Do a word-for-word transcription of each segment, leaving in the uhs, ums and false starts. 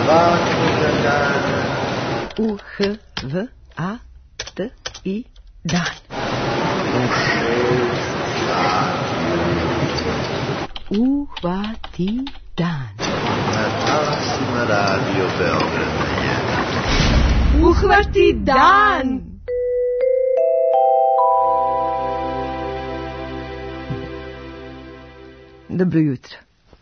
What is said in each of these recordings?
svakoga dana. U H V A T I dan. Uhvati dan. Na talasima Radio Beograd na jedan. Uhvati dan. Dobro jutro.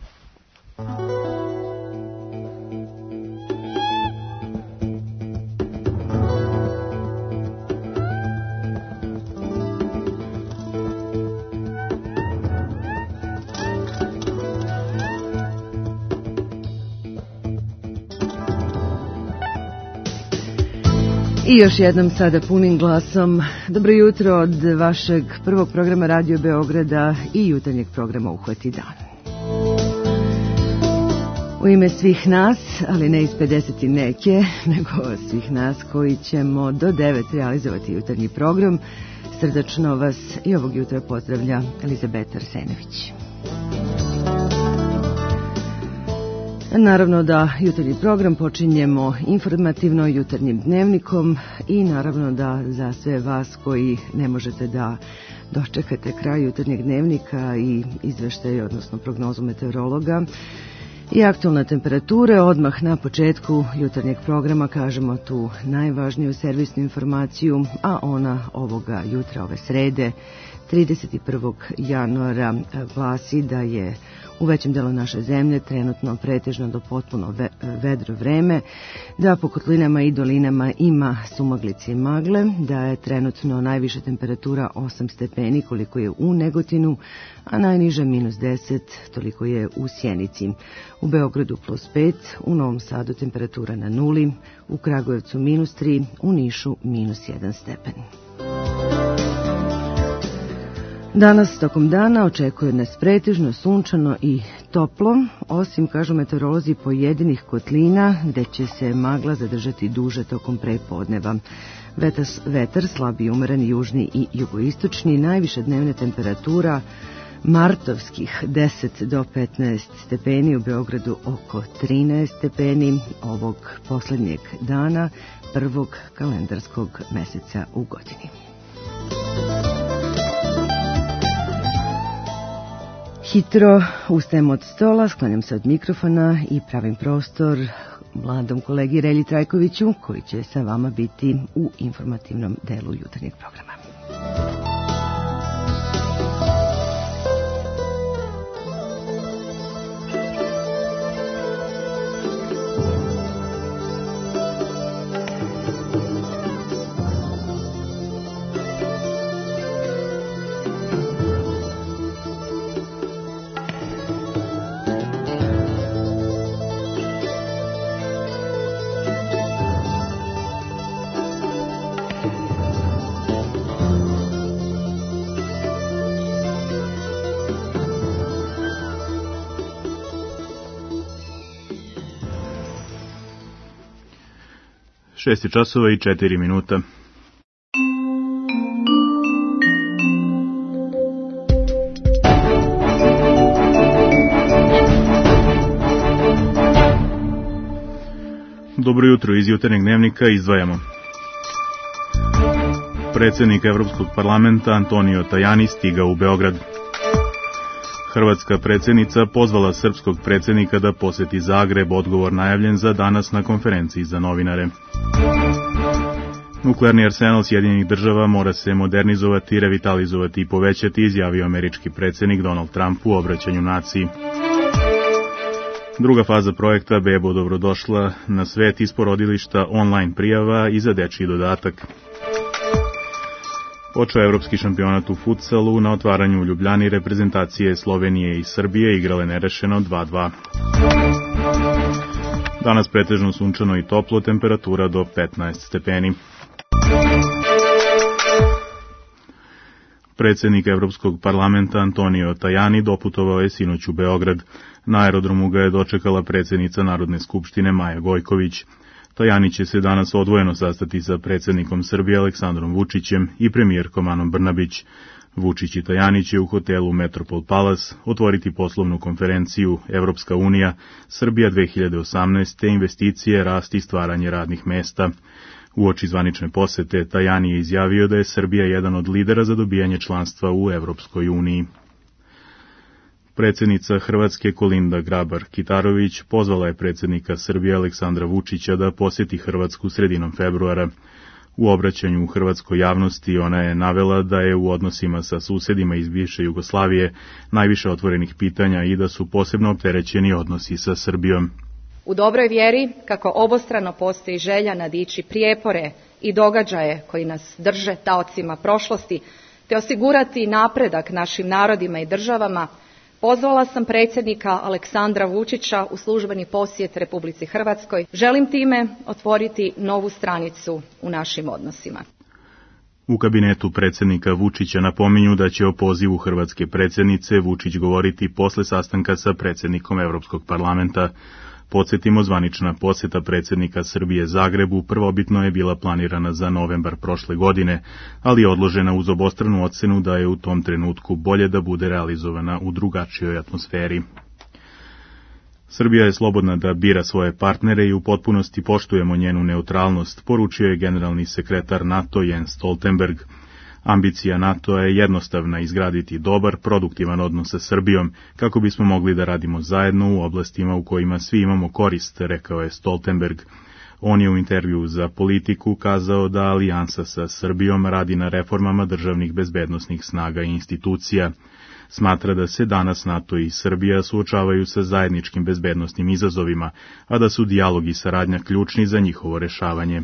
I još jednom sada punim glasom dobro jutro od vašeg prvog programa Radio Beograda i jutarnjeg programa Uhvati dan. U ime svih nas, ali ne iz pedeset i neke, nego svih nas koji ćemo do devet realizovati jutarnji program, srdačno vas i ovog jutra pozdravlja Elizabeta Arsenović. Naravno da jutarnji program počinjemo informativno jutarnjim dnevnikom i naravno da za sve vas koji ne možete da dočekate kraj jutarnjeg dnevnika i izveštaj, odnosno prognozu meteorologa i aktualne temperature, odmah na početku jutarnjeg programa kažemo tu najvažniju servisnu informaciju, a ona ovoga jutra, ove srede, trideset prvog januara, glasi da je u većem delu naše zemlje trenutno pretežno do potpuno vedro vreme, da po kotlinama i dolinama ima sumaglice i magle, da je trenutno najviša temperatura osam stepeni koliko je u Negotinu, a najniža minus deset, toliko je u Sjenici. U Beogradu plus pet, u Novom Sadu temperatura na nuli, u Kragujevcu minus tri, u Nišu minus jedan stepen. Danas tokom dana očekuje nas pretežno sunčano i toplo, osim, kažu meteorolozi, pojedinih kotlina gde će se magla zadržati duže tokom prepodneva. Vetar, vetar slab i umeren južni i jugoistočni, najviša dnevna temperatura martovskih deset do petnaest stepeni, u Beogradu oko trinaest stepeni ovog poslednjeg dana prvog kalendarskog meseca u godini. Hitro ustajem od stola, sklanjam se od mikrofona i pravim prostor mladom kolegi Relji Trajkoviću, koji će sa vama biti u informativnom delu jutarnjeg programa. Šest časova i četiri minuta. Dobro jutro, iz jutarnjeg dnevnika izdvajamo. Predsjednik Evropskog parlamenta Antonio Tajani stigao u Beograd. Hrvatska predsjednica pozvala srpskog predsjednika da poseti Zagreb, odgovor najavljen za danas na konferenciji za novinare. Nuklearni arsenal Sjedinjenih država mora se modernizovati, revitalizovati i povećati, izjavio američki predsjednik Donald Trump u obraćanju naciji. Druga faza projekta Bebo dobrodošla na svet iz porodilišta, online prijava i za dečiji dodatak. Počeo evropski šampionat u futsalu, na otvaranju u Ljubljani reprezentacije Slovenije i Srbije igrale nerešeno dva dva. Danas pretežno sunčano i toplo, temperatura do petnaest stepeni. Predsjednik Evropskog parlamenta Antonio Tajani doputovao je sinoć u Beograd. Na aerodromu ga je dočekala predsjednica Narodne skupštine Maja Gojković. Tajani će se danas odvojeno sastati sa predsjednikom Srbije Aleksandrom Vučićem i premijerkom Anom Brnabić. Vučić i Tajani će u hotelu Metropol Palace otvoriti poslovnu konferenciju Evropska unija, Srbija dve hiljade osamnaeste, investicije, rast i stvaranje radnih mesta. Uoči zvanične posete, Tajani je izjavio da je Srbija jedan od lidera za dobijanje članstva u Evropskoj uniji. Predsjednica Hrvatske Kolinda Grabar-Kitarović pozvala je predsjednika Srbije Aleksandra Vučića da posjeti Hrvatsku sredinom februara. U obraćanju u hrvatskoj javnosti ona je navela da je u odnosima sa susjedima iz bivše Jugoslavije najviše otvorenih pitanja i da su posebno opterećeni odnosi sa Srbijom. U dobroj vjeri kako obostrano postoji želja nadići prijepore i događaje koji nas drže taocima prošlosti, te osigurati napredak našim narodima i državama, pozvala sam predsjednika Aleksandra Vučića u službeni posjet Republici Hrvatskoj. Želim time otvoriti novu stranicu u našim odnosima. U kabinetu predsjednika Vučića napominju da će o pozivu hrvatske predsjednice Vučić govoriti posle sastanka sa predsjednikom Evropskog parlamenta. Podsjetimo, zvanična posjeta predsjednika Srbije Zagrebu prvobitno je bila planirana za novembar prošle godine, ali je odložena uz obostranu ocenu da je u tom trenutku bolje da bude realizovana u drugačijoj atmosferi. Srbija je slobodna da bira svoje partnere i u potpunosti poštujemo njenu neutralnost, poručio je generalni sekretar NATO Jens Stoltenberg. Ambicija NATO je jednostavna, izgraditi dobar, produktivan odnos sa Srbijom, kako bismo mogli da radimo zajedno u oblastima u kojima svi imamo korist, rekao je Stoltenberg. On je u intervju za Politiku kazao da alijansa sa Srbijom radi na reformama državnih bezbednosnih snaga i institucija. Smatra da se danas NATO i Srbija suočavaju sa zajedničkim bezbednosnim izazovima, a da su dijalog i saradnja ključni za njihovo rešavanje.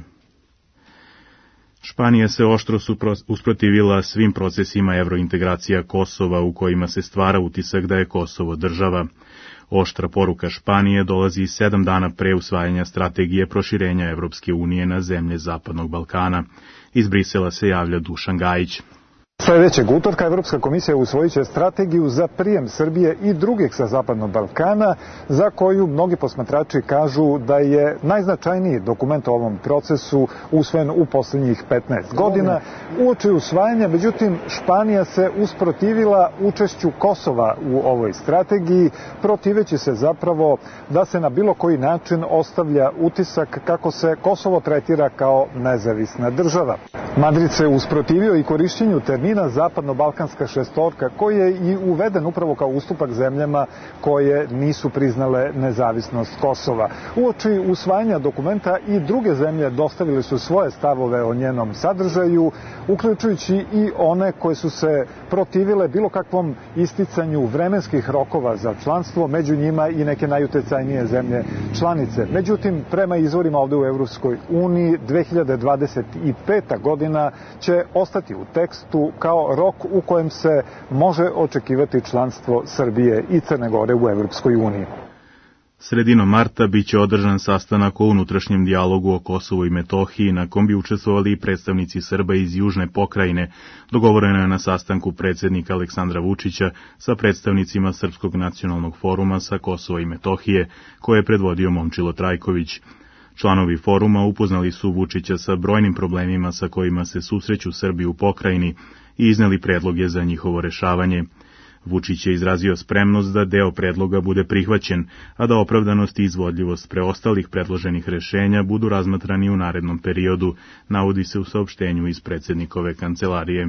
Španija se oštro usprotivila svim procesima evrointegracija Kosova u kojima se stvara utisak da je Kosovo država. Oštra poruka Španije dolazi sedam dana pre usvajanja strategije proširenja Evropske unije na zemlje Zapadnog Balkana. Iz Brisela se javlja Dušan Gajić. Sljedećeg utorka Evropska komisija usvojit će strategiju za prijem Srbije i drugih sa Zapadnog Balkana, za koju mnogi posmatrači kažu da je najznačajniji dokument o ovom procesu usvojen u posljednjih petnaest godina. Uoči usvajanja, međutim, Španija se usprotivila učešću Kosova u ovoj strategiji, protiveći se zapravo da se na bilo koji način ostavlja utisak kako se Kosovo tretira kao nezavisna država. Madrid se usprotivio i korišćenju termina Zapadno-balkanska šestorka, koji je i uveden upravo kao ustupak zemljama koje nisu priznale nezavisnost Kosova. Uoči usvajanja dokumenta i druge zemlje dostavili su svoje stavove o njenom sadržaju, uključujući i one koje su se protivile bilo kakvom isticanju vremenskih rokova za članstvo, među njima i neke najuticajnije zemlje članice. Međutim, prema izvorima ovde u Evropskoj uniji, dve hiljade dvadeset peta godina će ostati u tekstu kao rok u kojem se može očekivati članstvo Srbije i Crne Gore u Evropskoj uniji. Sredinom marta biće održan sastanak o unutrašnjem dijalogu o Kosovu i Metohiji, na kom bi učestvovali i predstavnici Srba iz Južne pokrajine. Dogovoreno je na sastanku predsjednika Aleksandra Vučića sa predstavnicima Srpskog nacionalnog foruma sa Kosova i Metohije, koje je predvodio Momčilo Trajković. Članovi foruma upoznali su Vučića sa brojnim problemima sa kojima se susreću Srbi u pokrajini i izneli predloge za njihovo rešavanje. Vučić je izrazio spremnost da deo predloga bude prihvaćen, a da opravdanost i izvodljivost preostalih predloženih rešenja budu razmatrani u narednom periodu, navodi se u saopštenju iz predsjednikove kancelarije.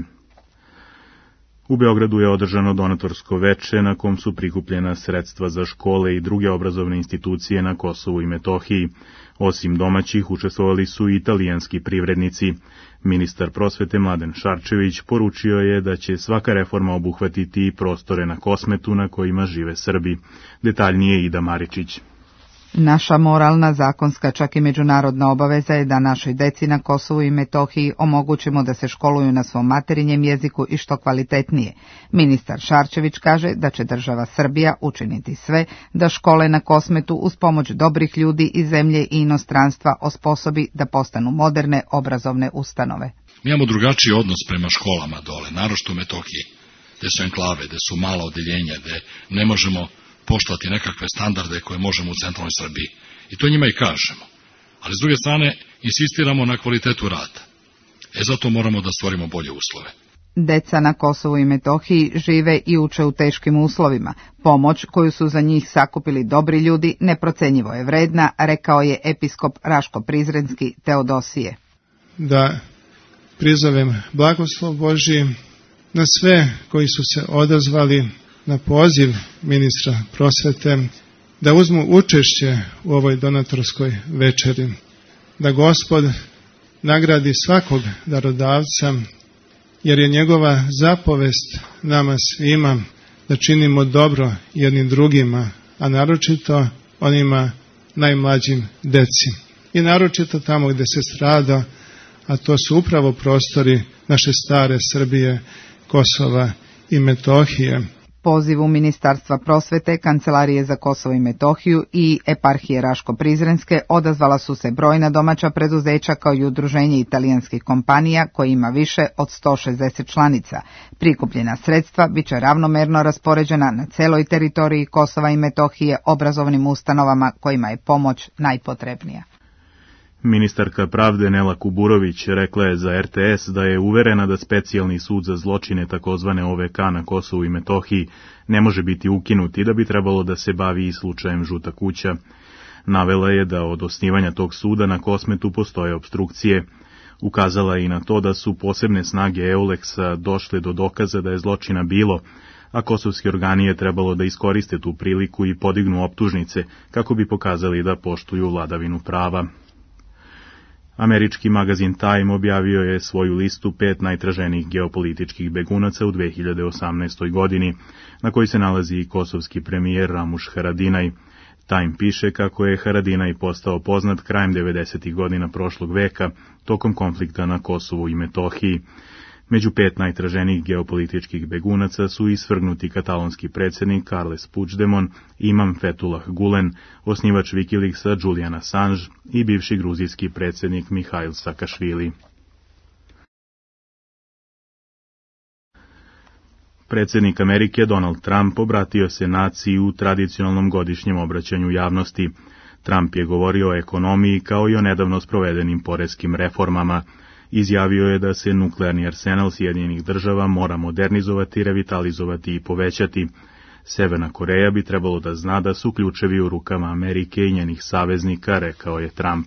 U Beogradu je održano donatorsko veče na kom su prikupljena sredstva za škole i druge obrazovne institucije na Kosovu i Metohiji. Osim domaćih, učestvovali su i italijanski privrednici. Ministar prosvete Mladen Šarčević poručio je da će svaka reforma obuhvatiti i prostore na Kosmetu na kojima žive Srbi. Detaljnije Ida Maričić. Naša moralna, zakonska, čak i međunarodna obaveza je da našoj deci na Kosovu i Metohiji omogućimo da se školuju na svom materinjem jeziku i što kvalitetnije. Ministar Šarčević kaže da će država Srbija učiniti sve da škole na Kosmetu uz pomoć dobrih ljudi iz zemlje i inostranstva osposobi da postanu moderne obrazovne ustanove. Mi imamo drugačiji odnos prema školama dole, naročito u Metohiji, gde su enklave, gde su mala odeljenja, gde ne možemo poštovati nekakve standarde koje možemo u centralnoj Srbiji. I to njima i kažemo. Ali s druge strane, insistiramo na kvalitetu rada. E zato moramo da stvorimo bolje uslove. Deca na Kosovu i Metohiji žive i uče u teškim uslovima. Pomoć koju su za njih sakupili dobri ljudi neprocenjivo je vredna, rekao je episkop Raško-Prizrenski Teodosije. Da prizovem blagoslov Božji na sve koji su se odazvali na poziv ministra prosvete da uzmu učešće u ovoj donatorskoj večeri, da Gospod nagradi svakog darodavca, jer je njegova zapovest nama svima da činimo dobro jednim drugima, a naročito onima najmlađim deci. I naročito tamo gde se strada, a to su upravo prostori naše stare Srbije, Kosova i Metohije. Pozivu Ministarstva prosvete, Kancelarije za Kosovo i Metohiju i Eparhije Raško-Prizrenske odazvala su se brojna domaća preduzeća kao i udruženje italijanskih kompanija koje ima više od sto šezdeset članica. Prikupljena sredstva bit će ravnomerno raspoređena na celoj teritoriji Kosova i Metohije obrazovnim ustanovama kojima je pomoć najpotrebnija. Ministarka pravde Nela Kuburović rekla je za R T S da je uverena da specijalni sud za zločine takozvane O V K na Kosovu i Metohiji ne može biti ukinut i da bi trebalo da se bavi i slučajem Žuta kuća. Navela je da od osnivanja tog suda na Kosmetu postoje opstrukcije. Ukazala je i na to da su posebne snage Euleksa došle do dokaza da je zločina bilo, a kosovski organi je trebalo da iskoriste tu priliku i podignu optužnice kako bi pokazali da poštuju vladavinu prava. Američki magazin Time objavio je svoju listu pet najtraženijih geopolitičkih begunaca u dve hiljade osamnaestoj. godini, na kojoj se nalazi i kosovski premijer Ramuš Haradinaj. Time piše kako je Haradinaj postao poznat krajem devedesetih godina prošlog veka, tokom konflikta na Kosovu i Metohiji. Među pet najtraženijih geopolitičkih begunaca su i svrgnuti katalonski predsjednik Carles Puigdemont, imam Fethullah Gulen, osnivač Wikileaksa Julian Assange i bivši gruzijski predsjednik Mihail Saakašvili. Predsjednik Amerike Donald Trump obratio se naciji u tradicionalnom godišnjem obraćanju javnosti. Trump je govorio o ekonomiji kao i o nedavno sprovedenim poreskim reformama. Izjavio je da se nuklearni arsenal Sjedinjenih država mora modernizovati, revitalizovati i povećati. Severna Koreja bi trebalo da zna da su ključevi u rukama Amerike i njenih saveznika, rekao je Trump.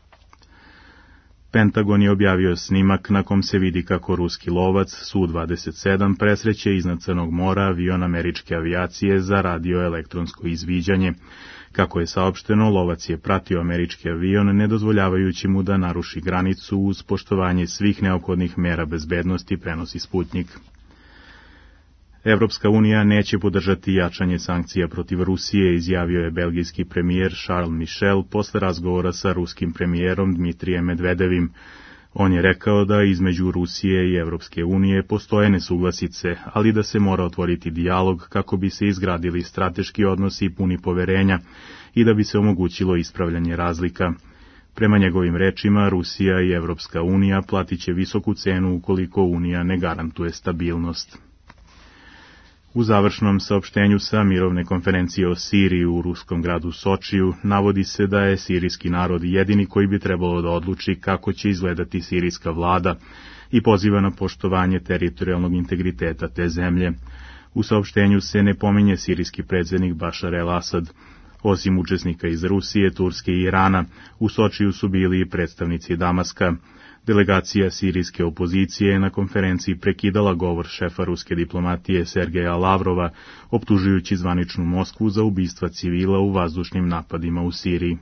Pentagon je objavio snimak na kom se vidi kako ruski lovac Su dvadeset sedam presreće iznad Crnog mora avion američke avijacije za radioelektronsko izviđanje. Kako je saopšteno, lovac je pratio američki avion, ne dozvoljavajući mu da naruši granicu uz poštovanje svih neophodnih mera bezbednosti, prenosi Sputnik. Evropska unija neće podržati jačanje sankcija protiv Rusije, izjavio je belgijski premijer Charles Michel posle razgovora sa ruskim premijerom Dmitrijem Medvedevim. On je rekao da između Rusije i Evropske unije postoje nesuglasice, ali da se mora otvoriti dijalog kako bi se izgradili strateški odnosi i puni poverenja i da bi se omogućilo ispravljanje razlika. Prema njegovim rečima, Rusija i Evropska unija platit će visoku cenu ukoliko Unija ne garantuje stabilnost. U završnom saopštenju sa mirovne konferencije o Siriji u ruskom gradu Sočiju navodi se da je sirijski narod jedini koji bi trebalo da odluči kako će izgledati sirijska vlada i poziva na poštovanje teritorijalnog integriteta te zemlje. U saopštenju se ne pominje sirijski predsjednik Bašar el-Asad. Osim učesnika iz Rusije, Turske i Irana, u Sočiju su bili i predstavnici Damaska. Delegacija sirijske opozicije je na konferenciji prekidala govor šefa ruske diplomatije Sergeja Lavrova, optužujući zvaničnu Moskvu za ubistva civila u vazdušnim napadima u Siriji.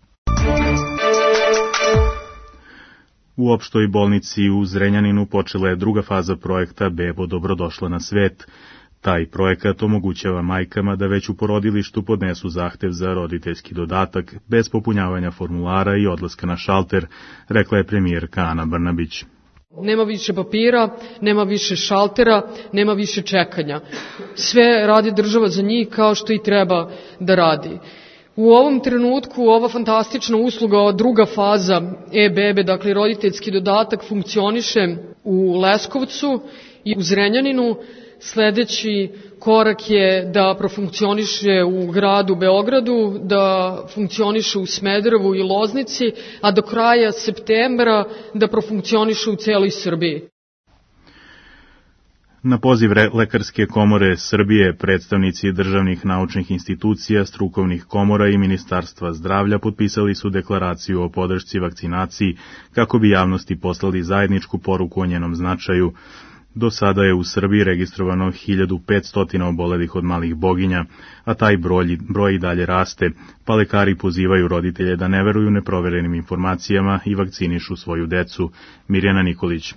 U opštoj bolnici u Zrenjaninu počela je druga faza projekta Bebo dobrodošla na svet. Taj projekat omogućava majkama da već u porodilištu podnesu zahtev za roditeljski dodatak bez popunjavanja formulara i odlaska na šalter, rekla je premijerka Ana Brnabić. Nema više papira, nema više šaltera, nema više čekanja. Sve radi država za njih kao što i treba da radi. U ovom trenutku ova fantastična usluga, druga faza e-bebe, dakle roditeljski dodatak, funkcioniše u Leskovcu i u Zrenjaninu. Sledeći korak je da profunkcioniše u gradu Beogradu, da funkcioniše u Smederevu i Loznici, a do kraja septembra da profunkcioniše u celoj Srbiji. Na poziv Lekarske komore Srbije, predstavnici državnih naučnih institucija, strukovnih komora i Ministarstva zdravlja potpisali su deklaraciju o podršci vakcinaciji kako bi javnosti poslali zajedničku poruku o njenom značaju. Do sada je u Srbiji registrovano hiljadu petsto obolelih od malih boginja, a taj broj, broj i dalje raste, pa lekari pozivaju roditelje da ne veruju neproverenim informacijama i vakcinišu svoju decu. Mirjana Nikolić.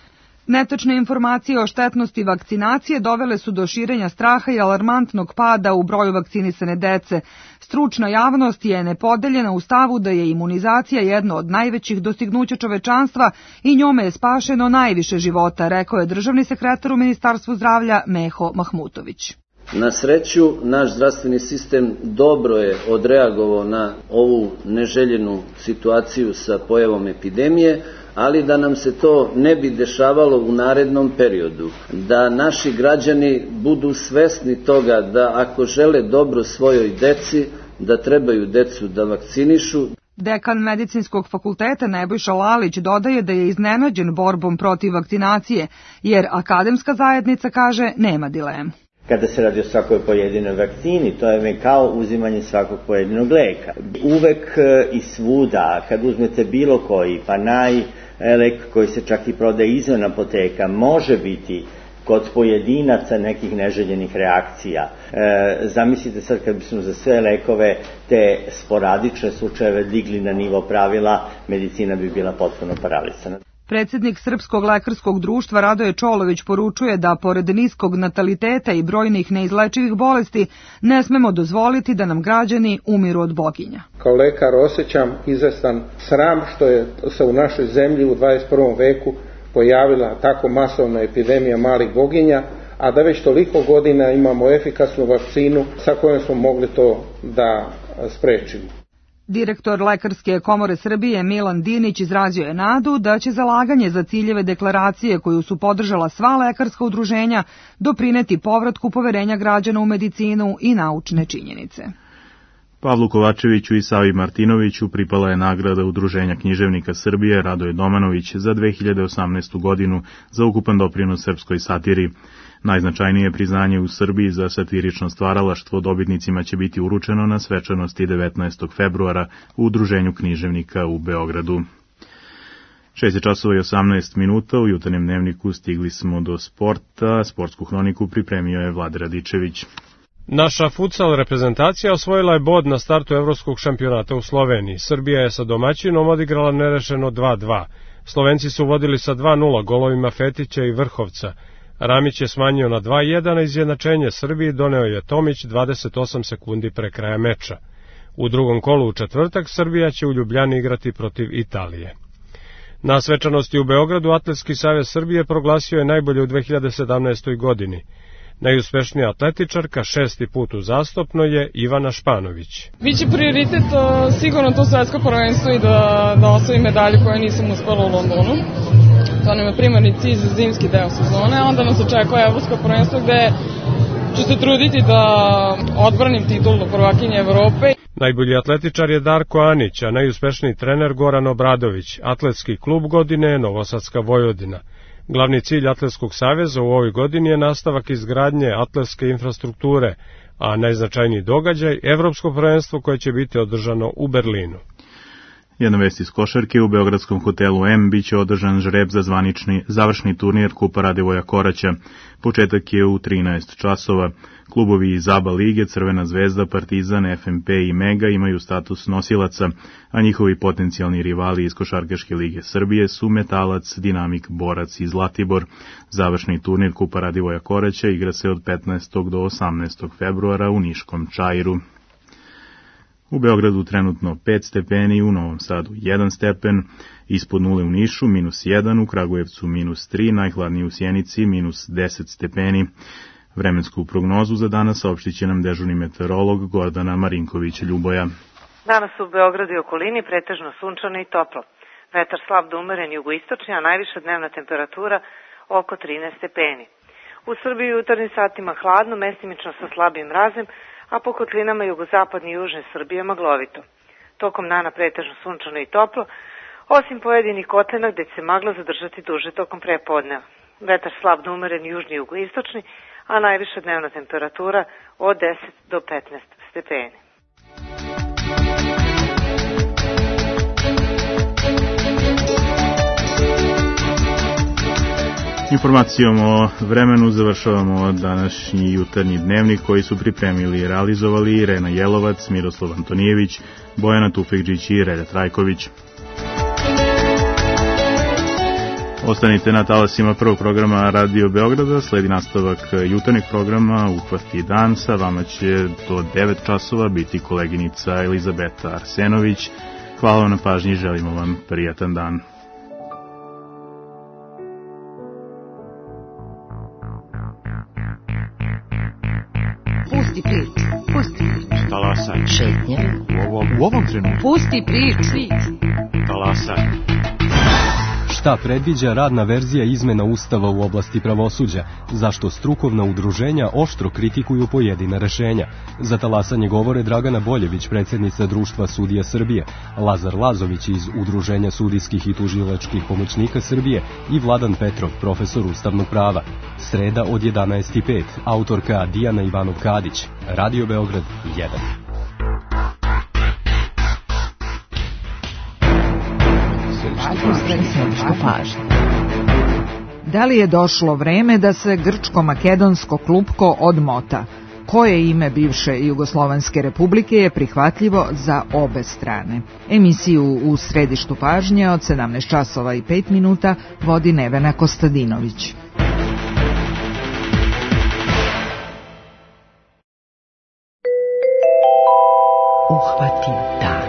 Netačne informacije o štetnosti vakcinacije dovele su do širenja straha i alarmantnog pada u broju vakcinisane dece. Stručna javnost je nepodeljena u stavu da je imunizacija jedno od najvećih dostignuća čovečanstva i njome je spašeno najviše života, rekao je državni sekretar u Ministarstvu zdravlja Meho Mahmutović. Na sreću, naš zdravstveni sistem dobro je odreagovao na ovu neželjenu situaciju sa pojavom epidemije, ali da nam se to ne bi dešavalo u narednom periodu, da naši građani budu svesni toga da ako žele dobro svojoj deci, da trebaju decu da vakcinišu. Dekan Medicinskog fakulteta Nebojša Lalić dodaje da je iznenađen borbom protiv vakcinacije, jer akademska zajednica kaže nema dilemu. Kada se radi o svakoj pojedinoj vakcini, to je kao uzimanje svakog pojedinog leka. Uvek i svuda, kad uzmete bilo koji, pa naj lek koji se čak i prodaje izvan apoteka, može biti kod pojedinaca nekih neželjenih reakcija. E, zamislite sad kad bismo za sve lekove te sporadične slučajeve digli na nivo pravila, medicina bi bila potpuno paralisana. Predsjednik Srpskog lekarskog društva Radoje Čolović poručuje da pored niskog nataliteta i brojnih neizlečivih bolesti ne smemo dozvoliti da nam građani umiru od boginja. Kao lekar osjećam izvestan sram što je se u našoj zemlji u dvadeset prvom veku pojavila tako masovna epidemija malih boginja, a da već toliko godina imamo efikasnu vakcinu sa kojom smo mogli to da sprečimo. Direktor Lekarske komore Srbije Milan Dinić izrazio je nadu da će zalaganje za ciljeve deklaracije koju su podržala sva lekarska udruženja doprineti povratku poverenja građana u medicinu i naučne činjenice. Pavlu Kovačeviću i Savi Martinoviću pripala je nagrada Udruženja književnika Srbije Radoje Domanović za dve hiljade osamnaestu. godinu za ukupan doprinos srpskoj satiri. Najznačajnije priznanje u Srbiji za satirično stvaralaštvo dobitnicima će biti uručeno na svečanosti devetnaestog februara u Udruženju književnika u Beogradu. šest časova i osamnaest minuta u jutarnjem dnevniku stigli smo do sporta. Sportsku hroniku pripremio je Vlada Radičević. Naša futsal reprezentacija osvojila je bod na startu evropskog šampionata u Sloveniji. Srbija je sa domaćinom odigrala nerešeno dva dva. Slovenci su vodili sa dva nula golovima Fetića i Vrhovca. Ramić je smanjio na dva jedan, a izjednačenje Srbiji doneo je Tomić dvadeset osam sekundi pre kraja meča. U drugom kolu u četvrtak Srbija će u Ljubljani igrati protiv Italije. Na svečanosti u Beogradu Atletski savez Srbije proglasio je najbolje u dve hiljade sedamnaestoj. godini. Najuspešnija atletičarka šesti put uzastopno je Ivana Španović. Biće prioritet sigurno to svetsko prvenstvo i da, da osvojim medalju koju nisam uspela u Londonu. To nam je primarni cilj za zimski deo sezone, onda nas očekuje evropsko prvenstvo gde ću se truditi da odbranim titulu prvakinje Evrope. Najbolji atletičar je Darko Anić, a najuspešniji trener Goran Obradović. Atletski klub godine je Novosadska Vojvodina. Glavni cilj Atletskog saveza u ovoj godini je nastavak izgradnje atletske infrastrukture, a najznačajniji događaj evropsko prvenstvo koje će biti održano u Berlinu. Jedna vest iz košarke, u beogradskom hotelu M biće održan žreb za zvanični završni turnir Kupa Radivoja Koraća. Početak je u trinaest časova. Klubovi iz A B A lige, Crvena zvezda, Partizan, F M P i Mega imaju status nosilaca, a njihovi potencijalni rivali iz Košarkaške lige Srbije su Metalac, Dinamik, Borac i Zlatibor. Završni turnir Kupa Radivoja Koraća igra se od petnaestog do osamnaestog februara u Niškom Čairu. U Beogradu trenutno pet stepeni, u Novom Sadu jedan stepen, ispod nule u Nišu minus jedan, u Kragujevcu minus tri, najhladniji u Sjenici minus deset stepeni. Vremensku prognozu za danas saopštit će nam dežurni meteorolog Gordana Marinković-Ljuboja. Danas u Beogradu i okolini pretežno sunčano i toplo. Vetar slab do umeren jugoistočni, a najviša dnevna temperatura oko trinaest stepeni. U Srbiji u jutarnjim satima hladno, mestimično sa slabim mrazem, a po kotlinama jugozapadne i južne Srbije maglovito. Tokom dana pretežno sunčano i toplo, osim pojedinih kotlina gde će se magla zadržati duže tokom prepodneva. vetar slab do umeren južni jugoistočni, a najviša dnevna temperatura od deset do petnaest stepeni. Informacijom o vremenu završavamo današnji jutarnji dnevnik koji su pripremili i realizovali Irena Jelovac, Miroslav Antonijević, Bojana Tufekđić i Relja Trajković. Ostanite na talasima prvog programa Radio Beograda, sledi nastavak jutarnjeg programa Uhvati dan. Sa vama će do devet časova biti koleginica Elizabeta Arsenović. Hvala vam na pažnji i želimo vam prijatan dan. Pusti priču, pusti priču. Talasaj. Šetnje. U ovom, u ovom trenutku. Pusti priču. Talasaj. Šta predviđa radna verzija izmena Ustava u oblasti pravosuđa? Zašto strukovna udruženja oštro kritikuju pojedina rešenja? Za talasanje govore Dragana Boljević, predsjednica Društva sudija Srbije, Lazar Lazović iz Udruženja sudijskih i tužilačkih pomoćnika Srbije i Vladan Petrov, profesor ustavnog prava. Sreda od jedanaest i pet, autorka Dijana Ivanov-Kadić. Radio Beograd jedan. Da li je došlo vreme da se grčko-makedonsko klupko odmota? Koje ime bivše Jugoslovenske republike je prihvatljivo za obe strane? Emisiju U središtu pažnje od sedamnaest časova i pet minuta vodi Nevena Kostadinović. Uhvati dan.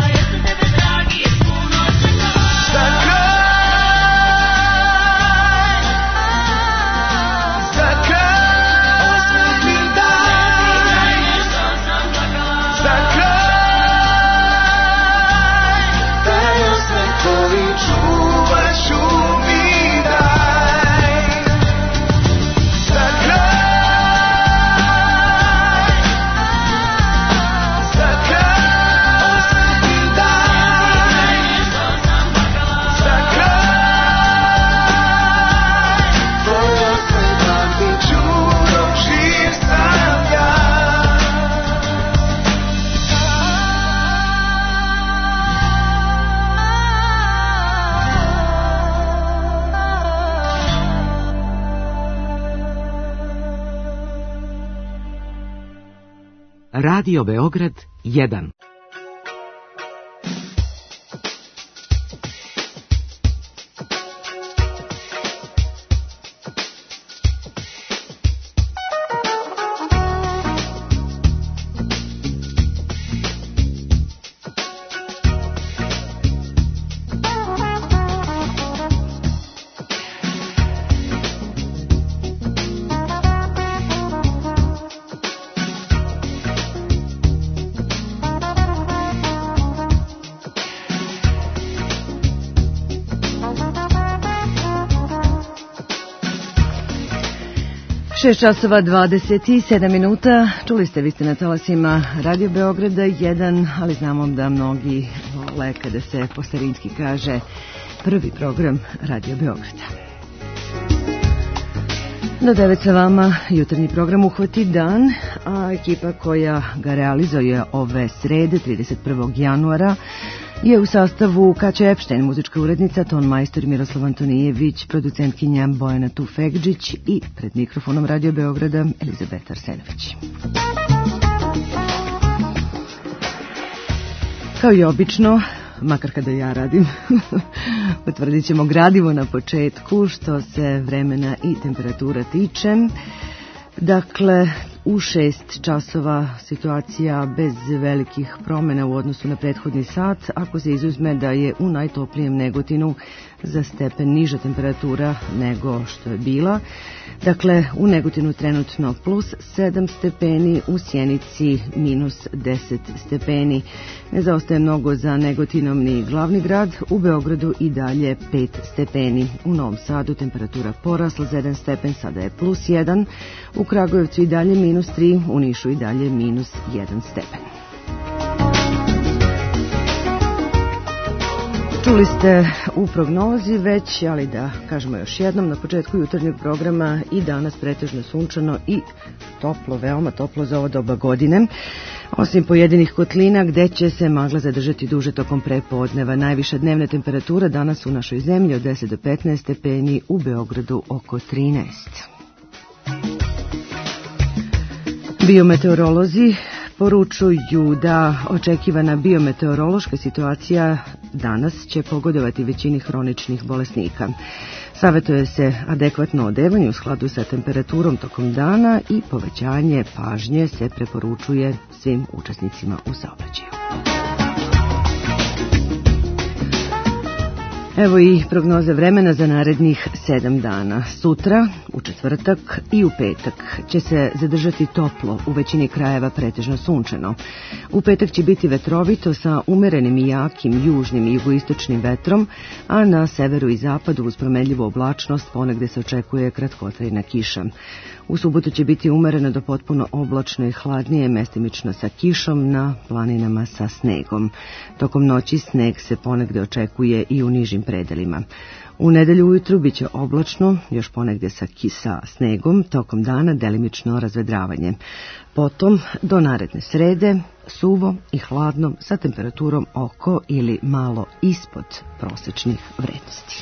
Dragi, puno čekala. Radio Beograd jedan. šest časova dvadeset sedam minuta. Čuli ste, vi ste na talasima Radio Beograda jedan, ali znamo da mnogi vole kada se po starinski kaže prvi program Radio Beograda. Do devet sa vama jutarnji program Uhvati dan, a ekipa koja ga realizuje ove srede trideset prvog januara je u sastavu Kaća Epštajn, muzička urednica, ton majstor Miroslav Antonijević, producentkinja Bojana Tufegđić i pred mikrofonom Radio Beograda Elizabeta Arsenović. Kao i obično, makar kada ja radim, utvrdit ćemo gradivo na početku što se vremena i temperatura tiče. Dakle, u šest časova situacija bez velikih promjena u odnosu na prethodni sat, ako se izuzme da je u najtoplijem Negotinu za stepen niža temperatura nego što je bila. Dakle, u Negotinu trenutno plus sedam stepeni, u Sjenici minus deset stepeni. Ne zaostaje mnogo za Negotinom ni glavni grad, u Beogradu i dalje pet stepeni. U Novom Sadu temperatura porasla za jedan stepen, sada je plus jedan, u Kragujevcu i dalje minus tri, u Nišu i dalje minus jedan stepen. Čuli ste u prognozi već, ali da kažemo još jednom, na početku jutarnjeg programa i danas pretežno sunčano i toplo, veoma toplo za ovo doba godine. Osim pojedinih kotlina gde će se magla zadržati duže tokom prepodneva. Najviša dnevna temperatura danas u našoj zemlji od deset do petnaest stepeni, u Beogradu oko trinaest. Biometeorolozi poručuju da očekivana biometeorološka situacija danas će pogodovati većini hroničnih bolesnika. Savjetuje se adekvatno odevanje u skladu sa temperaturom tokom dana i povećanje pažnje se preporučuje svim učesnicima u saobraćaju. Evo i prognoze vremena za narednih sedam dana. Sutra, u četvrtak i u petak će se zadržati toplo, u većini krajeva pretežno sunčano. U petak će biti vetrovito sa umerenim i jakim južnim i jugoistočnim vetrom, a na severu i zapadu uz promenljivu oblačnost ponegde se očekuje kratkotrajna kiša. U subotu će biti umereno do potpuno oblačno i hladnije, mestimično sa kišom, na planinama sa snegom. Tokom noći sneg se ponegde očekuje i u nižim predelima. U nedelju ujutru bit će oblačno, još ponegde sa kisa snegom, tokom dana delimično razvedravanje. Potom, do naredne srede, suvo i hladno sa temperaturom oko ili malo ispod prosečnih vrednosti.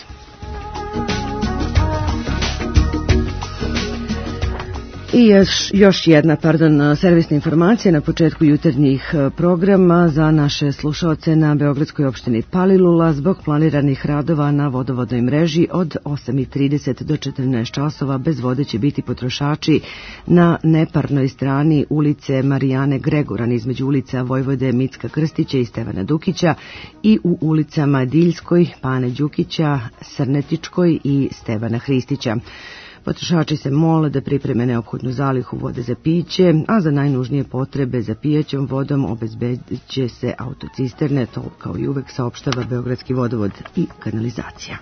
I još, još jedna, pardon, servisna informacija na početku jutarnjih programa za naše slušaoce na Beogradskoj opštini Palilula. Zbog planiranih radova na vodovodnoj mreži od osam i trideset do četrnaest časova bez vode će biti potrošači na neparnoj strani ulice Marijane Gregoran između ulica Vojvode Micka Krstića i Stevana Dukića i u ulicama Diljskoj, Pane Đukića, Srnetičkoj i Stevana Hristića. Potrošači se mole da pripreme neophodnu zalihu vode za piće, a za najnužnije potrebe za pijećom vodom obezbeđuje se autocisterne, to kao i uvek saopštava Beogradski vodovod i kanalizacija.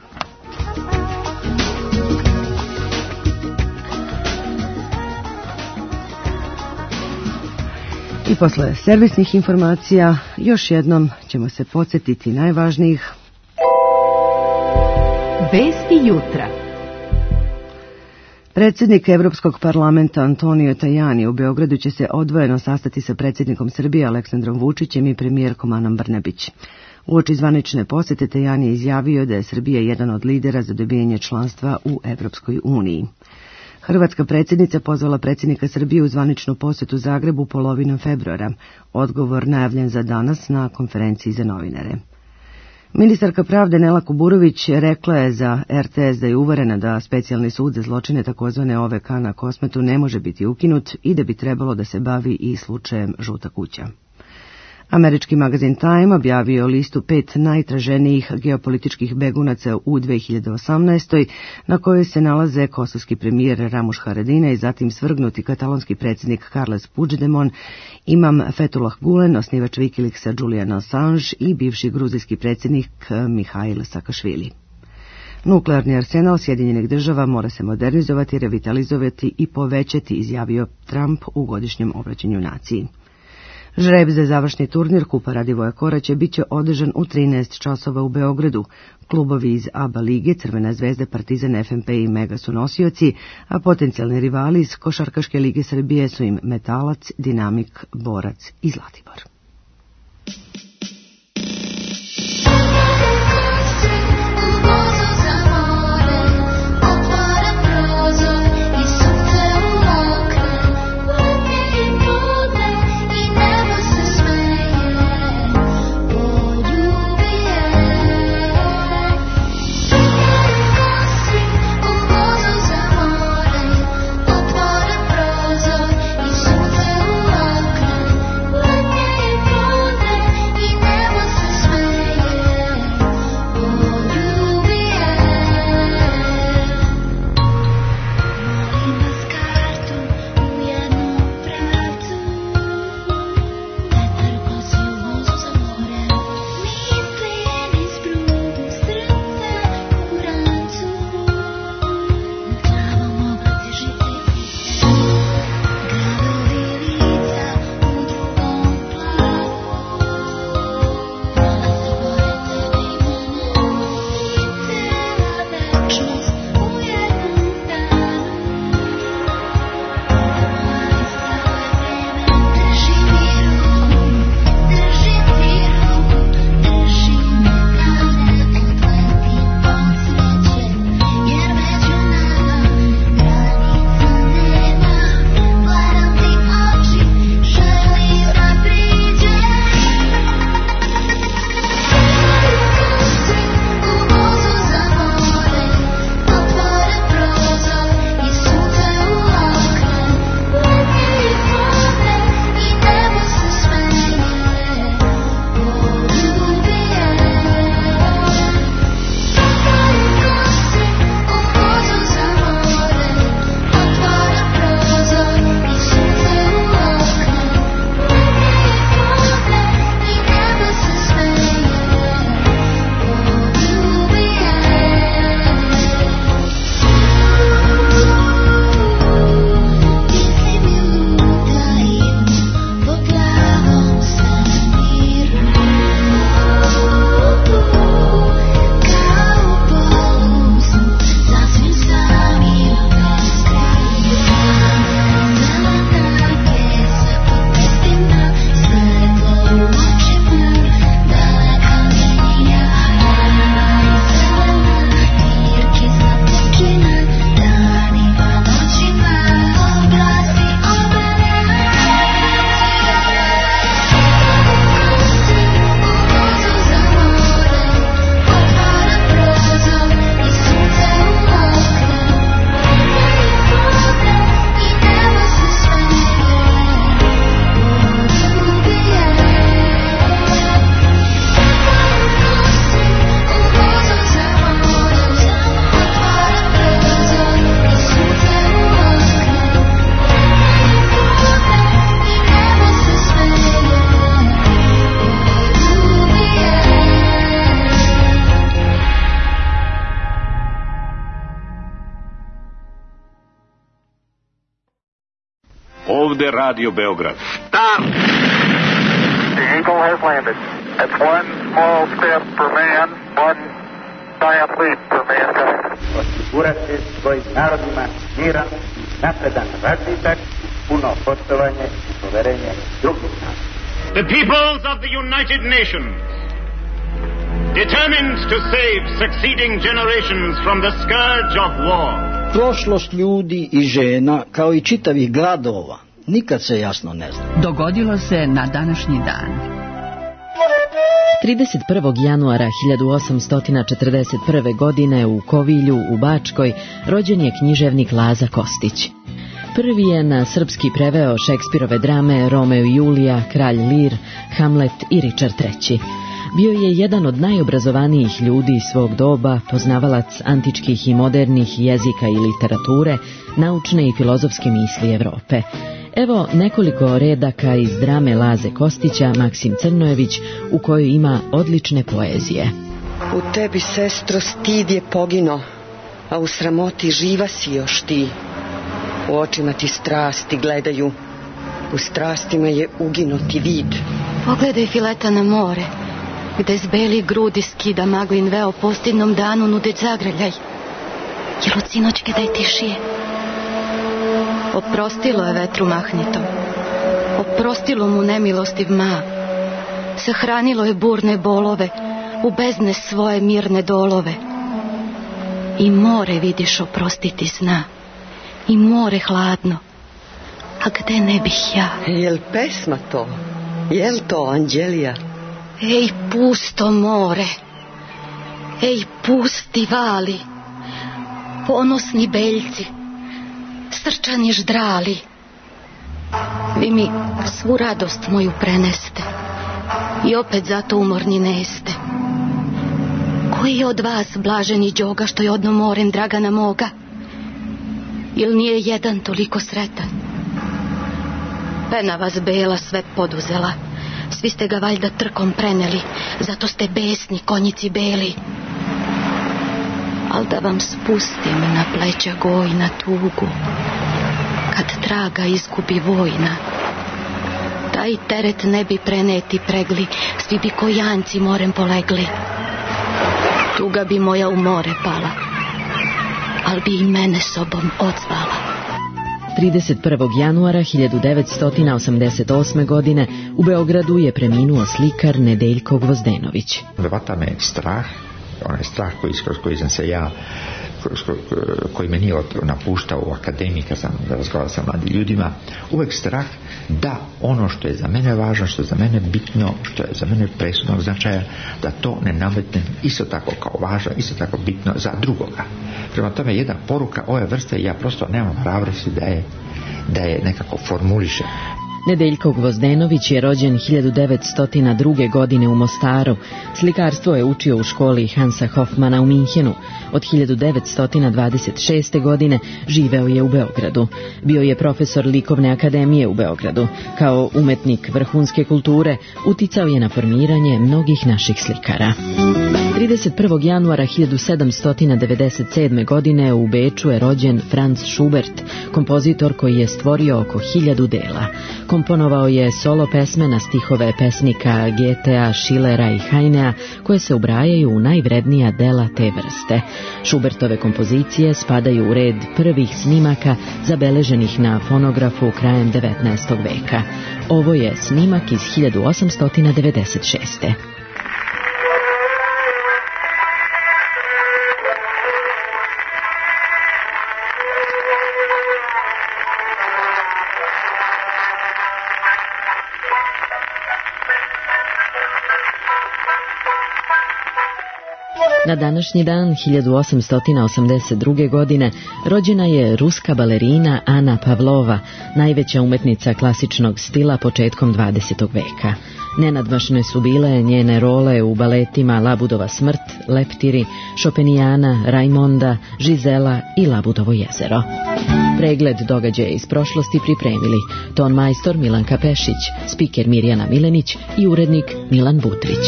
I posle servisnih informacija još jednom ćemo se podsjetiti najvažnijih vesti jutra. Predsjednik Evropskog parlamenta Antonio Tajani u Beogradu će se odvojeno sastati sa predsjednikom Srbije Aleksandrom Vučićem i premijerkom Anom Brnabić. Uoči zvanične posjete Tajani je izjavio da je Srbija jedan od lidera za dobijanje članstva u Evropskoj uniji. Hrvatska predsjednica pozvala predsjednika Srbije u zvaničnu posjetu Zagrebu polovinom februara. Odgovor najavljen za danas na konferenciji za novinare. Ministarka pravde Nela Kuburović rekla je za er te es da je uverena da specijalni sud za zločine takozvane O V K na Kosmetu ne može biti ukinut i da bi trebalo da se bavi i slučajem Žuta kuća. Američki magazin Time objavio listu pet najtraženijih geopolitičkih begunaca u dve hiljade osamnaestoj. na kojoj se nalaze kosovski premijer Ramuš Haradinaj i zatim svrgnuti katalonski predsjednik Carles Puigdemont, imam Fethullah Gulen, osnivač Wikileaksa Julian Assange i bivši gruzijski predsjednik Mihail Saakašvili. Nuklearni arsenal Sjedinjenih država mora se modernizovati, revitalizovati i povećati, izjavio Trump u godišnjem obraćanju naciji. Žreb za završni turnir Kupa Radivoja Koraća bit će održan u trinaest časova u Beogradu. Klubovi iz A B A lige, Crvena zvezda, Partizan, F M P i Mega su nosioci, a potencijalni rivali iz Košarkaške lige Srbije su im Metalac, Dinamik, Borac i Zlatibor. Ovde Radio Beograd. Stop! The Eagle has landed. That's one small step for man, one giant leap for mankind. Osigurati svojim narodima miran, napredan razvitak, puno poštovanje i poverenje drugih naroda. The peoples of the United Nations, determined to save succeeding generations from the scourge of war, prošlost ljudi i žena, kao i čitavih gradova, nikad se jasno ne zna. Dogodilo se na današnji dan. trideset prvog januara hiljadu osamsto četrdeset prve. godine u Kovilju u Bačkoj rođen je književnik Laza Kostić. Prvi je na srpski preveo Šekspirove drame Romeo i Julija, Kralj Lir, Hamlet i Ričard treći. Bio je jedan od najobrazovanijih ljudi svog doba, poznavalac antičkih i modernih jezika i literature, naučne i filozofske misli Evrope. Evo nekoliko redaka iz drame Laze Kostića Maksim Crnojević, u kojoj ima odlične poezije. U tebi, sestro, stid je pogino, a u sramoti živa si još ti. U očima ti strasti gledaju, u strastima je uginuti vid. Pogledaj, Fileta, na more, gde z beli grudi skida maglin veo postidnom danu nude zagrljaj. Jel od sinoćke da je tišije? Oprostilo je vetru mahnitom, oprostilo mu nemilostiv ma, sahranilo je burne bolove, u bezne svoje mirne dolove. I more, vidiš, oprostiti zna, i more hladno, a gde ne bih ja? Jel pesma to? Jel to, Anđelija? Ej, pusto more, ej, pusti vali, ponosni beljci, srčani ždrali, vi mi svu radost moju preneste i opet zato umorni neste. Koji je od vas blaženi đoga što je odno morem Dragana moga? Ili nije jedan toliko sretan? Pena vas bela sve poduzela, svi ste ga valjda trkom preneli, zato ste besni konjici beli. Al da vam spustim na pleća gojna tugu, kad traga izgubi vojna, taj teret ne bi preneti pregli, svi bi ko janci morem polegli. Tuga bi moja u more pala, al bi i mene sobom odzvala. trideset prvog januara hiljadu devetsto osamdeset osme. godine u Beogradu je preminuo slikar Nedeljko Gvozdenović. Hvata me strah, onaj strah koji, kroz koji sam se ja, koji me nije napuštao u akademiji kad sam razgovarao sa mladim ljudima, uvek strah da ono što je za mene važno, što je za mene bitno, što je za mene presudnog značaja, da to ne nametnem isto tako kao važno, isto tako bitno za drugoga. Prema tome, jedna poruka ove vrste, ja prosto nemam hrabrosti da je, da je nekako formulišem. Nedeljko Gvozdenović je rođen hiljadu devetsto druge. godine u Mostaru. Slikarstvo je učio u školi Hansa Hofmana u Minhenu. Od hiljadu devetsto dvadeset šeste. godine živeo je u Beogradu. Bio je profesor Likovne akademije u Beogradu. Kao umetnik vrhunske kulture uticao je na formiranje mnogih naših slikara. trideset prvog januara hiljadu sedamsto devedeset sedme. godine u Beču je rođen Franz Schubert, kompozitor koji je stvorio oko hiljadu dela. Komponovao je solo pesme na stihove pesnika Goethea, Schillera i Heinea, koje se ubrajaju u najvrednija dela te vrste. Schubertove kompozicije spadaju u red prvih snimaka zabeleženih na fonografu krajem devetnaestog veka. Ovo je snimak iz hiljadu osamsto devedeset šeste. Na današnji dan, hiljadu osamsto osamdeset druge. godine, rođena je ruska balerina Ana Pavlova, najveća umetnica klasičnog stila početkom dvadesetog veka. Nenadmašne su bile njene role u baletima Labudova smrt, Leptiri, Chopinijana, Raimonda, Žizela i Labudovo jezero. Pregled događaja iz prošlosti pripremili ton majstor Milanka Pešić, spiker Mirjana Milenić i urednik Milan Butrić.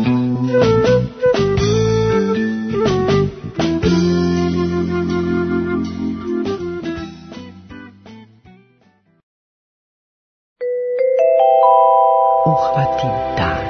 Uhvatim dan.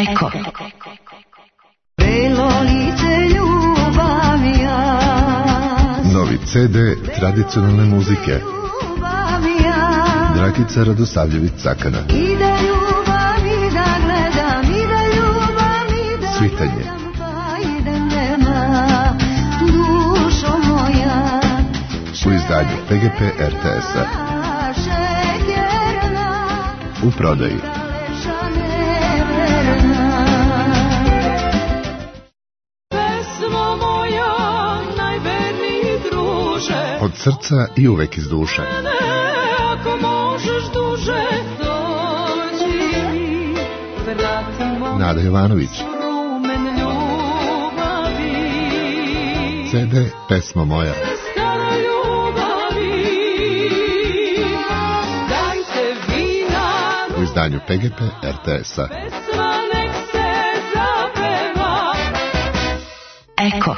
Eko. Novi ce de tradicionalne muzike. Dragica Radosavljević-Cakana. Svitanje. U izdanju pe ge pe er te es-a. U prodaji. Od srca i uvek iz duše. Nada Jovanović. ce de Pesma moja. U izdanju pe ge pe er te es-a. Eko.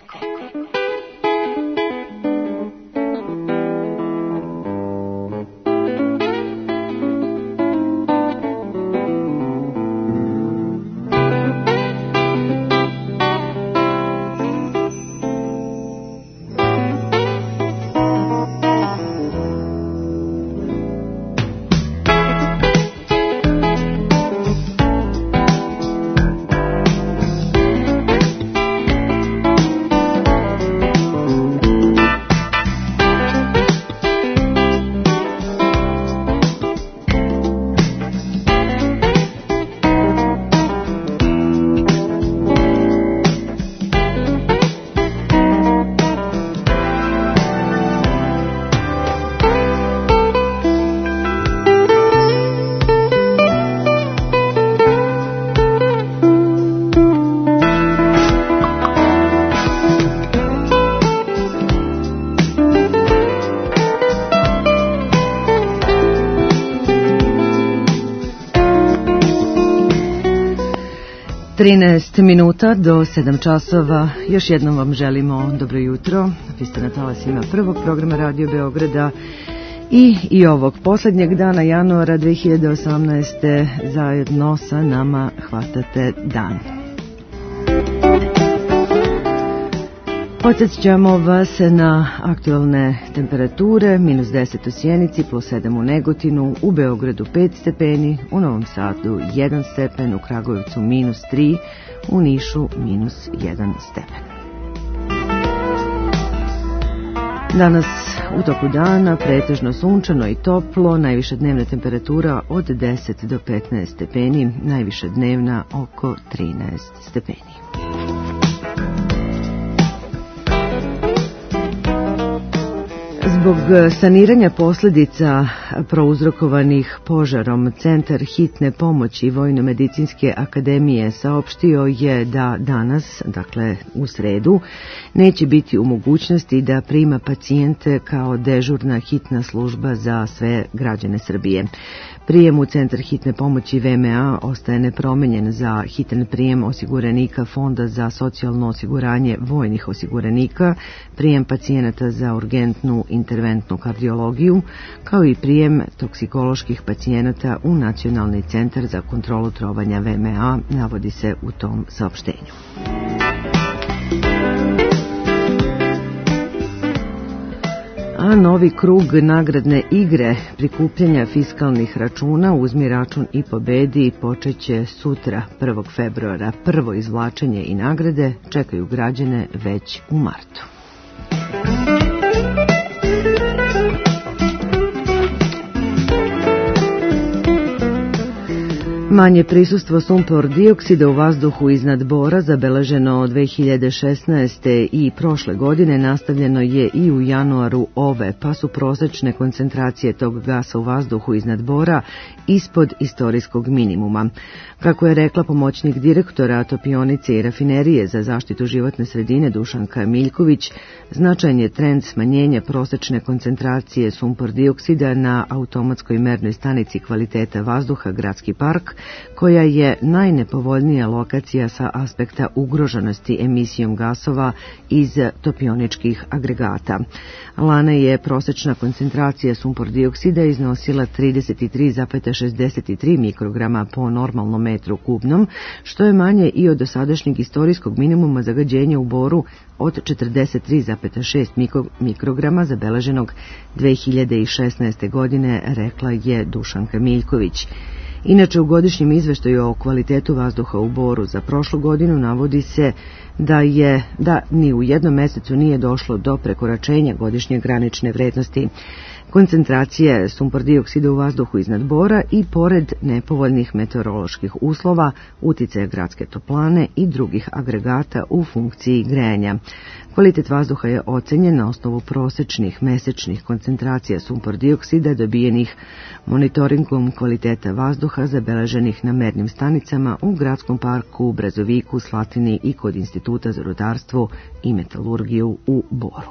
trinaest minuta do sedam časova. Još jednom vam želimo dobro jutro. Vi ste na talasima prvog programa Radio Beograda i i ovog posljednjeg dana januara dve hiljade osamnaeste. zajedno sa nama hvatate dan. Podsjećamo vas na aktualne temperature: minus deset u Sjenici, plus sedam u Negotinu, u Beogradu pet stepeni, u Novom Sadu jedan stepen, u Kragujevcu minus tri, u Nišu minus jedan stepen. Danas u toku dana pretežno sunčano i toplo, najviša dnevna temperatura od deset do petnaest stepeni, najviša dnevna oko trinaest stepeni. Zbog saniranja posljedica prouzrokovanih požarom, Centar hitne pomoći Vojno-medicinske akademije saopštio je da danas, dakle u sredu, neće biti u mogućnosti da prima pacijente kao dežurna hitna služba za sve građane Srbije. Prijem u Centar hitne pomoći ve em a ostaje nepromenjen za hitan prijem osiguranika Fonda za socijalno osiguranje vojnih osiguranika, prijem pacijenata za urgentnu interventnu kardiologiju, kao i prijem toksikoloških pacijenata u Nacionalni centar za kontrolu trovanja ve em a, navodi se u tom saopštenju. A novi krug nagradne igre prikupljanja fiskalnih računa Uzmi račun i pobedi počeće sutra prvog februara. Prvo izvlačenje i nagrade čekaju građane već u martu. Manje prisustvo sumpor dioksida u vazduhu iznad Bora zabeleženo od dve hiljade šesnaeste. i prošle godine nastavljeno je i u januaru ove, pa su prosečne koncentracije tog gasa u vazduhu iznad Bora ispod istorijskog minimuma. Kako je rekla pomoćnik direktora Topionice i rafinerije za zaštitu životne sredine Dušanka Miljković, značajan je trend smanjenja prosečne koncentracije sumpor dioksida na automatskoj mernoj stanici kvaliteta vazduha Gradski park, koja je najnepovoljnija lokacija sa aspekta ugroženosti emisijom gasova iz topioničkih agregata. Lane je prosečna koncentracija sumpor dioksida iznosila trideset tri zarez šezdeset tri mikrograma po normalnom metru kubnom, što je manje i od dosadašnjeg istorijskog minimuma zagađenja u Boru od četrdeset tri zarez šest mikrograma zabeleženog dve hiljade šesnaeste. godine, rekla je Dušanka Miljković. Inače, u godišnjem izveštaju o kvalitetu vazduha u Boru za prošlu godinu navodi se da je da ni u jednom mesecu nije došlo do prekoračenja godišnje granične vrednosti koncentracije sumpor dioksida u vazduhu iznad Bora i pored nepovoljnih meteoroloških uslova, uticaja gradske toplane i drugih agregata u funkciji grejanja. Kvalitet vazduha je ocenjen na osnovu prosečnih mesečnih koncentracija sumpor dioksida dobijenih monitoringom kvaliteta vazduha zabeleženih na mernim stanicama u Gradskom parku, Brezoviku, Slatini i kod Instituta za rudarstvo i metalurgiju u Boru.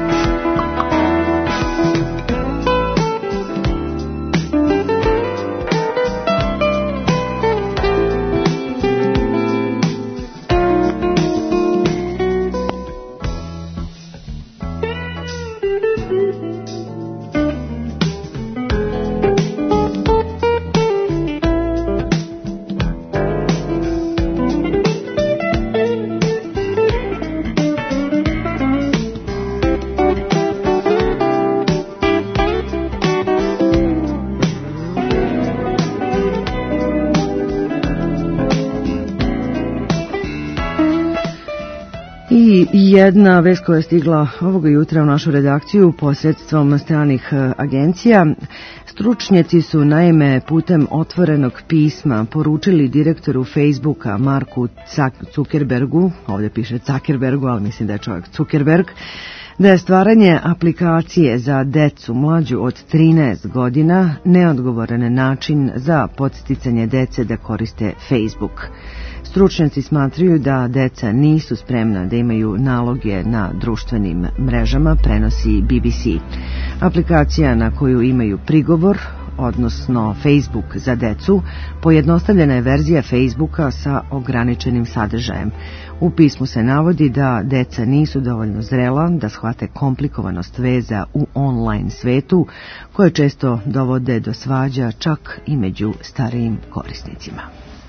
Jedna vest koja je stigla ovoga jutra u našu redakciju posredstvom stranih agencija. Stručnjaci su naime putem otvorenog pisma poručili direktoru Facebooka Marku Zuckerbergu, ovdje piše Zuckerbergu, ali mislim da je čovjek Zuckerberg, da je stvaranje aplikacije za decu mlađu od trinaest godina neodgovoran način za podsticanje dece da koriste Facebook. Stručnjaci smatraju da deca nisu spremna da imaju naloge na društvenim mrežama, prenosi B B C. Aplikacija na koju imaju prigovor, odnosno Facebook za decu, pojednostavljena je verzija Facebooka sa ograničenim sadržajem. U pismu se navodi da deca nisu dovoljno zrela da shvate komplikovanost veza u online svetu, koje često dovode do svađa čak i među starijim korisnicima.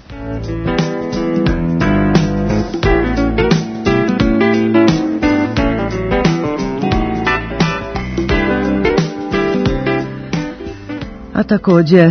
A također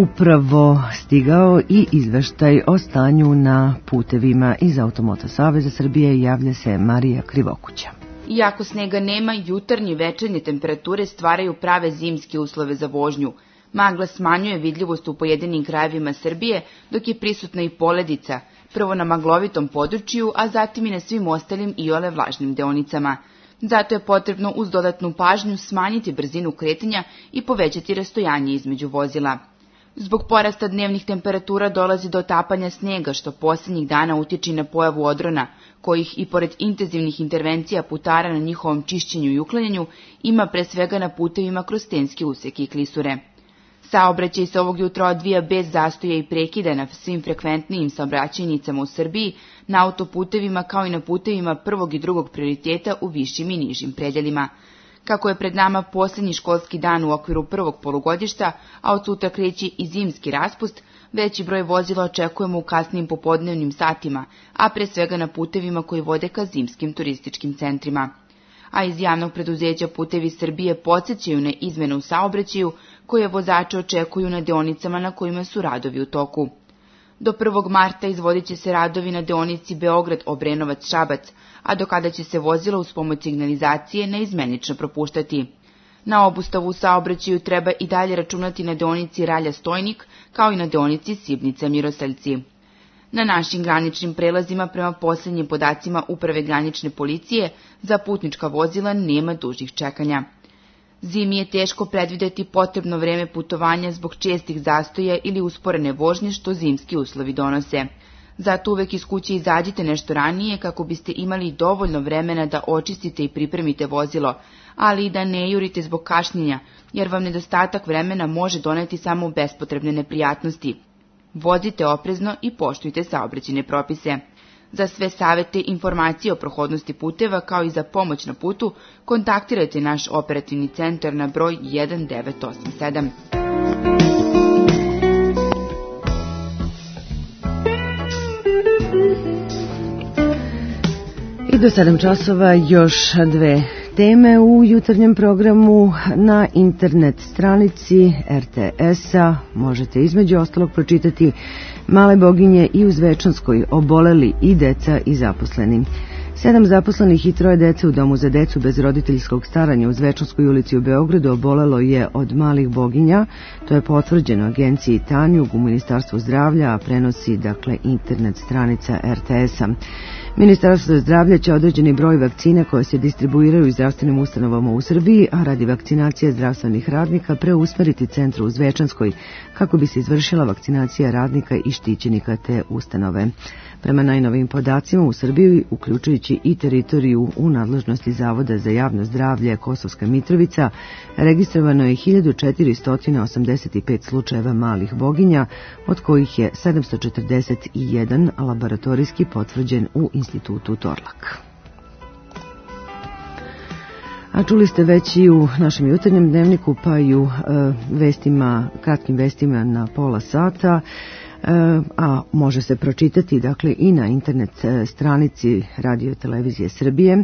upravo stigao i izveštaj o stanju na putevima iz Automoto Saveza Srbije, javlja se Marija Krivokuća. Iako snega nema, jutarnje i večernje temperature stvaraju prave zimske uslove za vožnju. Magla smanjuje vidljivost u pojedinim krajevima Srbije, dok je prisutna i poledica, prvo na maglovitom području, a zatim i na svim ostalim iole vlažnim deonicama. Zato je potrebno uz dodatnu pažnju smanjiti brzinu kretanja i povećati rastojanje između vozila. Zbog porasta dnevnih temperatura dolazi do otapanja snega, što posljednjih dana utiče na pojavu odrona, kojih i pored intenzivnih intervencija putara na njihovom čišćenju i uklanjanju ima pre svega na putevima kroz stenske useke i klisure. Saobraćaj se ovog jutra odvija bez zastoja i prekida na svim frekventnijim saobraćajnicama u Srbiji, na autoputevima kao i na putevima prvog i drugog prioriteta u višim i nižim predelima. Kako je pred nama posljednji školski dan u okviru prvog polugodišta, a od sutra kreće i zimski raspust, veći broj vozila očekujemo u kasnijim popodnevnim satima, a pre svega na putevima koji vode ka zimskim turističkim centrima. A iz javnog preduzeća Putevi Srbije podsjećaju na izmene u saobraćaju koje vozače očekuju na deonicama na kojima su radovi u toku. Do prvog marta izvodit će se radovi na deonici Beograd-Obrenovac-Šabac, a do kada će se vozila uz pomoć signalizacije neizmenično propuštati. Na obustavu u saobraćaju treba i dalje računati na deonici Ralja-Stojnik, kao i na deonici Sibnica-Mirosaljci. Na našim graničnim prelazima, prema posljednjim podacima Uprave granične policije, za putnička vozila nema dužih čekanja. Zimi je teško predvideti potrebno vreme putovanja zbog čestih zastoja ili usporene vožnje što zimski uslovi donose. Zato uvek iz kuće izađite nešto ranije kako biste imali dovoljno vremena da očistite i pripremite vozilo, ali i da ne jurite zbog kašnjenja, jer vam nedostatak vremena može doneti samo bespotrebne neprijatnosti. Vozite oprezno i poštujte saobraćajne propise. Za sve savete i informacije o prohodnosti puteva, kao i za pomoć na putu, kontaktirajte naš operativni centar na broj jedan devet osam sedam. I do sedam časova još dve teme u jutarnjem programu. Na internet stranici er te es-a možete između ostalog pročitati Male boginje i u Zvečanskoj, oboleli i deca i zaposleni. Sedam zaposlenih i troje dece u domu za decu bez roditeljskog staranja u Zvečanskoj ulici u Beogradu obolelo je od malih boginja. To je potvrđeno agenciji Tanjug u Ministarstvu zdravlja, a prenosi dakle internet stranica er te es-a. Ministarstvo zdravlja će određeni broj vakcine koje se distribuiraju u zdravstvenim ustanovama u Srbiji, a radi vakcinacije zdravstvenih radnika preusmeriti centru u Zvečanskoj kako bi se izvršila vakcinacija radnika i štićenika te ustanove. Prema najnovijim podacima u Srbiji, uključujući i teritoriju u nadležnosti Zavoda za javno zdravlje Kosovska Mitrovica, registrovano je hiljadu četiristo osamdeset pet slučajeva malih boginja, od kojih je sedamsto četrdeset jedan laboratorijski potvrđen u institutu Torlak. A čuli ste već i u našem jutarnjem dnevniku, pa i u e, vestima, kratkim vestima na pola sata, a može se pročitati dakle i na internet stranici Radio Televizije Srbije.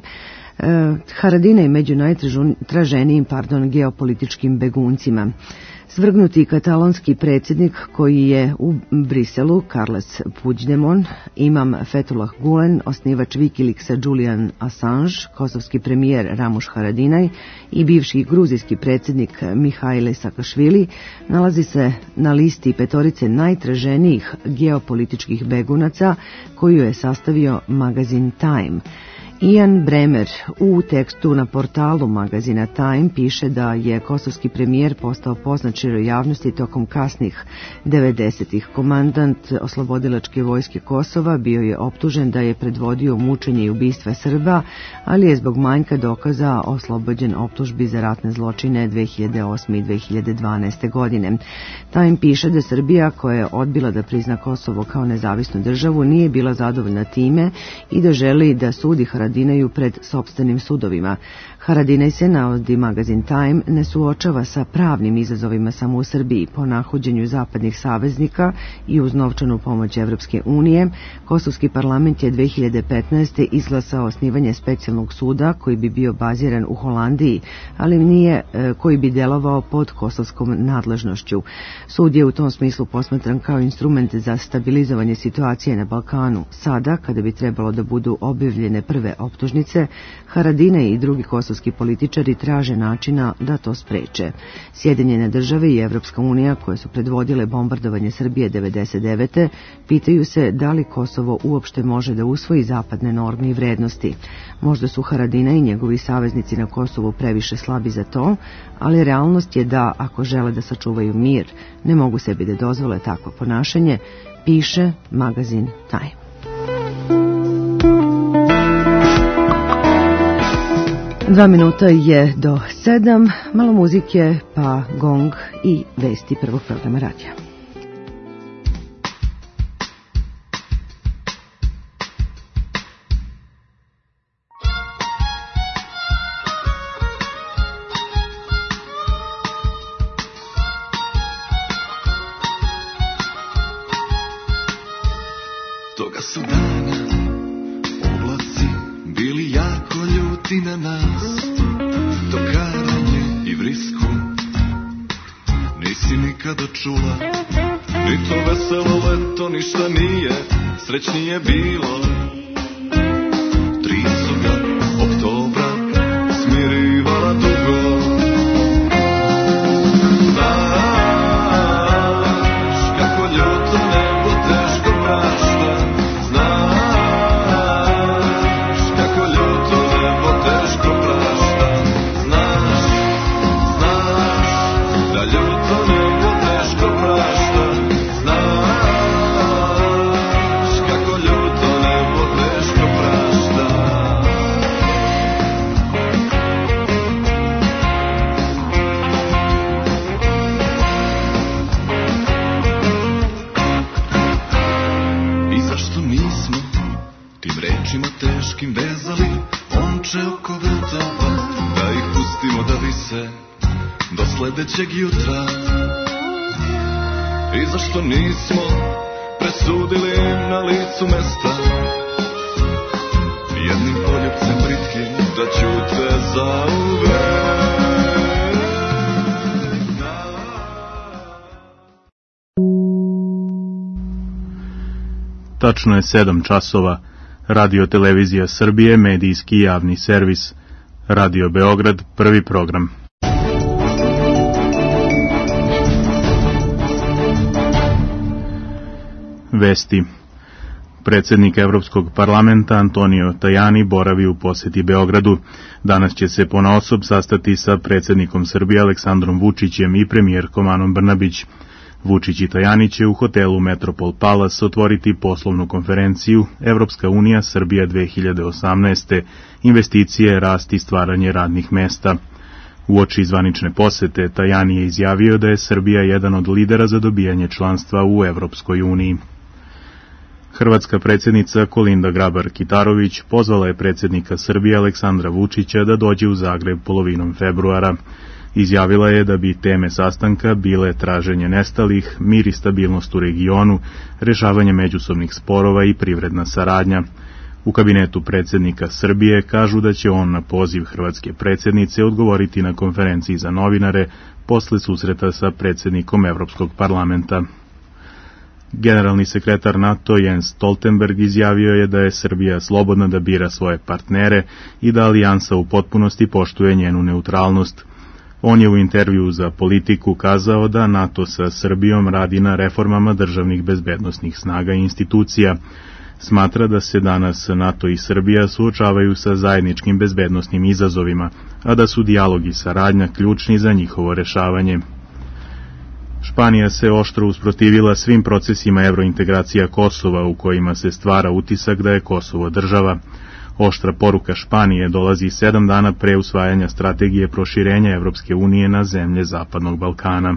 Haradinaj je među najtraženijim pardon, geopolitičkim beguncima. Svrgnuti katalonski predsjednik koji je u Briselu, Carles Puigdemont, imam Fethullah Gulen, osnivač Wikileaksa Julian Assange, kosovski premijer Ramush Haradinaj i bivši gruzijski predsjednik Mihail Saakašvili nalazi se na listi petorice najtraženijih geopolitičkih begunaca koju je sastavio magazin Time. Ian Bremer u tekstu na portalu magazina Time piše da je kosovski premijer postao poznat široj javnosti tokom kasnih devedesetih. Komandant oslobodilačke vojske Kosova bio je optužen da je predvodio mučenje i ubistva Srba, ali je zbog manjka dokaza oslobođen optužbi za ratne zločine dve hiljade osme i dve hiljade dvanaeste. godine. Time piše da Srbija, koja je odbila da prizna Kosovo kao nezavisnu državu, nije bila zadovoljna time i da želi da sudi Haradinaju pred sopstvenim sudovima. Haradinaj se, navodi magazin Time, ne suočava sa pravnim izazovima samo u Srbiji. Po nahođenju zapadnih saveznika i uz novčanu pomoć Evropske unije, Kosovski parlament je dve hiljade petnaeste. izglasao osnivanje specijalnog suda koji bi bio baziran u Holandiji, ali nije koji bi delovao pod kosovskom nadležnošću. Sud je u tom smislu posmatran kao instrument za stabilizovanje situacije na Balkanu. Sada, kada bi trebalo da budu objavljene prve optužnice, Haradinaj i drugi kosovski političari traže načina da to spreče. Sjedinjene države i Evropska unija, koje su predvodile bombardovanje Srbije devedeset devete. pitaju se da li Kosovo uopšte može da usvoji zapadne norme i vrednosti. Možda su Haradinaj i njegovi saveznici na Kosovu previše slabi za to, ali realnost je da, ako žele da sačuvaju mir, ne mogu sebi da dozvole takvo ponašanje, piše magazin Time. Dva minuta je do sedam, malo muzike, pa gong i vesti prvog programa radija. Toga su dana oblaci bili jako ljuti na nas, to karanje i vrisku nisi nikada čula, ni to veselo leto ništa nije srećnije bilo. Tridesetog oktobra smirivala dugo. Znaš kako ljuto nebo teško prašta, znaš kako ljuto nebo teško prašta, znaš, znaš da ljuto nebo teško prašta, znaš kako ljuto nebo teško prašta. se do sledećeg jutra. I zašto nismo presudili na licu mesta jednim poljupcem britkim da ćute zauvek. Tačno je sedam časova. Radio Televizija Srbije, medijski javni servis. Radio Beograd, prvi program. Vesti. Predsjednik Evropskog parlamenta Antonio Tajani boravi u posjeti Beogradu. Danas će se ponaosob sastati sa predsjednikom Srbije Aleksandrom Vučićem i premijerkom Anom Brnabić. Vučić i Tajani će u hotelu Metropol Palace otvoriti poslovnu konferenciju Evropska unija Srbija dve hiljade osamnaeste. Investicije, rast i stvaranje radnih mesta. Uoči zvanične posete, Tajani je izjavio da je Srbija jedan od lidera za dobijanje članstva u Evropskoj uniji. Hrvatska predsjednica Kolinda Grabar-Kitarović pozvala je predsjednika Srbije Aleksandra Vučića da dođe u Zagreb polovinom februara. Izjavila je da bi teme sastanka bile traženje nestalih, mir i stabilnost u regionu, rešavanje međusobnih sporova i privredna saradnja. U kabinetu predsjednika Srbije kažu da će on na poziv hrvatske predsjednice odgovoriti na konferenciji za novinare posle susreta sa predsjednikom Evropskog parlamenta. Generalni sekretar NATO Jens Stoltenberg izjavio je da je Srbija slobodna da bira svoje partnere i da alijansa u potpunosti poštuje njenu neutralnost. On je u intervjuu za Politiku kazao da NATO sa Srbijom radi na reformama državnih bezbednosnih snaga i institucija. Smatra da se danas NATO i Srbija suočavaju sa zajedničkim bezbednosnim izazovima, a da su dijalog i saradnja ključni za njihovo rešavanje. Španija se oštro usprotivila svim procesima evrointegracija Kosova u kojima se stvara utisak da je Kosovo država. Oštra poruka Španije dolazi sedam dana pre usvajanja strategije proširenja Evropske unije na zemlje Zapadnog Balkana.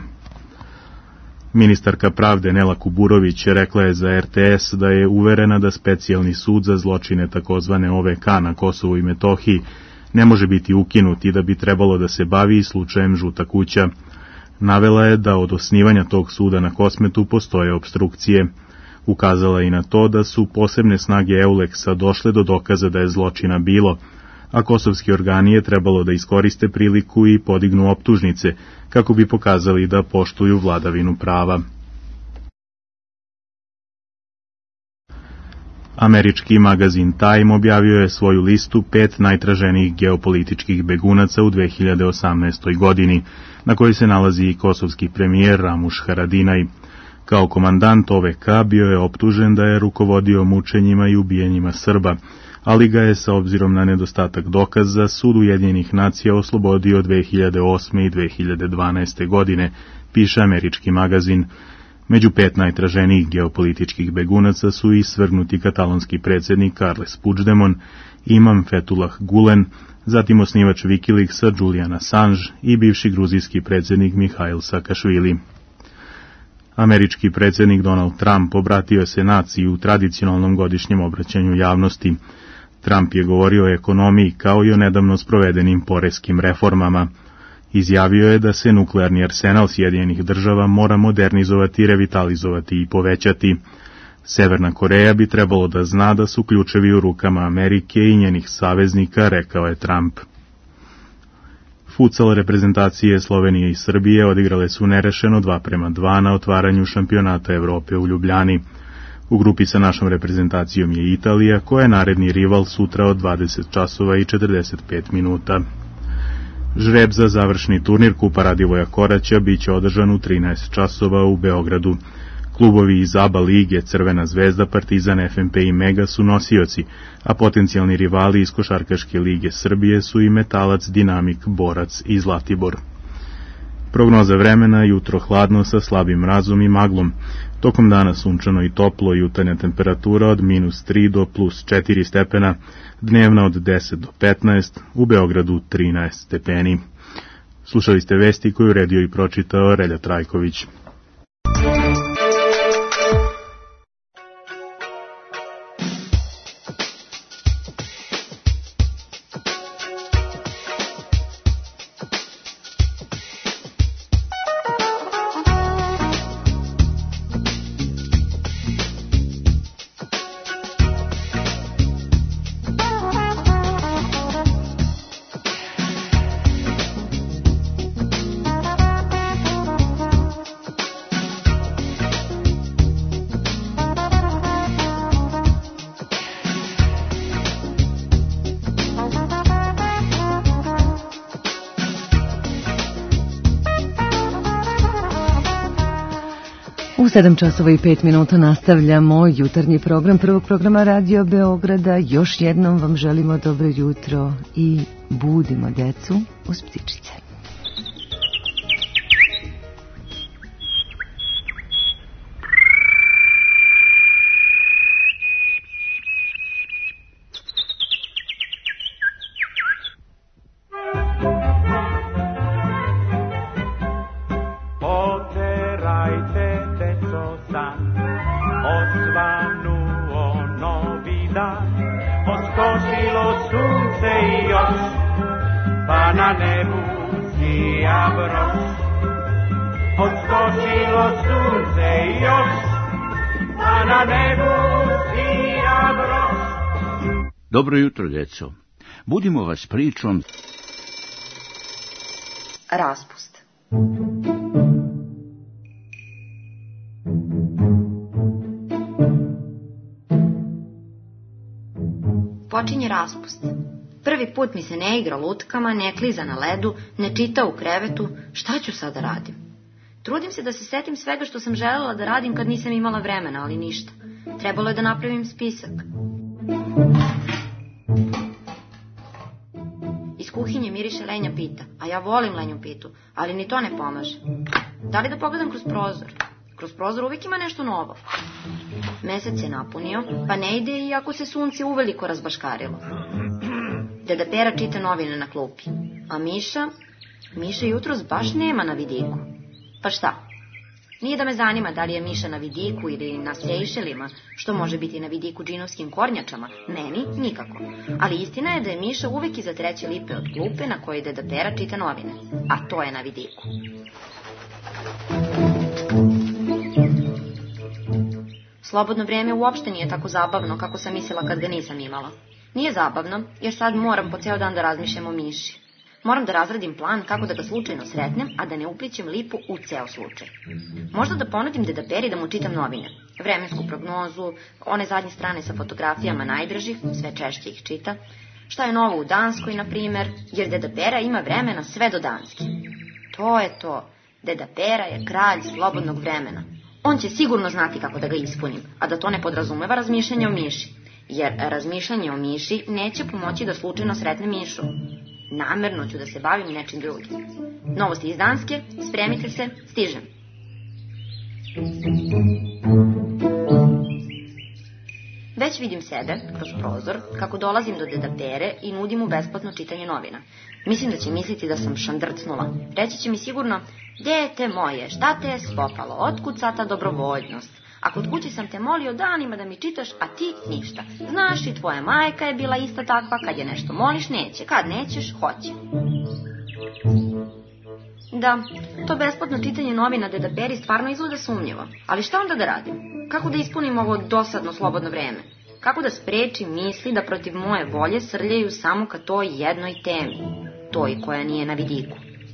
Ministarka pravde Nela Kuburović rekla je za er te es da je uverena da specijalni sud za zločine takozvane o ve ka na Kosovu i Metohiji ne može biti ukinut i da bi trebalo da se bavi slučajem Žuta kuća. Navela je da od osnivanja tog suda na Kosmetu postoje opstrukcije. Ukazala i na to da su posebne snage Euleksa došle do dokaza da je zločina bilo, a kosovski organi je trebalo da iskoriste priliku i podignu optužnice, kako bi pokazali da poštuju vladavinu prava. Američki magazin Time objavio je svoju listu pet najtraženijih geopolitičkih begunaca u dve hiljade osamnaestoj. godini, na kojoj se nalazi i kosovski premijer Ramuš Haradinaj. Kao komandant o ve ka bio je optužen da je rukovodio mučenjima i ubijenjima Srba, ali ga je sa obzirom na nedostatak dokaza Sud Ujedinjenih nacija oslobodio dve hiljade osme. i dve hiljade dvanaeste. godine, piše američki magazin. Među pet najtraženijih geopolitičkih begunaca su i svrgnuti katalonski predsjednik Carles Puigdemont, imam Fethullah Gulen, zatim osnivač Wikileaksa Julian Assange i bivši gruzijski predsjednik Mihail Saakašvili. Američki predsjednik Donald Trump obratio se naciji u tradicionalnom godišnjem obraćanju javnosti. Trump je govorio o ekonomiji kao i o nedavno sprovedenim poreskim reformama. Izjavio je da se nuklearni arsenal Sjedinjenih država mora modernizovati, revitalizovati i povećati. Severna Koreja bi trebalo da zna da su ključevi u rukama Amerike i njenih saveznika, rekao je Trump. Futsal reprezentacije Slovenije i Srbije odigrale su nerešeno dva prema dva na otvaranju šampionata Evrope u Ljubljani. U grupi sa našom reprezentacijom je Italija, koja je naredni rival sutra od dvadeset časova i četrdeset pet minuta. Žreb za završni turnir Kupa Radivoja Koraća biće održan u trinaest časova u Beogradu. Klubovi iz A B A lige Crvena zvezda, Partizan, ef em pe i Mega su nosioci, a potencijalni rivali iz Košarkaške lige Srbije su i Metalac, Dinamik, Borac i Zlatibor. Prognoza vremena: jutro hladno sa slabim mrazom i maglom. Tokom dana sunčano i toplo, jutarnja temperatura od minus tri do plus četiri stepena, dnevna od deset do petnaest, u Beogradu trinaest stepeni. Slušali ste vesti koju redio i pročitao Relja Trajković. sedam časova i pet minuta nastavljamo jutarnji program prvog programa Radio Beograda. Još jednom vam želimo dobro jutro i budimo decu uz ptičice. Dobro jutro, djeco. Budimo vas pričom. Raspust. Počinje raspust. Prvi put mi se ne igra lutkama, ne kliza na ledu, ne čita u krevetu. Šta ću sada radim? Trudim se da se setim svega što sam želela da radim kad nisam imala vremena, ali ništa. Trebalo je da napravim spisak. Iz kuhinje miriše lenja pita, a ja volim lenju pitu, ali ni to ne pomaže. Da li da pogledam kroz prozor? Kroz prozor uvijek ima nešto novo. Mesec se napunio, pa ne ide iako se sunce uveliko razbaškarilo. Deda Pera čita novine na klupi, a Miša, Miša jutros baš nema na vidiku. Pa šta? Nije da me zanima da li je Miša na vidiku ili na Sejšelima, što može biti na vidiku džinovskim kornjačama, meni nikako. Ali istina je da je Miša uvek iza treće lipe od klupe na kojoj deda Pera čita novine, a to je na vidiku. Slobodno vreme uopšte nije tako zabavno kako sam mislila kad ga nisam imala. Nije zabavno, jer sad moram po ceo dan da razmišljam o Miši. Moram da razradim plan kako da ga slučajno sretnem, a da ne uplićem lipu u ceo slučaj. Možda da ponudim deda Peri da mu čitam novine, vremensku prognozu, one zadnje strane sa fotografijama najdražih, sve češće ih čita, šta je novo u Danskoj, na primer, jer deda Pera ima vremena sve do Danske. To je to. Deda Pera je kralj slobodnog vremena. On će sigurno znati kako da ga ispunim, a da to ne podrazumeva razmišljanje o Miši, jer razmišljanje o Miši neće pomoći da slučajno sretne Mišu. Namerno ću da se bavim nečim drugim. Novosti iz Danske, spremite se, stižem. Već vidim sebe, kroz prozor, kako dolazim do deda Pere i nudim mu besplatno čitanje novina. Mislim da će misliti da sam šandrcnula. Reći će mi sigurno, dete moje, šta te je spopalo, otkud sad ta dobrovoljnost? A kod kuće sam te molio danima da mi čitaš, a ti ništa. Znaš, i tvoja majka je bila ista takva, kad je nešto moliš, neće. Kad nećeš, hoće. Da, to besplatno čitanje novina deda Peri stvarno izgleda sumnjivo. Ali šta onda da radim? Kako da ispunim ovo dosadno slobodno vreme? Kako da sprečim misli da protiv moje volje srljaju samo ka toj jednoj temi, toj koja nije na vidiku?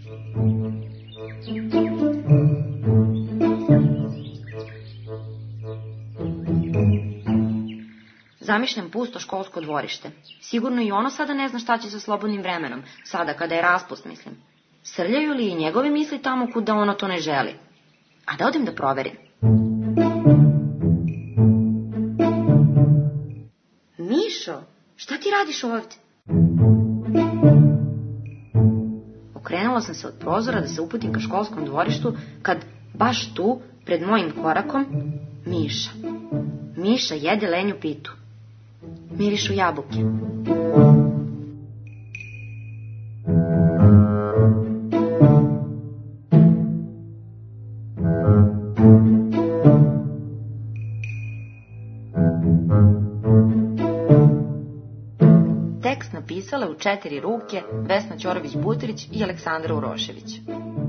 Zamišljam pusto školsko dvorište. Sigurno i ono sada ne zna šta će sa slobodnim vremenom, sada kada je raspust, mislim. Srljaju li i njegove misli tamo kuda ono to ne želi? A da odem da proverim. Mišo, šta ti radiš ovdje? Okrenula sam se od prozora da se uputim ka školskom dvorištu, kad baš tu, pred mojim korakom, Miša. Miša jede lenju pitu. Mirišu jabuke. Tekst napisale u četiri ruke Vesna Ćorović-Butrić i Aleksandra Urošević.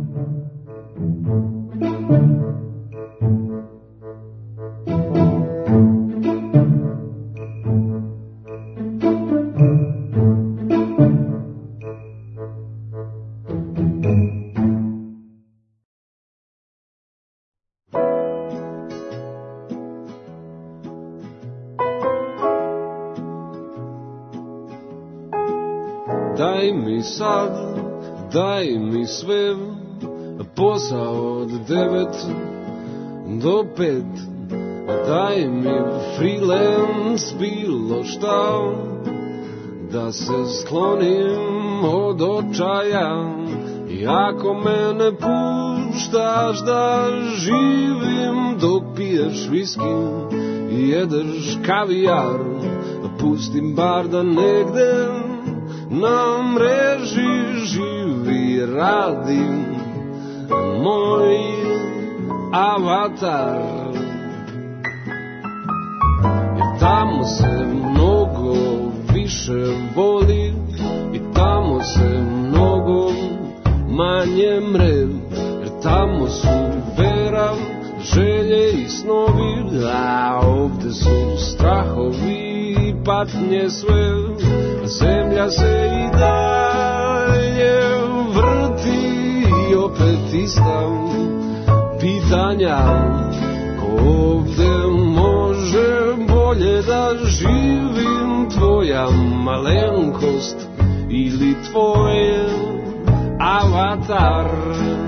Daj mi sad, daj mi sve, posao od devet, do pet. Daj mi freelance bilo šta, da se sklonim od očaja. I ako me ne puštaš da živim dok piješ viski i jedeš kavijar, pustim bar da negde na mreži živi radim moj avatar. Jer tamo se mnogo više voli i tamo se mnogo manje mre, jer tamo su vera, želje i snovi, a ovde su strahovi i patnje sve. Zemlja se i dalje vrti i opet ista pitanja. Ko ovde može bolje da živim, tvoja malenkost ili tvoje avatar?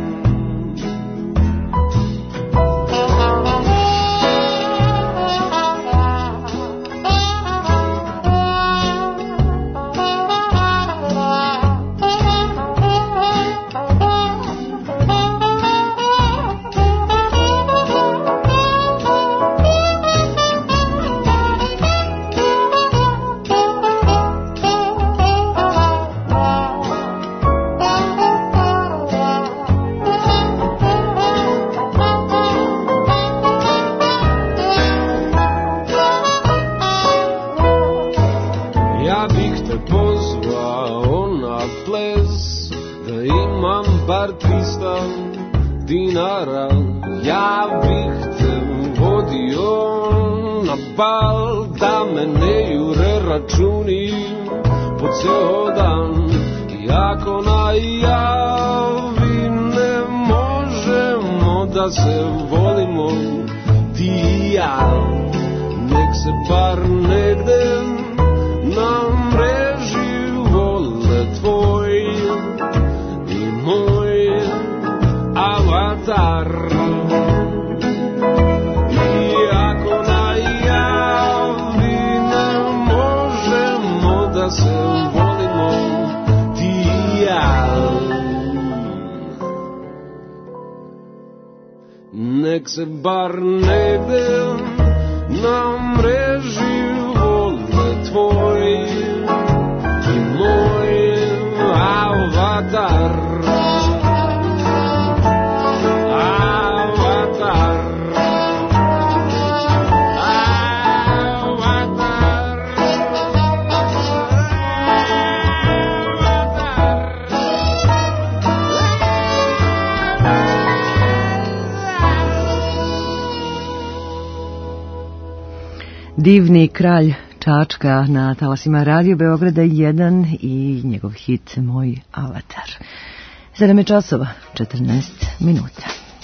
Dinara, ja bih te vodio na bal, da me ne jure računi po ceo dan. I ako najavi ne možemo da se volimo ti i ja, nek se bar negde na mreži vole tvoj i moj avatar. I ako najavi ne možemo da se volimo ti i ja, nek se bar negde na mreži vole tvoj i moj avatar. Divni kralj Čačka na talasima Radio Beograda jedan i njegov hit Moj avatar. sedam je časova, četrnaest minuta.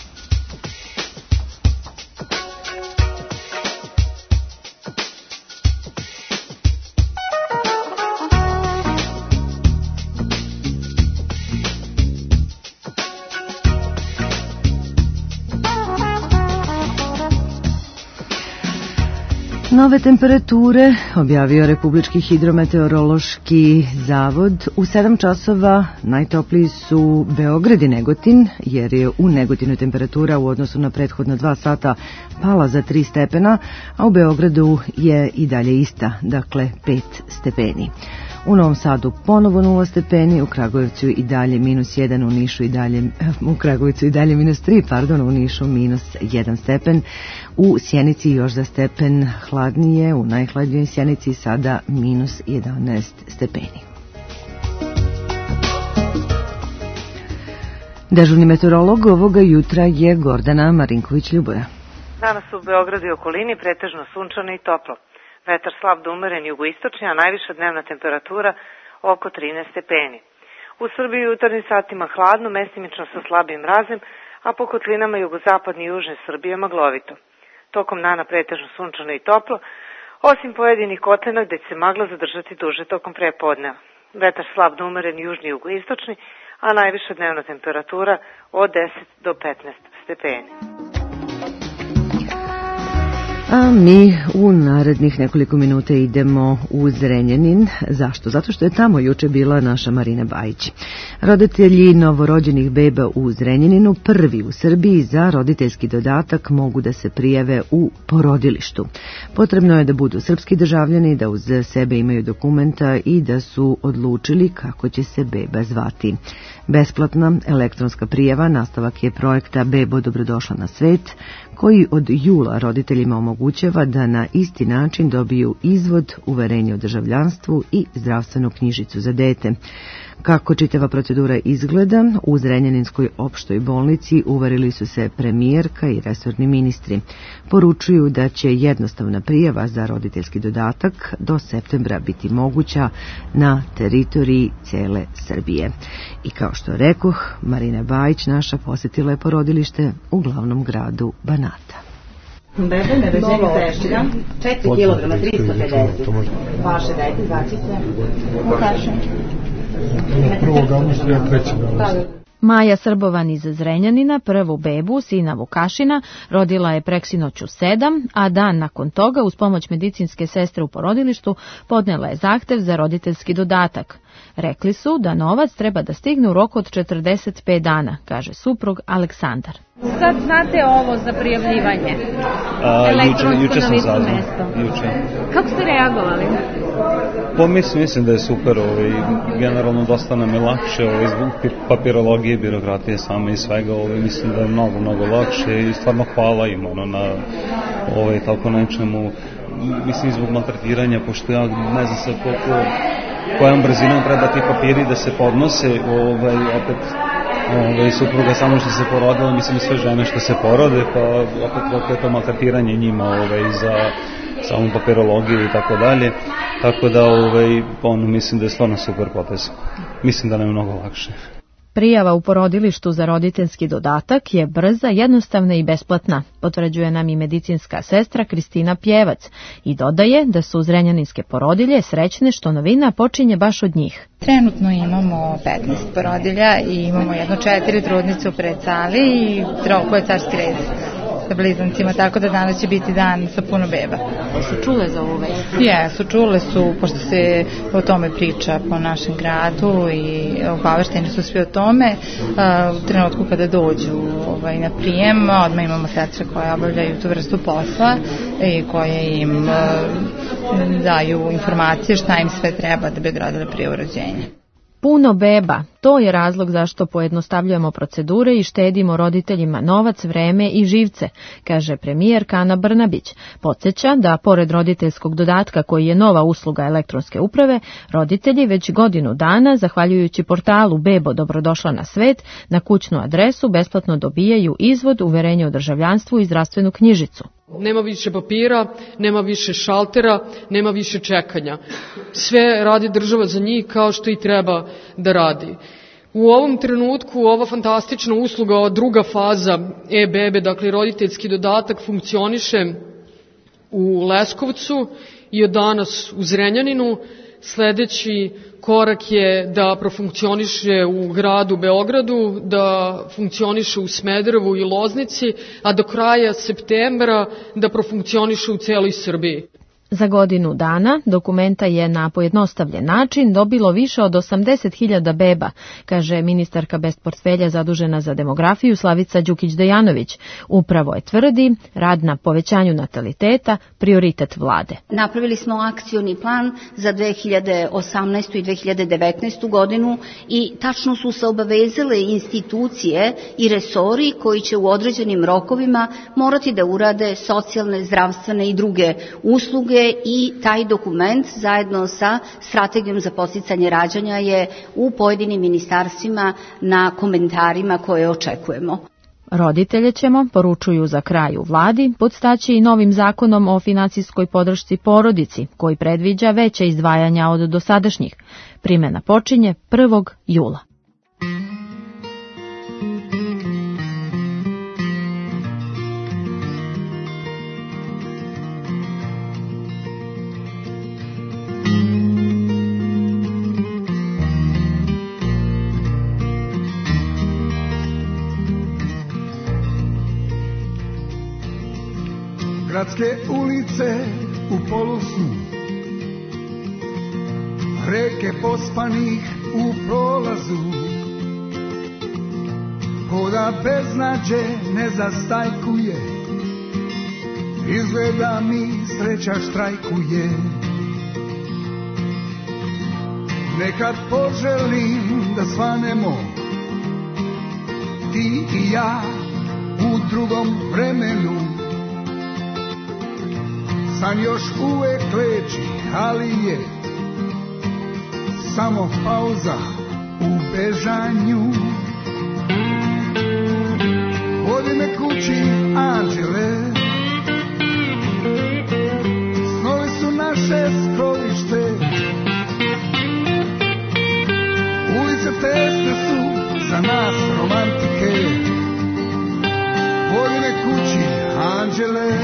Nove temperature objavio Republički hidrometeorološki zavod. U sedam časova najtopliji su Beograd i Negotin, jer je u Negotinu temperatura u odnosu na prethodna dva sata pala za tri stepena, a u Beogradu je i dalje ista, dakle pet stepeni. U Novom Sadu ponovo nula stepeni, u Kragujevcu i dalje minus jedan, u Nišu i dalje, u Kragujevcu i dalje minus tri, pardon, u Nišu minus jedan stepen, u Sjenici još za stepen hladnije, u najhladnijoj Sjenici sada minus jedanaest stepeni. Dežurni meteorolog ovoga jutra je Gordana Marinković-Ljuboja. Danas u Beogradu i okolini pretežno sunčano i toplo. Vetar slab do umeren jugoistočni, a najviša dnevna temperatura oko trinaest stepeni. U Srbiji u jutarnjim satima hladno, mestimično sa slabim mrazem, a po kotlinama jugozapadne i južne Srbije maglovito. Tokom dana pretežno sunčano i toplo, osim pojedinih kotlina gde će se magla zadržati duže tokom prepodneva. Vetar slab do umeren južni jugoistočni, a najviša dnevna temperatura od deset do petnaest stepeni. A mi u narednih nekoliko minuta idemo u Zrenjanin. Zašto? Zato što je tamo juče bila naša Marina Bajić. Roditelji novorođenih beba u Zrenjaninu, prvi u Srbiji za roditeljski dodatak, mogu da se prijave u porodilištu. Potrebno je da budu srpski državljani, da uz sebe imaju dokumenta i da su odlučili kako će se beba zvati. Besplatna elektronska prijava nastavak je projekta Bebo dobrodošla na svet, koji od jula roditeljima omogućava da na isti način dobiju izvod, uverenje o državljanstvu i zdravstvenu knjižicu za dete. Kako čitava procedura izgleda, u Zrenjaninskoj opštoj bolnici uverili su se premijerka i resorni ministri. Poručuju da će jednostavna prijava za roditeljski dodatak do septembra biti moguća na teritoriji cele Srbije. I kao što rekoh, Marina Bajić naša posjetila je porodilište u glavnom gradu Banata. Bebe na rođenju Preština, četiri kilograma, tristo pedeset. Vaše dete, začite. Ukašem. Maja Srbovan iz Zrenjanina prvu bebu, sina Vukašina, rodila je preksinoć u sedam, a dan nakon toga uz pomoć medicinske sestre u porodilištu podnela je zahtev za roditeljski dodatak. Rekli su da novac treba da stigne u roku od četrdeset pet dana, kaže suprug Aleksandar. Sad znate ovo za prijavljivanje? A, juče, juče sam saznao. Juče. Kako ste reagovali? Pa mislim, mislim da je super, ovaj, generalno dosta nam je lakše, ovaj, zbog papirologije, birokratije same i svega, ovaj, mislim da je mnogo, mnogo lakše i stvarno hvala im ono, na ovaj, tako nečemu, mislim zbog maltretiranja, pošto ja ne znam sad koliko, kojom brzinom treba ti papiri da se podnose, ovaj, opet ovaj, supruga samo što se porodila, mislim sve žene što se porode, pa opet koliko je to maltretiranje njima ovaj, za samu papirologiju i tako dalje, tako da ovaj, ono, mislim da je stvarno super potez. Mislim da nam je mnogo lakše. Prijava u porodilištu za roditeljski dodatak je brza, jednostavna i besplatna, potvrđuje nam i medicinska sestra Kristina Pjevac i dodaje da su zrenjaninske porodilje srećne što novina počinje baš od njih. Trenutno imamo petnaest porodilja i imamo jedno četiri trudnice u predsali i troje carski red sa blizancima, tako da danas će biti dan sa puno beba. Su čule za ovu vest? Jesu, čule su, pošto se o tome priča po našem gradu i obavešteni su svi o tome. U trenutku kada dođu ovaj, na prijem, odmah imamo sestre koje obavljaju tu vrstu posla i koje im daju informacije šta im sve treba da bi odradile prije rođenja. Puno beba, to je razlog zašto pojednostavljujemo procedure i štedimo roditeljima novac, vreme i živce, kaže premijerka Ana Brnabić. Podsjeća da, pored roditeljskog dodatka koji je nova usluga elektronske uprave, roditelji već godinu dana, zahvaljujući portalu Bebo dobrodošla na svet, na kućnu adresu besplatno dobijaju izvod, uverenje o državljanstvu i zdravstvenu knjižicu. Nema više papira, nema više šaltera, nema više čekanja. Sve radi država za njih kao što i treba da radi. U ovom trenutku ova fantastična usluga, ova druga faza e-bebe, dakle roditeljski dodatak, funkcioniše u Leskovcu i od danas u Zrenjaninu. Sledeći korak je da profunkcioniše u gradu Beogradu, da funkcioniše u Smederevu i Loznici, a do kraja septembra da profunkcioniše u celoj Srbiji. Za godinu dana dokumenta je na pojednostavljen način dobilo više od osamdeset hiljada beba, kaže ministarka bez portfelja zadužena za demografiju Slavica Đukić-Dejanović. Upravo je tvrdi rad na povećanju nataliteta prioritet vlade. Napravili smo akcioni plan za dve hiljade osamnaestu i dve hiljade devetnaestu godinu i tačno su se obavezale institucije i resori koji će u određenim rokovima morati da urade socijalne, zdravstvene i druge usluge i taj dokument zajedno sa strategijom za podsticanje rađanja je u pojedinim ministarstvima na komentarima koje očekujemo. Roditelje ćemo, poručuju za kraj u vladi, podstaći i novim zakonom o finansijskoj podršci porodici, koji predviđa veće izdvajanja od dosadašnjih. Primena počinje prvog jula. Gradske ulice u polusnu, reke pospanih u prolazu, koda beznađe ne zastajkuje, izgleda mi sreća štrajkuje. Nekad poželim da svanemo, ti i ja u drugom vremenu. San još uvek leči, ali je samo pauza u bežanju. Vodi me kući, anđele, snovi su naše skrovište, ulice tesne su za nas romantike. Vodi me kući, anđele.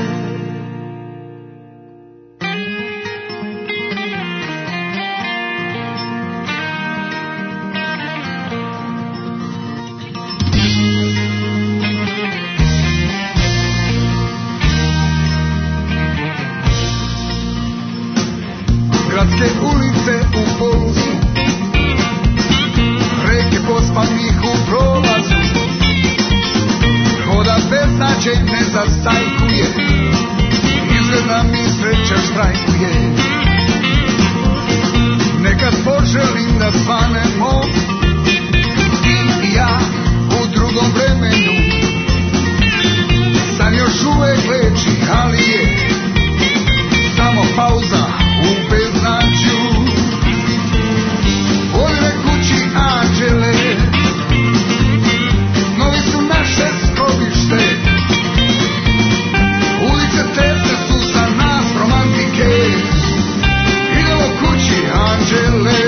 Gradske ulice u polusu, reke pospanih u prolazu, hoda beznađe ne zastajkuje, izgleda mi sreća štrajkuje. Nekad poželim da svanemo, ti i ja u drugom vremenu. San još uvek leči, ali je samo pauza u beznađu. Vodi me kući, anđele, snovi su naše skrovište, ulice tesne su za nas romantike. Idemo kući, anđele.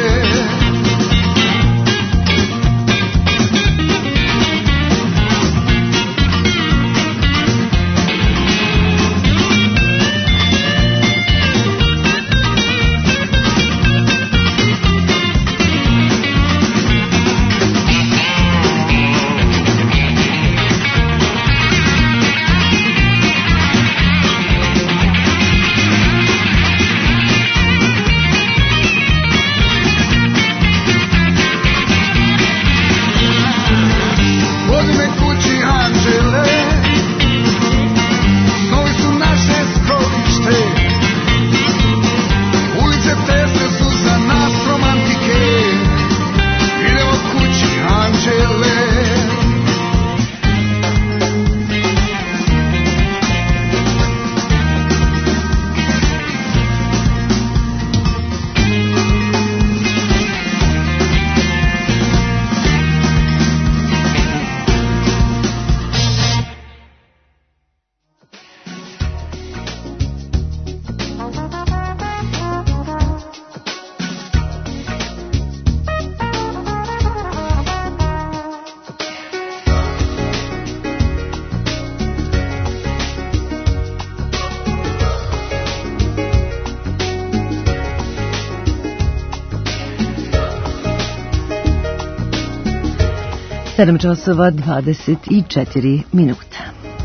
sedam časova dvadeset četiri minuta.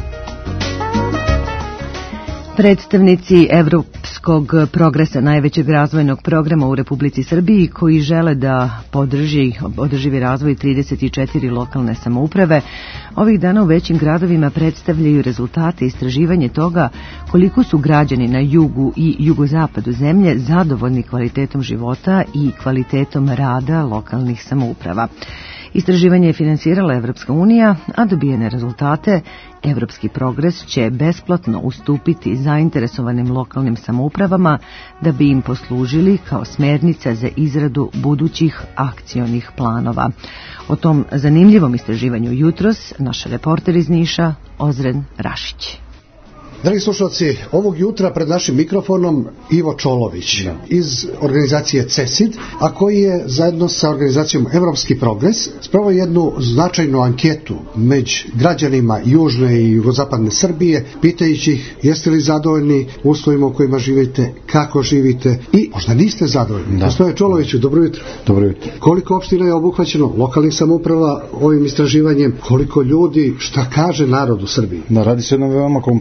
Predstavnici Evropskog progresa, najvećeg razvojnog programa u Republici Srbiji, koji žele da podrži održivi razvoj trideset četiri lokalne samouprave, ovih dana u većim gradovima predstavljaju rezultate istraživanja toga koliko su građani na jugu i jugozapadu zemlje zadovoljni kvalitetom života i kvalitetom rada lokalnih samouprava. Istraživanje je finansirala Evropska unija, a dobijene rezultate Evropski progres će besplatno ustupiti zainteresovanim lokalnim samoupravama da bi im poslužili kao smernica za izradu budućih akcionih planova. O tom zanimljivom istraživanju jutros naš reporter iz Niša, Ozren Rašić. Dragi slušalci, ovog jutra pred našim mikrofonom Ivo Čolović da. iz organizacije CESID, a koji je zajedno sa organizacijom Evropski progres sproveo jednu značajnu anketu među građanima južne i jugozapadne Srbije, pitajući ih jeste li zadovoljni uslovima u kojima živite, kako živite i možda niste zadovoljni. Da. Gospodine Čoloviću, dobro jutro. Dobro jutro. Koliko opština je obuhvaćeno lokalnih samouprava ovim istraživanjem, koliko ljudi, šta kaže narod u Srbiji? Da, radi se jednom veoma kompleksnom istraživanju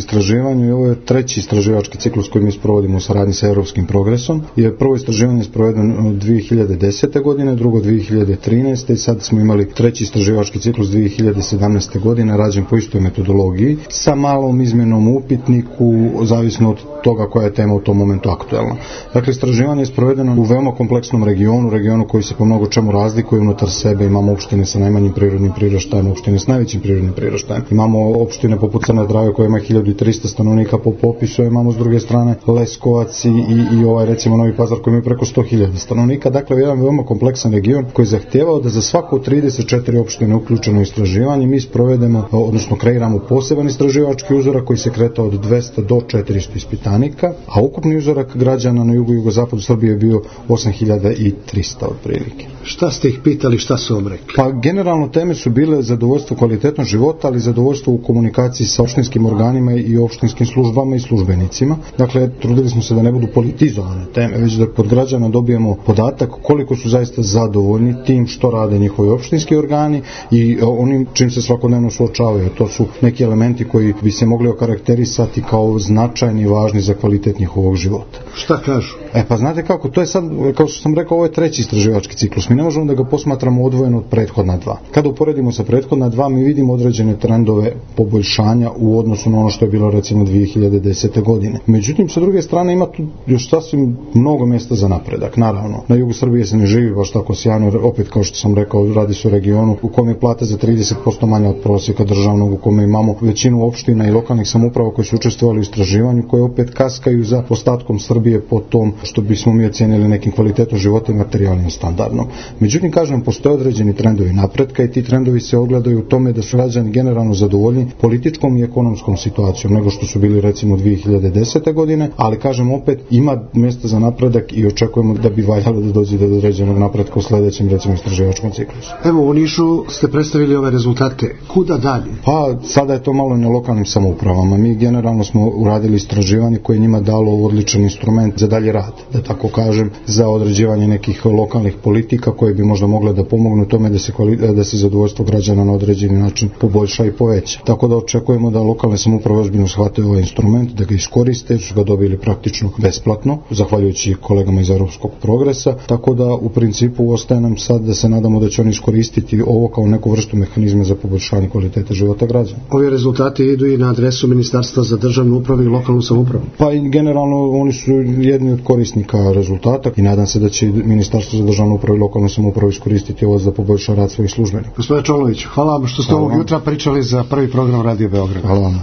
istraživanju i ovo je treći istraživački ciklus koji mi sprovodimo u saradnji sa Europskim progresom. Je prvo istraživanje sprovedeno dvije hiljade desete. godine, drugo dvije hiljade trinaeste. i sad smo imali treći istraživački ciklus dvije hiljade sedamnaeste. godine rađen po istoj metodologiji sa malom izmjenom u upitniku, zavisno od toga koja je tema u tom momentu aktuelna. Dakle, istraživanje je sprovedeno u veoma kompleksnom regionu, regionu koji se po mnogo čemu razlikuje unutar sebe. Imamo opštine sa najmanjim prirodnim priraštajem, opštine s najvećim prirodnim priraštajem. Imamo opštine poput Crne Drave koja ima hiljadu trista stanovnika po popisu, imamo s druge strane Leskovac i, i, i ovaj recimo Novi Pazar koji ima preko sto hiljada stanovnika. Dakle, jedan veoma kompleksan region koji je zahtijevao da za svako od trideset četiri opštine uključeno istraživanje mi sprovedemo, odnosno kreiramo poseban istraživački uzorak koji se kreta od dvesta do četiristo ispitanika, a ukupni uzorak građana na jugu i jugozapadu Srbije je bio osam hiljada trista otprilike. Šta ste ih pitali, šta su vam rekli? Pa generalno teme su bile zadovoljstvo kvalitetnog života, ali zadovoljstvo u komunikaciji sa opštinskim organima i opštinskim službama i službenicima. Dakle, trudili smo se da ne budu politizovane teme, već da kod građana dobijemo podatak koliko su zaista zadovoljni tim što rade njihovi opštinski organi i onim čim se svakodnevno suočavaju. To su neki elementi koji bi se mogli okarakterisati kao značajni i važni za kvalitet njihovog života. Šta kažu? E pa znate kako, to je sad, kao što sam rekao, ovo je treći istraživački ciklus. Mi ne možemo da ga posmatramo odvojeno od prethodna dva. Kada uporedimo sa prethodna dva, mi vidimo određene trendove poboljšanja u odnosu na ono što je bilo recimo dvije hiljade desete. godine. Međutim, sa druge strane ima tu još sasvim mnogo mjesta za napredak. Naravno, na jugu Srbije se ne živi baš tako sjajno, opet kao što sam rekao, radi se o regionu u kome je plata za trideset posto manja od prosjeka državnog, u kome imamo većinu opština i lokalnih samouprava koji su učestvovali u istraživanju, koje opet kaskaju za ostatkom Srbije po tom što bismo mi ocenili nekim kvalitetom života i materijalnim standardom. Međutim, kažem, postoje određeni trendovi napretka i ti trendovi se ogledaju u tome da su građani generalno zadovoljni političkom i ekonomskom situacijom nego što su bili recimo dvije hiljade desete. godine, ali kažem opet ima mjesta za napredak i očekujemo da bi valjalo da dođe do određenog napretka u sljedećem recimo istraživačkom ciklusu. Evo, u Nišu ste predstavili ove rezultate. Kuda dalje? Pa sada je to malo i na lokalnim samoupravama. Mi generalno smo uradili istraživanje koje je njima dalo odličan instrument za dalje rad, da tako kažem, za određivanje nekih lokalnih politika koje bi možda mogle da pomognu tome da se, da se zadovoljstvo građana na određeni način poboljša i poveća. Tako da očekujemo da lokalne samouprave ozbiljno shvate ovaj instrument, da ga iskoriste, su ga dobili praktično besplatno, zahvaljujući kolegama iz Europskog progresa, tako da u principu ostaje nam sad da se nadamo da će oni iskoristiti ovo kao neku vrstu mehanizma za poboljšanje kvalitete života građana. Ovi rezultati idu i na adresu Ministarstva za državnu upravu i lokalnu samoupravu? Pa i generalno oni su jedni od korisnika rezultata i nadam se da će Ministarstvo za državnu upravu i lokalnu samoupravu iskoristiti ovo za poboljšanje rad svojih službenika. Gospodine Čolović, hvala vam što ste ovog jutra pričali za prvi program Radio Beograd. Hvala vam.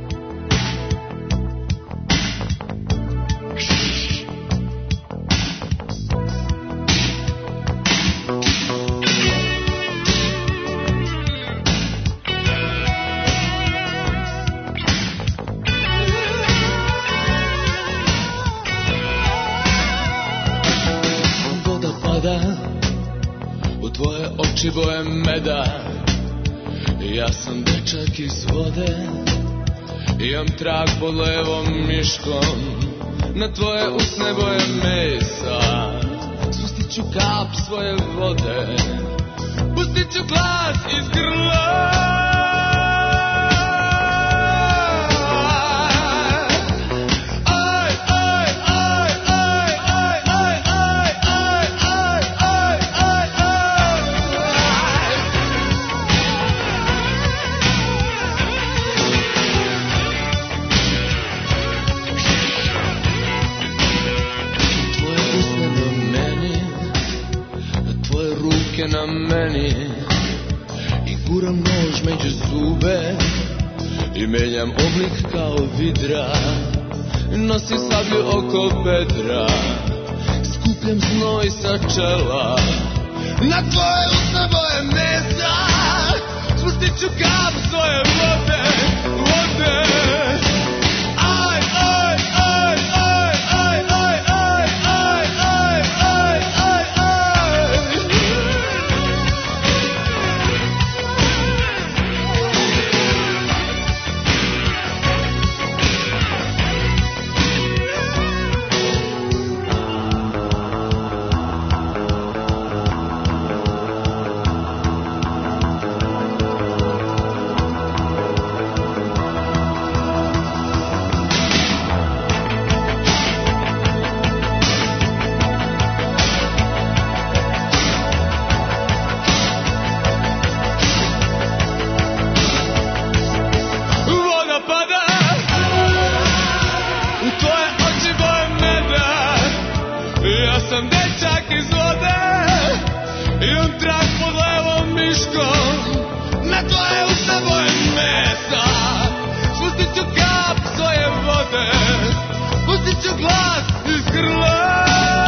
Boje meda, ja sam dečak iz vode, imam trag pod levom miškom, na tvoje usne boje mesa, spustit ću kap svoje vode, pustit ću glas iz grla. Na meni i guram nož među zube i menjam oblik kao vidra, nosim sablju oko bedra, skupljam znoj sa čela, na tvoje usne boje mesa, spustit ću kap svoje vode, vode. Aj, aj, aj, aj, aj, aj, aj, aj, aj, aj, aj, aj. moje usta boje mesa. Spustit ću kap svoje vode, pustit ću glas iz grla.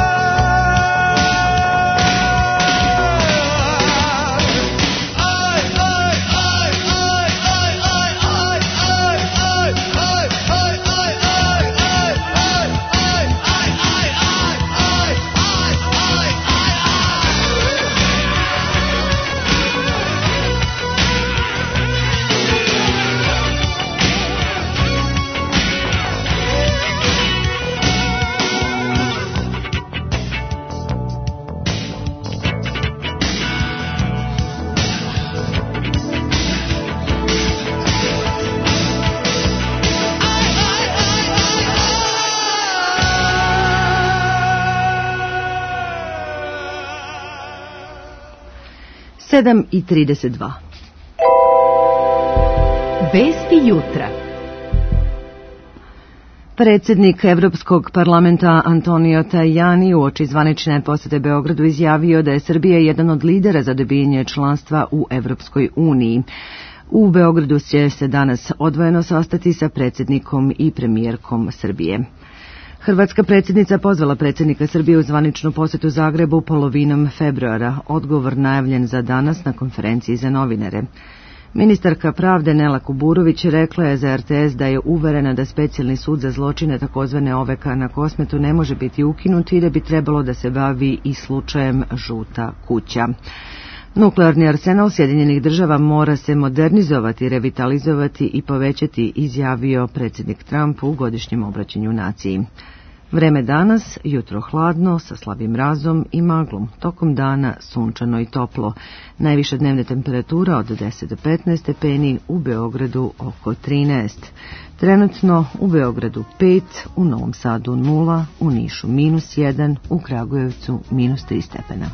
sedam i trideset dva. Vesti jutra. Predsjednik Evropskog parlamenta Antonio Tajani uoči zvanične posete Beogradu izjavio da je Srbija jedan od lidera za dobijanje članstva u Evropskoj uniji. U Beogradu će se danas odvojeno sastati sa predsjednikom i premijerkom Srbije. Hrvatska predsjednica pozvala predsjednika Srbije u zvaničnu posjetu Zagrebu polovinom februara. Odgovor najavljen za danas na konferenciji za novinare. Ministarka pravde Nela Kuburović rekla je za er te es da je uverena da specijalni sud za zločine takozvane O V K na Kosmetu ne može biti ukinut i da bi trebalo da se bavi i slučajem Žuta kuća. Nuklearni arsenal Sjedinjenih država mora se modernizovati, revitalizovati i povećati, izjavio predsjednik Trump u godišnjem obraćanju naciji. Vreme danas, jutro hladno, sa slabim mrazom i maglom, tokom dana sunčano i toplo. Najviša dnevna temperatura od deset do petnaest stepeni, u Beogradu oko trinaest. Trenutno u Beogradu pet, u Novom Sadu nula, u Nišu minus jedan, u Kragujevcu minus tri stepena.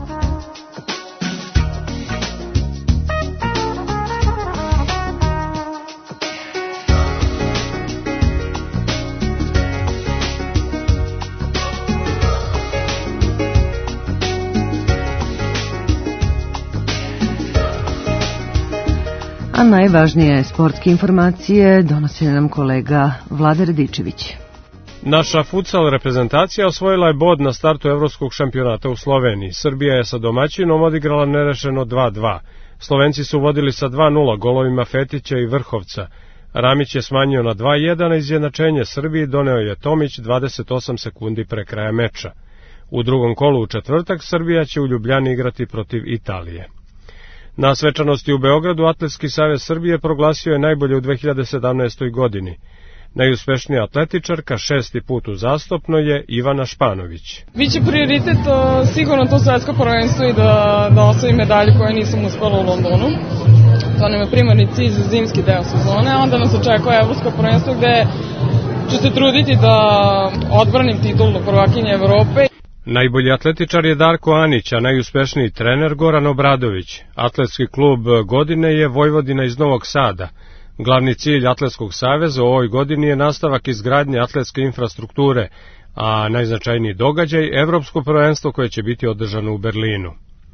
A najvažnije sportske informacije donosi nam kolega Vlada Radičević. Naša futsal reprezentacija osvojila je bod na startu evropskog šampionata u Sloveniji. Srbija je sa domaćinom odigrala nerešeno dva dva. Slovenci su vodili sa dva nula golovima Fetića i Vrhovca. Ramić je smanjio na dva jedan, a izjednačenje Srbiji doneo je Tomić dvadeset osam sekundi pre kraja meča. U drugom kolu u četvrtak Srbija će u Ljubljani igrati protiv Italije. Na svečanosti u Beogradu Atletski savez Srbije proglasio je najbolje u dve hiljade sedamnaestoj. godini. Najuspešnija atletičarka šesti put uzastopno je Ivana Španović. Biće prioritet sigurno to svetsko prvenstvo i da, da osvojim medalju koje nisam uspela u Londonu. To nam je primarni cilj za zimski deo sezone, a onda nas očekuje evropsko prvenstvo gde ću se truditi da odbranim titulu prvakinje Evrope. Najbolji atletičar je Darko Anić, a najuspešniji trener Goran Obradović. Atletski klub godine je Vojvodina iz Novog Sada. Glavni cilj Atletskog saveza u ovoj godini je nastavak izgradnje atletske infrastrukture, a najznačajniji događaj evropsko prvenstvo koje će biti održano u Berlinu.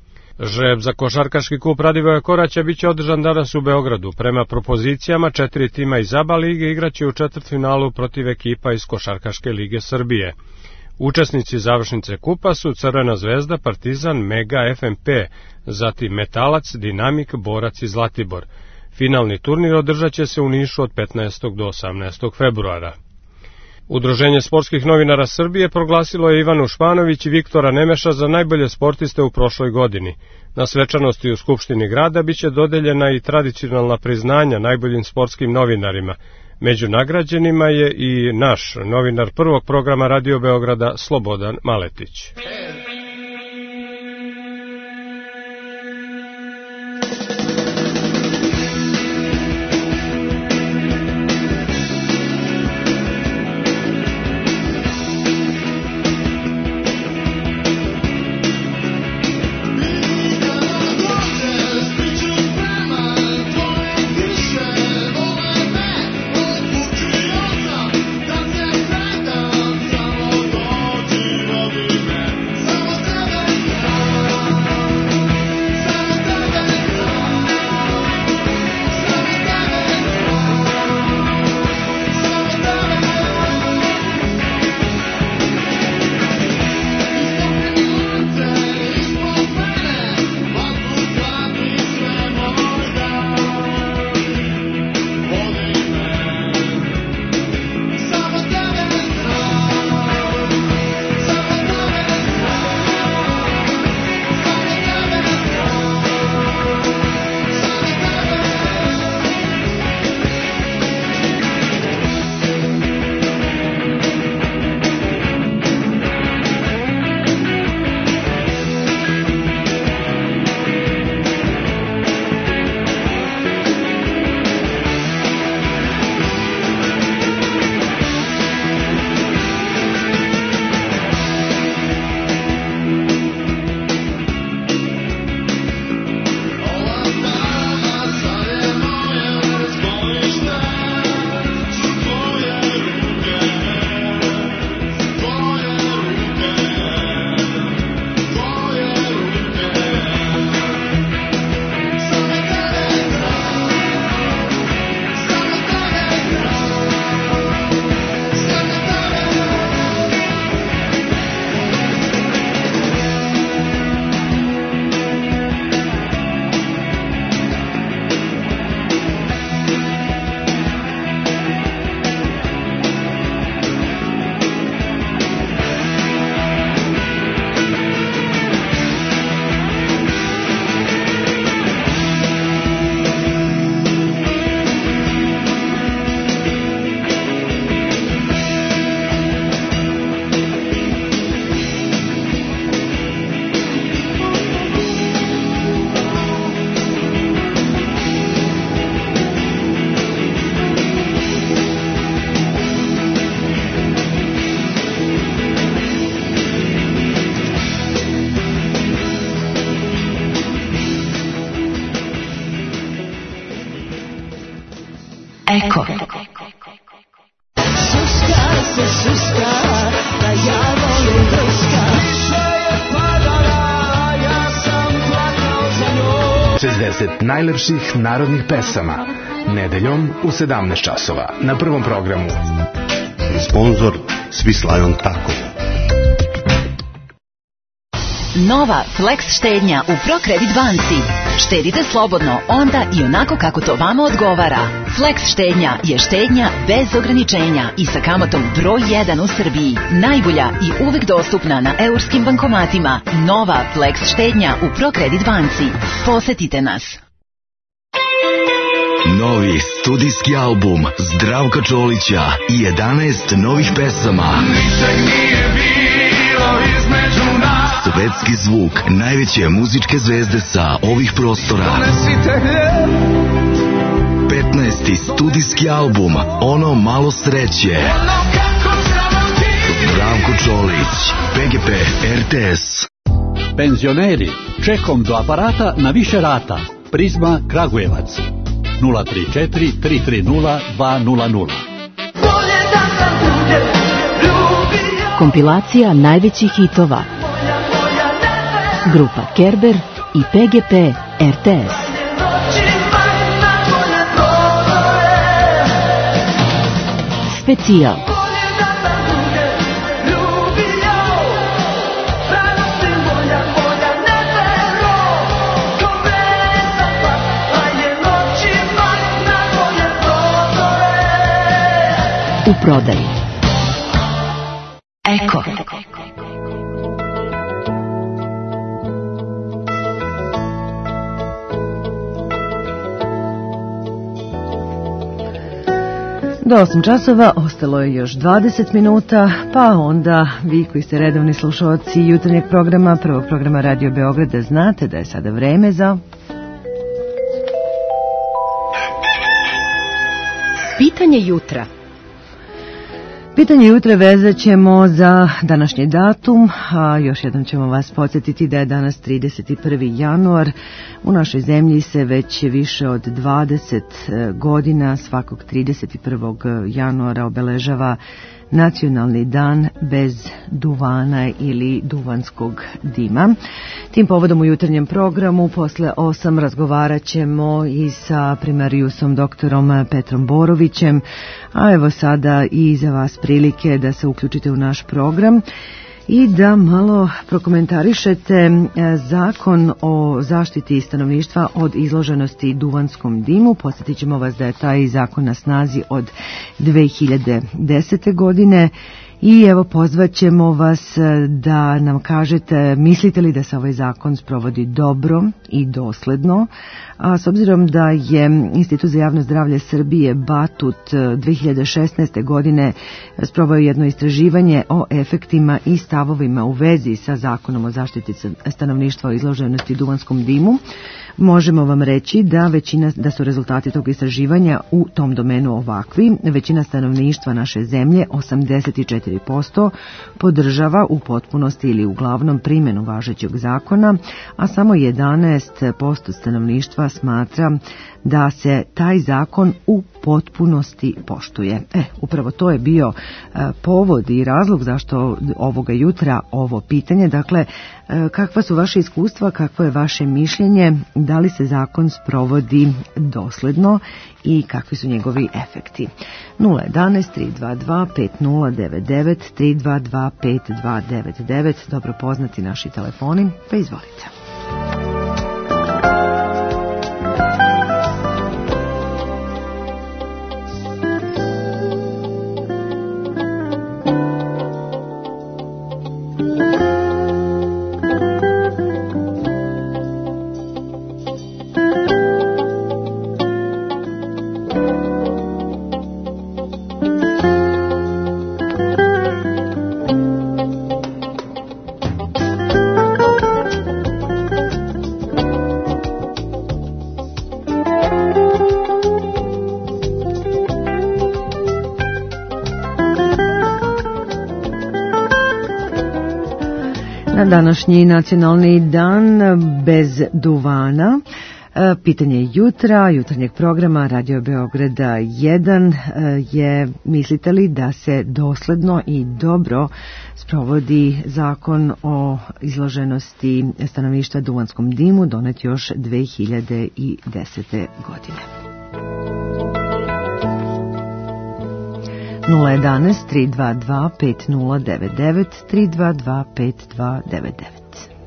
Žreb za košarkaški klub Radivoja Koraća biće održan danas u Beogradu. Prema propozicijama četiri tima iz A B A lige igraće u četvrtfinalu protiv ekipa iz Košarkaške lige Srbije. Učesnici završnice kupa su Crvena zvezda, Partizan, Mega, F M P, zatim Metalac, Dinamik, Borac i Zlatibor. Finalni turnir održat će se u Nišu od petnaestog do osamnaestog februara. Udruženje sportskih novinara Srbije proglasilo je Ivanu Španović i Viktora Nemeša za najbolje sportiste u prošloj godini. Na svečanosti u Skupštini grada biće dodeljena i tradicionalna priznanja najboljim sportskim novinarima. Među nagrađenima je i naš novinar prvog programa Radio Beograda Slobodan Maletić. Samo dođi, voli me. Eko. Šuška se šuška, da ja volim drška. Više je padala, ja sam plakao za njom. šezdeset najlepših narodnih pesama. Nedeljom u sedamnaest časova na Prvom programu. Sponzor Swiss Tako. Nova Flex štednja u ProCredit banci. Štedite slobodno onda i onako kako to vama odgovara. Flex štednja je štednja bez ograničenja i sa kamatom broj jedan u Srbiji. Najbolja i uvek dostupna na eurskim bankomatima. Nova Flex štednja u ProCredit banci. Posetite nas. Novi studijski album Zdravka Čolića i jedanaest novih pesama. Ničeg nije bilo između nas. Svetski zvuk najveće muzičke zvezde sa ovih prostora. Donesite hljeb. petnaesti studijski album Ono malo sreće. Ono kako sam ti. Zdravko Čolić, P G P R T S. Penzioneri, čekom do aparata na više rata. Prizma Kragujevac. nula tri četiri tri tri nula dva nula nula. Kompilacija najvećih hitova. Grupa Kerber i P G P R T S. Specijal. U prodaji. Eko. Do osam časova ostalo je još dvadeset minuta, pa onda vi koji ste redovni slušalci jutarnjeg programa, prvog programa Radio Beograda, znate da je sada vreme za... Pitanje jutra. Pitanje jutra vezat ćemo za današnji datum, a još jednom ćemo vas podsjetiti da je danas trideset prvi januar. U našoj zemlji se već više od dvadeset godina svakog trideset prvog januara obeležava Nacionalni dan bez duvana ili duvanskog dima. Tim povodom u jutarnjem programu posle osam razgovarat ćemo i sa primarijusom doktorom Petrom Borovićem, a evo sada i za vas prilike da se uključite u naš program i da malo prokomentarišete zakon o zaštiti stanovništva od izloženosti duvanskom dimu. Podsjetit ćemo vas da je taj zakon na snazi od dve hiljade desete. godine i evo pozvat ćemo vas da nam kažete mislite li da se ovaj zakon sprovodi dobro i dosledno, a s obzirom da je Institut za javno zdravlje Srbije Batut dve hiljade šesnaeste. godine sproveo jedno istraživanje o efektima i stavovima u vezi sa zakonom o zaštiti stanovništva o izloženosti duvanskom dimu, možemo vam reći da većina da su rezultati tog istraživanja u tom domenu ovakvi. Većina stanovništva naše zemlje, osamdeset četiri posto, podržava u potpunosti ili uglavnom primjenu važećeg zakona, a samo jedanaest posto stanovništva smatra da se taj zakon u potpunosti poštuje. E, upravo to je bio e, povod i razlog zašto ovoga jutra ovo pitanje. Dakle, e, kakva su vaše iskustva, kakvo je vaše mišljenje, da li se zakon sprovodi dosledno i kakvi su njegovi efekti. nula jedanaest tri dva dva pet nula devet devet tri dva dva pet dva devet devet, dobro poznati naši telefoni, pa izvolite. Današnji nacionalni dan bez duvana Pitanje jutra, jutarnjeg programa Radio Beograda jedan je: mislite li da se dosledno i dobro sprovodi zakon o izloženosti stanovništva duvanskom dimu, donet još dve hiljade desete. godine? nula jedanaest tri dva dva pet nula devet devet tri dva dva pet dva devet devet.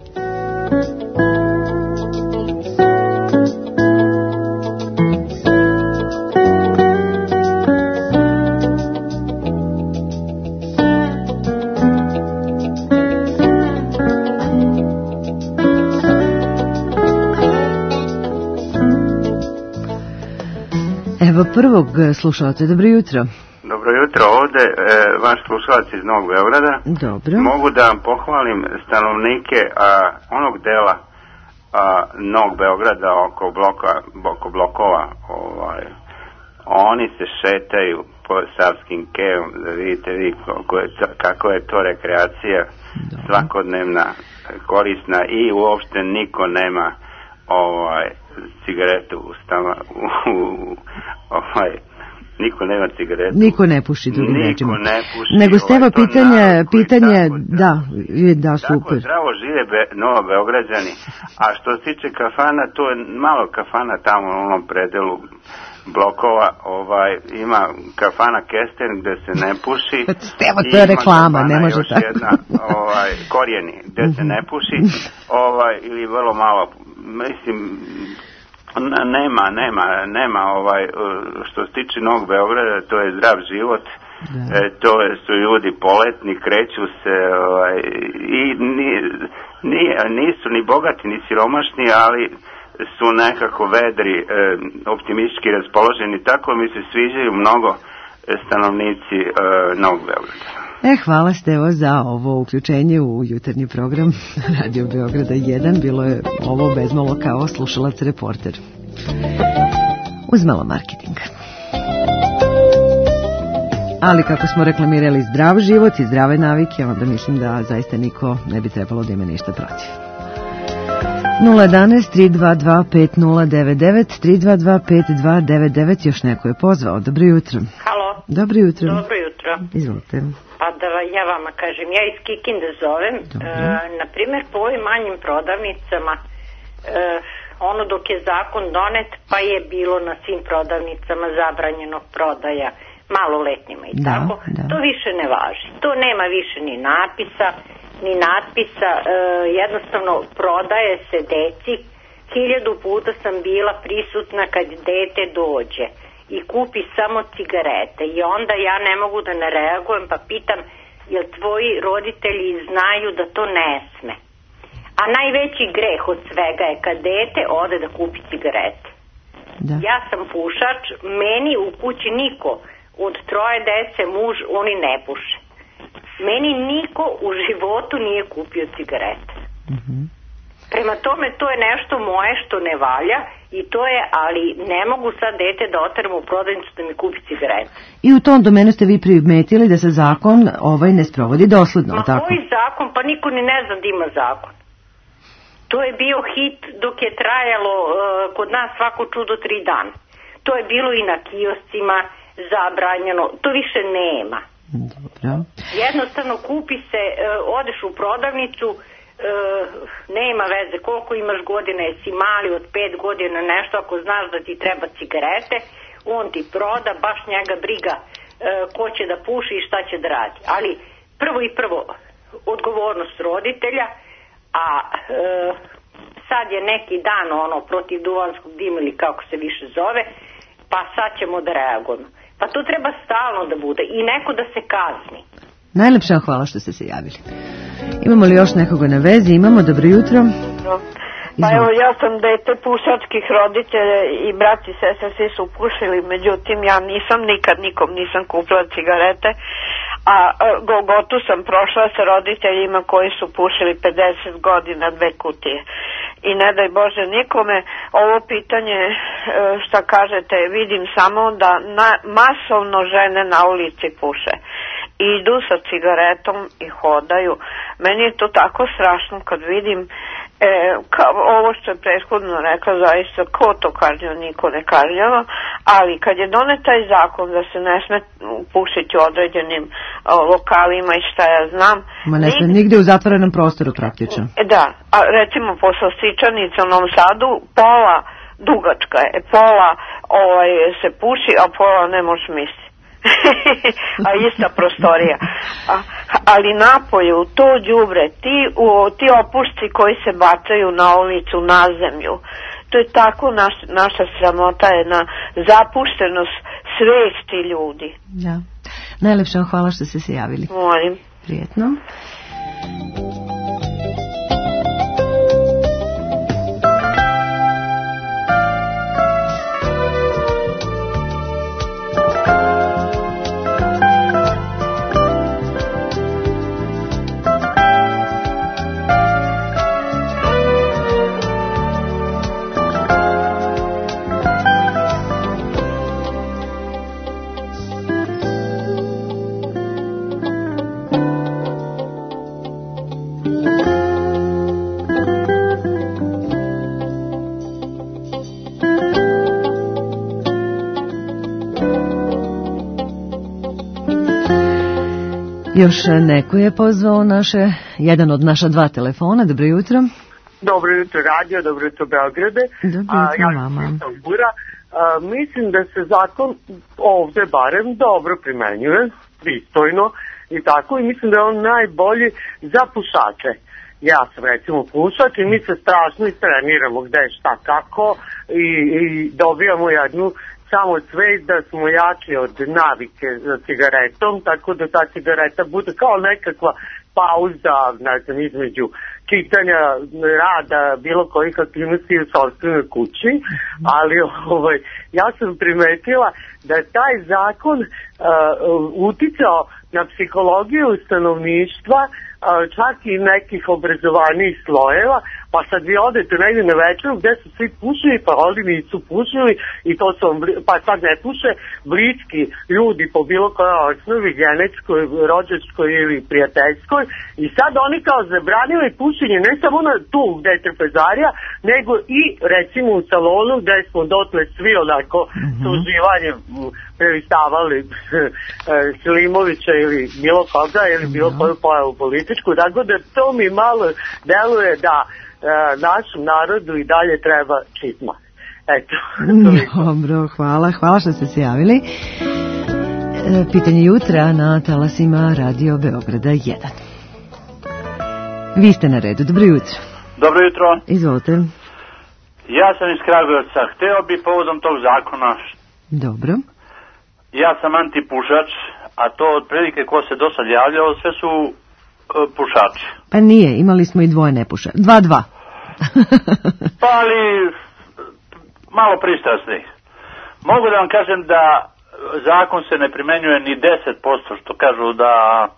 Evo prvog slušalca. Dobro jutro. Dobro jutro, ovde e, vaš slušalac iz Novog Beograda. Dobro. Mogu da vam pohvalim stanovnike a, onog dela a, Novog Beograda oko, bloka, oko blokova. Ovaj, oni se šetaju po Savskim kejom, da vidite vi kako je to, kako je to rekreacija. Dobro. Svakodnevna, korisna i uopšte niko nema ovaj, cigaretu u stama, u, u, ovaj, niko nema cigaretu. Niko ne puši, drugim rečima. Niko ne puši. Nego ste evo pitanje, pitanje, da, da, super. Tako zdravo žive be, Novo Beograđani. A što se tiče kafana, to je malo kafana tamo u onom predelu blokova, ovaj, ima kafana Kesten gde se ne puši. Evo, to je reklama, ne može još tako. Jedna, ovaj, Korijeni, gde se ne puši, ovaj, ili vrlo malo, mislim, nema, nema, nema, ovaj, što se tiče Novog Beograda, to je zdrav život, e, to je, su ljudi poletni, kreću se, ovaj, i ni, ni, nisu ni bogati, ni siromašni, ali su nekako vedri, e, optimistički raspoloženi, tako mi se sviđaju mnogo stanovnici e, Novog Beograda. E, hvala Stevo za ovo uključenje u jutarnji program Radio Beograda jedan. Bilo je ovo bezmalo kao slušalac reporter. Uz malo marketinga. Ali kako smo reklamirali zdrav život i zdrave navike, onda mislim da zaista niko ne bi trebalo da ima ništa protiv. nula jedanaest tri dva dva pet nula devet devet tri dva dva pet dva devet devet. Još neko je pozvao. Dobro jutro. Halo. Dobro jutro. Dobro jutro. Izvolite. Pa da ja vama kažem, ja iz Kikinde zovem. E, na primjer, po ovim manjim prodavnicama, e, ono dok je zakon donet, pa je bilo na svim prodavnicama zabranjeno prodaja maloletnjima i da, tako, da. To više ne važi. To nema više ni napisa, ni natpisa, e, jednostavno prodaje se deci. Hiljadu puta sam bila prisutna kad dete dođe i kupi samo cigarete i onda ja ne mogu da ne reagujem pa pitam jel tvoji roditelji znaju da to ne sme. A najveći greh od svega je kad dete ode da kupi cigarete. Da. Ja sam pušač, meni u kući niko od troje dece, muž, oni ne puše. Meni niko u životu nije kupio cigarete. Mm-hmm. Prema tome to je nešto moje što ne valja i to je, ali ne mogu sad dete da oteram u prodavnicu da mi kupi cigarete. I u tom domenu ste vi primetili da se zakon ovaj ne sprovodi dosledno, Ma tako? koji zakon? Pa niko ni ne zna da ima zakon. To je bio hit dok je trajalo uh, kod nas svako čudo tri dana. To je bilo i na kioscima zabranjeno, to više nema. Dobro. Jednostavno kupi se, uh, odeš u prodavnicu, Uh, nema veze koliko imaš godina, jesi mali od pet godina nešto, ako znaš da ti treba cigarete on ti proda, baš njega briga uh, ko će da puši i šta će da radi, ali prvo i prvo odgovornost roditelja, a uh, sad je neki dan ono protiv duvanskog dima ili kako se više zove, pa sad ćemo da reagujemo, pa to treba stalno da bude i neko da se kazni. Najlepša hvala što ste se javili. Imamo li još nekoga na vezi? Imamo, dobro jutro. Pa evo, ja sam dete pušačkih roditelja i brat i sestra svi su pušili, međutim ja nisam nikad nikom nisam kupila cigarete, a Golgotu sam prošla sa roditeljima koji su pušili pedeset godina, dve kutije. I ne daj Bože nikome, ovo pitanje šta kažete, vidim samo da na, masovno žene na ulici puše. Idu sa cigaretom i hodaju. Meni je to tako strašno kad vidim E, kao, ovo što je prethodno rekla, zaista ko to kažnjava, niko ne kažnjava, ali kad je donet taj zakon da se ne sme pušiti u određenim o, lokalima i šta ja znam, ma ne sme nigde u zatvorenom prostoru praktično. E, da, a recimo po Slastičarnici u Novom Sadu pola dugačka je, pola ovaj, se puši, a pola ne možeš misliti. A ista prostorija. A, ali napolju, to đubre, ti, u, ti opušci koji se bacaju na ulicu, na zemlju, to je tako naš, naša sramota, jedna zapuštenost svesti ljudi. Da. Najlepše vam hvala što ste se javili. Molim. Prijetno. Još neko je pozvao naše, jedan od naša dva telefona. Dobro jutro. Dobro jutro radio, dobro jutro Beograde. Dobro jutro vama. Ja a, mislim da se zakon ovde barem dobro primenjuje, pristojno i tako, i mislim da je on najbolji za pušače. Ja sam recimo pušač i mi se strašno istreniramo gde je šta kako i, i dobijamo jednu samo svest da smo jači od navike za cigaretom, tako da ta cigareta bude kao nekakva pauza, ne znam, između čitanja, rada, bilo kojih aktivnosti u sopstvenoj kući, ali ovaj, ja sam primetila da je taj zakon uh, uticao na psihologiju stanovništva, čak i nekih obrazovanijih slojeva, pa sad vi odete negdje na večeru gde su svi pušili, pa oni nisu pušili i to su, pa sad ne puše bliski ljudi po bilo kojoj osnovi, genetskoj, rođačkoj ili prijateljskoj, i sad oni kao zabranili pušenje ne samo na tu gde je trpezarija, nego i recimo u salonu gde smo dotle svi onako mm-hmm. s uživanjem prelistavali Slimovića ili bilo koga ili bilo no. koju pojavu političku, tako da to mi malo deluje da e, našem narodu i dalje treba čitma. Eto. Dobro, hvala, hvala što ste se javili. E, pitanje jutra na talasima Radio Beograda jedan. Vi ste na redu, dobro jutro. Dobro jutro. Izvolite. Ja sam iz Kragujevca, hteo bi povodom tog zakona. Dobro. Ja sam antipušač, a to otprilike ko se do sad javljao, sve su uh, pušači. Pa nije, imali smo i dvoje nepušača. Dva, dva. Pa ali malo pristrasni. Mogu da vam kažem da zakon se ne primenjuje ni deset posto, što kažu da...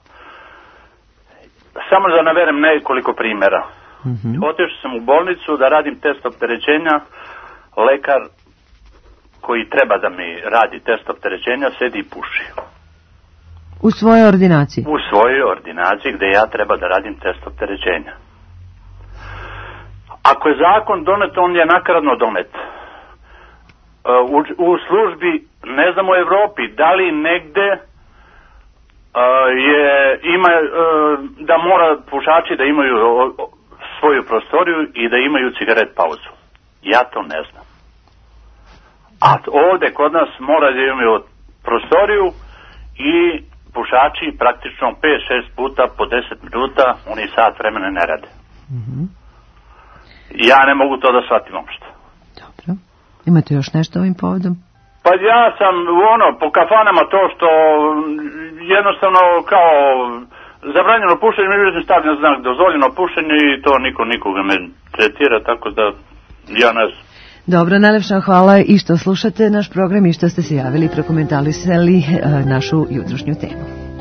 Samo da naverem nekoliko primjera. Mm-hmm. Otišao sam u bolnicu da radim test opterećenja, lekar koji treba da mi radi test opterećenja sedi i puši. U svojoj ordinaciji? U svojoj ordinaciji gde ja treba da radim test opterećenja. Ako je zakon donet, on je nakaradno donet. U, u službi, ne znam u Evropi, da li negde je, ima, da mora pušači da imaju svoju prostoriju i da imaju cigaret pauzu. Ja to ne znam. A ovde kod nas mora da imaju prostoriju i pušači praktično pet šest puta po deset minuta, oni sat vremena ne rade. Mm-hmm. Ja ne mogu to da shvatim uopšte. Dobro. Imate još nešto ovim povodom? Pa ja sam ono, po kafanama to što jednostavno kao zabranjeno pušenje, mi stavljeno znak dozvoljeno pušenje i to niko nikoga ne tretira, tako da ja ne znam. Dobro, najlepša hvala i što slušate naš program i što ste se javili i prokomentarisali našu jutrošnju temu.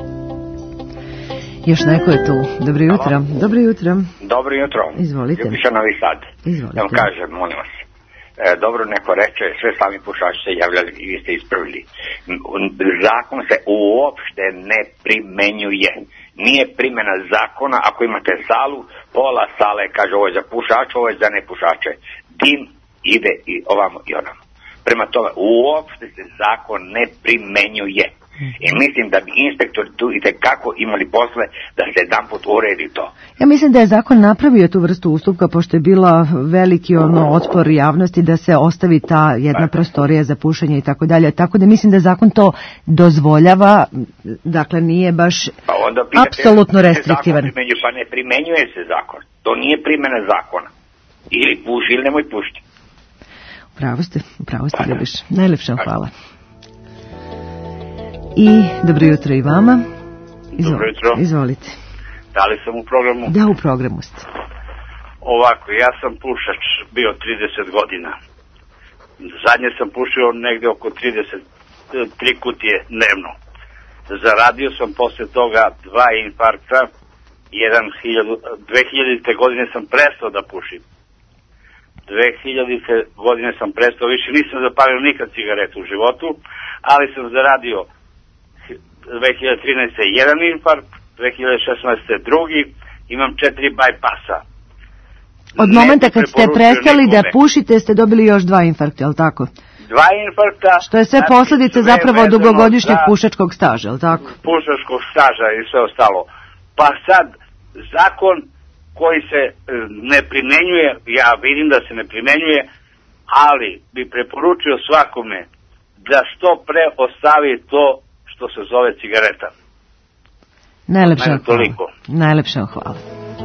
Još neko je tu. Dobro jutro. Halo. Dobro jutro. Dobro jutro. Izvolite. Ljubiša Novi Sad. Izvolite. Da vam kažem, molim vas. E, dobro neko reče, sve sami pušači se javljali i vi ste ispravili. Zakon se uopšte ne primenjuje. nije primjena zakona. Ako imate salu, pola sale kaže ovo je za pušače, ovo je za nepušače. Dim ide i ovamo i onamo. Prema tome, uopšte se zakon ne primenjuje. I mislim da bi inspektori tu i tekako imali posle da se jedan put uredi to. Ja mislim da je zakon napravio tu vrstu ustupka, pošto je bila veliki ono otpor javnosti da se ostavi ta jedna prostorija za pušenje i tako dalje. Tako da mislim da zakon to dozvoljava, dakle nije baš pa onda pitate, apsolutno restriktivan. Pa ne primenjuje se zakon. To nije primjena zakona. Ili puši ili nemoj pušiti. Upravo ste, upravo ste, Ljubiš. Najlepša hvala. I dobro jutro i vama. Izvol, dobro jutro. Izvolite. Da li sam u programu? Da, u programu ste. Ovako, ja sam pušač bio trideset godina. Zadnje sam pušio negde oko trideset tri kutije dnevno. Zaradio sam posle toga dva infarkta. Jedan hiljadu, dve hiljadite godine sam prestao da pušim. dve hiljadite godine sam prestao, više nisam zapalio nikad cigaretu u životu, ali sam zaradio dve hiljade trinaeste. jedan infarkt, dve hiljade šesnaeste. drugi, imam četiri bajpasa. Od momenta kad ste prestali da pušite ste dobili još dva infarkta, je li tako? Dva infarkta. Što je sve posljedice zapravo dugogodišnjeg pušačkog staža, je li tako? Pušačkog staža i sve ostalo. Pa sad, zakon koji se ne primenjuje, ja vidim da se ne primenjuje, ali bi preporučio svakome da što pre ostavi to što se zove cigareta. Najlepša vam hvala. Najlepša vam hvala.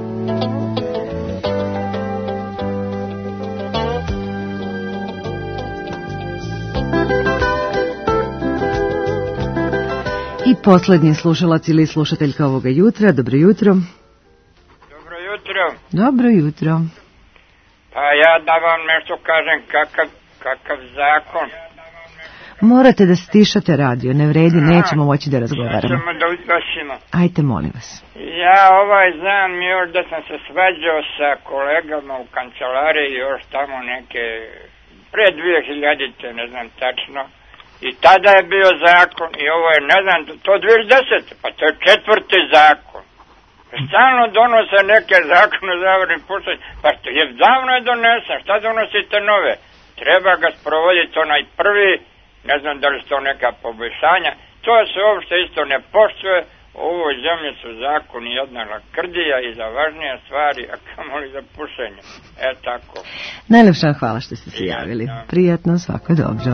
I posljednji slušalac ili slušateljka ovoga jutra. Dobro jutro. Dobro jutro. Dobro jutro. Pa ja da vam nešto kažem kakav, kakav zakon. Morate da stišate radio, ne vredi, nećemo moći da razgovaramo. Nećemo da ugasimo. Ajte, molim vas. Ja ovaj znam još da sam se svađao sa kolegama u kancelariji još tamo neke, pre dvije hiljadite, ne znam tačno. I tada je bio zakon i ovo je, ne znam, to dvije hiljade desete. Pa to je četvrti zakon. Stalno donose neke zakone za zabranu pušenja. Pa je davno je donesen, šta donosite nove? Treba ga sprovoditi onaj prvi. Ne znam da li su to neka poboljšanja. To se uopšte isto ne poštuje. U ovoj zemlji su zakoni jedna lakrdija i za važnije stvari, a kamoli za pušenje. E tako. Najlepša hvala što ste se javili. Prijatno, svako dobro.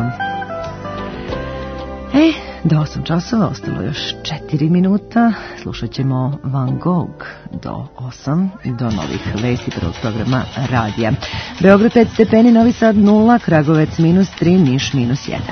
E, do osam časova ostalo još četiri minuta. Slušat ćemo Van Gogh do osam, do novih vesti prvog programa radija. Beograd pet stepeni, Novi Sad nula, Kragovec minus tri, Niš minus jedan.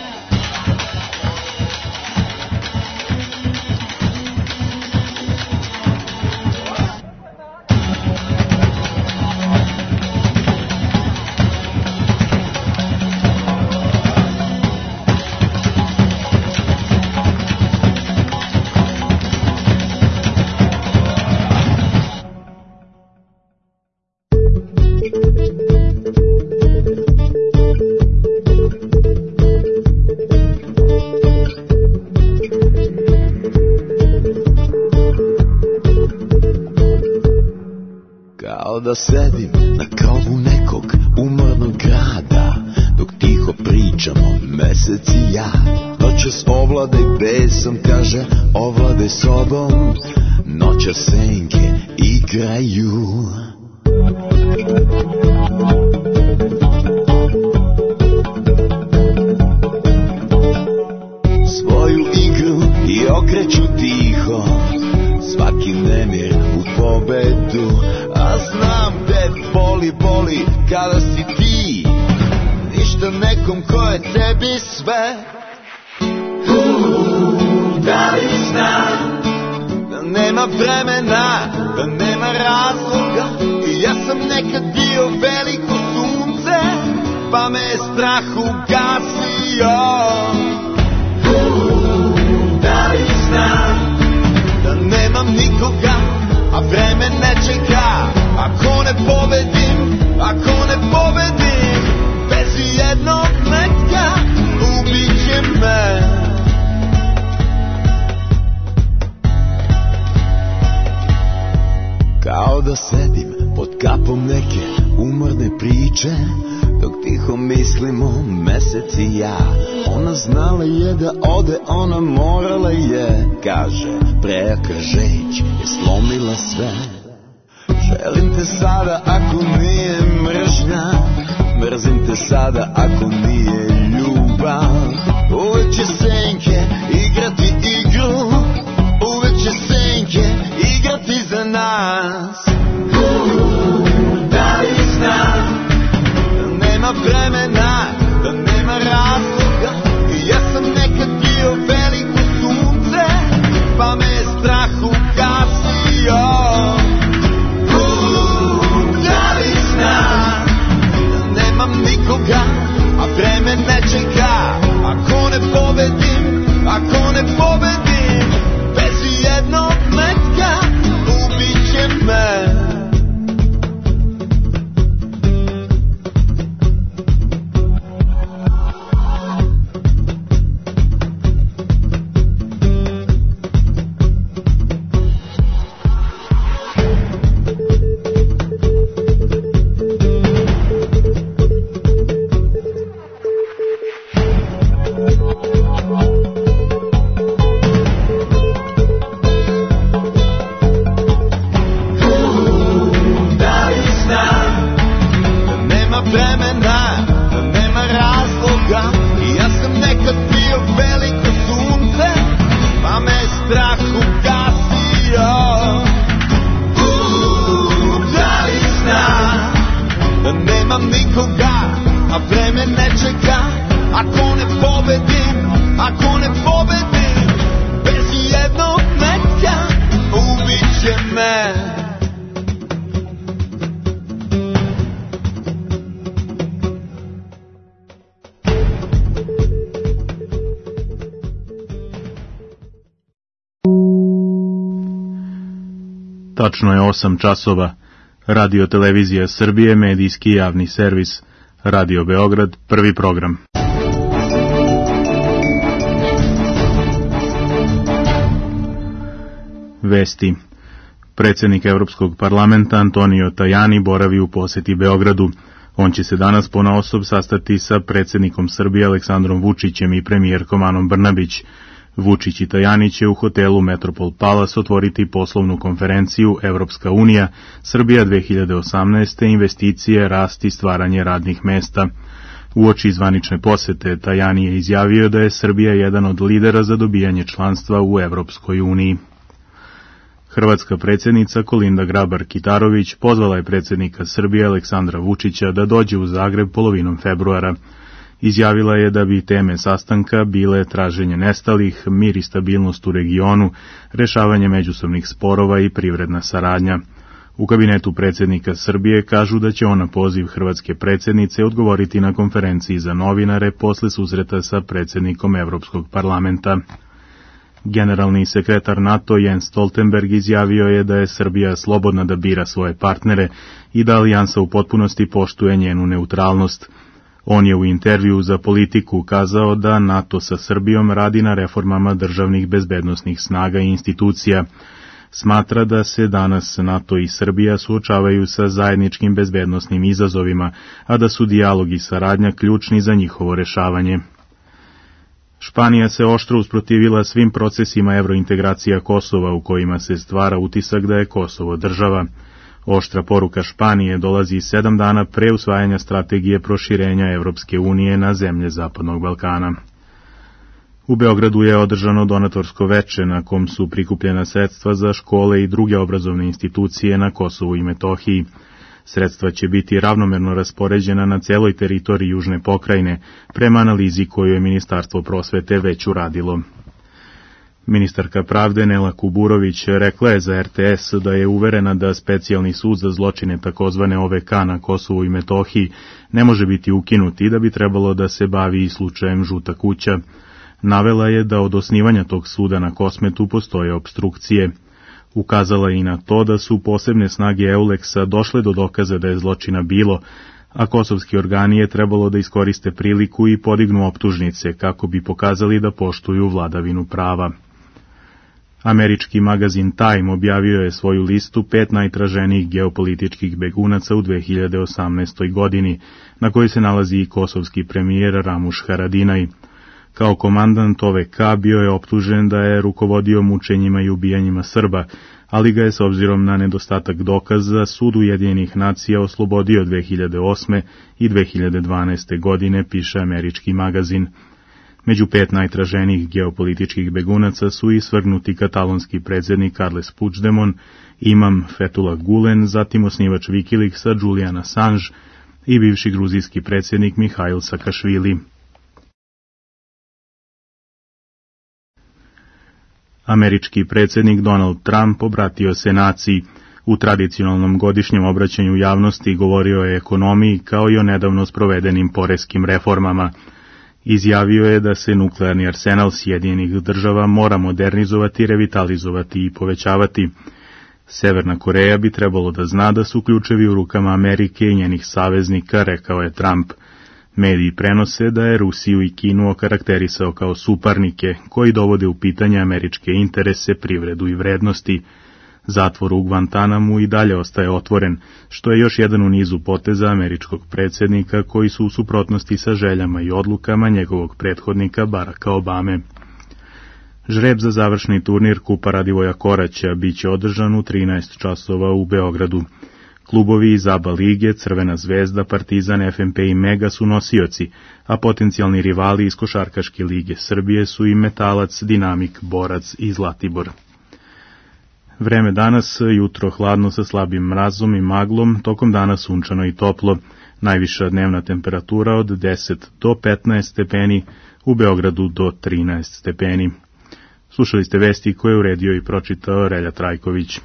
Da sedim na krovu nekog umornog grada, dok tiho pričamo mesec i ja. Noćas ovladaj besom, kaže ovladaj sobom. Noća senke igraju. Svoju igru i okreću tiho, svaki nemir u pobedu. A znam te boli, boli kada si ti ništa nekom ko je tebi sve. Uuu, da li znam da nema vremena, da nema razloga. I ja sam nekad bio veliko sunce, pa me je strah ugasio. Uuu, da li znam da nemam nikoga, a vreme ne čeka. Ako ne pobedim, ako ne pobedim, bez jednog metka ubit će me. da sedim pod kapom neke umorne priče, dok tiho mislimo mesec i ja. Ona znala je da ode, ona morala je, kaže, prejaka žeć je slomila sve. Želim te sada ako nije mržnja, mrzim te sada ako nije ljubav. Uvek će senke igrati igru, uvek će senke igrati za nas. Da li znam da nema vremena, da nema razloga, ja sam nekad bio veliko sunce, pa me je strah ugasio. Da li znam da nemam nikoga, a vreme ne čeka. Ako ne pobedim, ako ne pobedim, bez jednog metka ubit će me. Tačno je osam časova. Radio Televizija Srbije, medijski javni servis. Radio Beograd, prvi program. Vesti. Predsjednik Evropskog parlamenta Antonio Tajani boravi u posjeti Beogradu. On će se danas ponaosob sastati sa predsjednikom Srbije Aleksandrom Vučićem i premijerkom Anom Brnabić. Vučić i Tajani će u hotelu Metropol Palace otvoriti poslovnu konferenciju Evropska unija, Srbija dve hiljade osamnaeste, investicije, rast i stvaranje radnih mesta. Uoči zvanične posete, Tajani je izjavio da je Srbija jedan od lidera za dobijanje članstva u Evropskoj uniji. Hrvatska predsjednica Kolinda Grabar-Kitarović pozvala je predsjednika Srbije Aleksandra Vučića da dođe u Zagreb polovinom februara. Izjavila je da bi teme sastanka bile traženje nestalih, mir i stabilnost u regionu, rešavanje međusobnih sporova i privredna saradnja. U kabinetu predsjednika Srbije kažu da će on na poziv hrvatske predsjednice odgovoriti na konferenciji za novinare posle susreta sa predsjednikom Evropskog parlamenta. Generalni sekretar NATO Jens Stoltenberg izjavio je da je Srbija slobodna da bira svoje partnere i da alijansa u potpunosti poštuje njenu neutralnost. On je u intervju za Politiku kazao da NATO sa Srbijom radi na reformama državnih bezbednosnih snaga i institucija. Smatra da se danas NATO i Srbija suočavaju sa zajedničkim bezbednosnim izazovima, a da su dijalog i saradnja ključni za njihovo rešavanje. Španija se oštro usprotivila svim procesima evrointegracija Kosova u kojima se stvara utisak da je Kosovo država. Oštra poruka Španije dolazi sedam dana pre usvajanja strategije proširenja Evropske unije na zemlje Zapadnog Balkana. U Beogradu je održano donatorsko veče na kom su prikupljena sredstva za škole i druge obrazovne institucije na Kosovu i Metohiji. Sredstva će biti ravnomerno raspoređena na celoj teritoriji južne pokrajine, prema analizi koju je Ministarstvo prosvete već uradilo. Ministarka pravde Nela Kuburović rekla je za er te es da je uverena da specijalni sud za zločine takozvane o ve ka na Kosovu i Metohiji ne može biti ukinut i da bi trebalo da se bavi i slučajem Žuta kuća. Navela je da od osnivanja tog suda na Kosmetu postoje opstrukcije. Ukazala je i na to da su posebne snage Euleksa došle do dokaza da je zločina bilo, a kosovski organi je trebalo da iskoriste priliku i podignu optužnice kako bi pokazali da poštuju vladavinu prava. Američki magazin Time objavio je svoju listu pet najtraženijih geopolitičkih begunaca u dve hiljade osamnaestoj. godini, na kojoj se nalazi i kosovski premijer Ramuš Haradinaj. Kao komandant O V K bio je optužen da je rukovodio mučenjima i ubijanjima Srba, ali ga je s obzirom na nedostatak dokaza Sud Ujedinjenih nacija oslobodio dve hiljade osme. i dve hiljade dvanaeste. godine, piše američki magazin. Među pet najtraženijih geopolitičkih begunaca su i svrgnuti katalonski predsjednik Carles Puigdemont, imam Fethullah Gulen, zatim osnivač Wikileaksa Julian Assange i bivši gruzijski predsjednik Mihail Sakašvili. Američki predsjednik Donald Trump obratio se naciji. U tradicionalnom godišnjem obraćanju javnosti govorio je o ekonomiji kao i o nedavno sprovedenim poreskim reformama. Izjavio je da se nuklearni arsenal Sjedinjenih država mora modernizovati, revitalizovati i povećavati. Severna Koreja bi trebalo da zna da su ključevi u rukama Amerike i njenih saveznika, rekao je Trump. Mediji prenose da je Rusiju i Kinu okarakterisao kao suparnike koji dovode u pitanje američke interese, privredu i vrednosti. Zatvor u Guantanamu i dalje ostaje otvoren, što je još jedan u nizu poteza američkog predsjednika koji su u suprotnosti sa željama i odlukama njegovog prethodnika Baracka Obame. Žreb za završni turnir Kupa Radivoja Koraća biće održan u trinaest časova u Beogradu. Klubovi iz A B A lige, Crvena zvezda, Partizan, F M P i Mega su nosioci, a potencijalni rivali iz Košarkaške lige Srbije su i Metalac, Dinamik, Borac i Zlatibor. Vreme danas, jutro hladno sa slabim mrazom i maglom, tokom dana sunčano i toplo, najviša dnevna temperatura od deset do petnaest stepeni, u Beogradu do trinaest stepeni. Slušali ste vesti koje je uredio i pročitao Relja Trajković.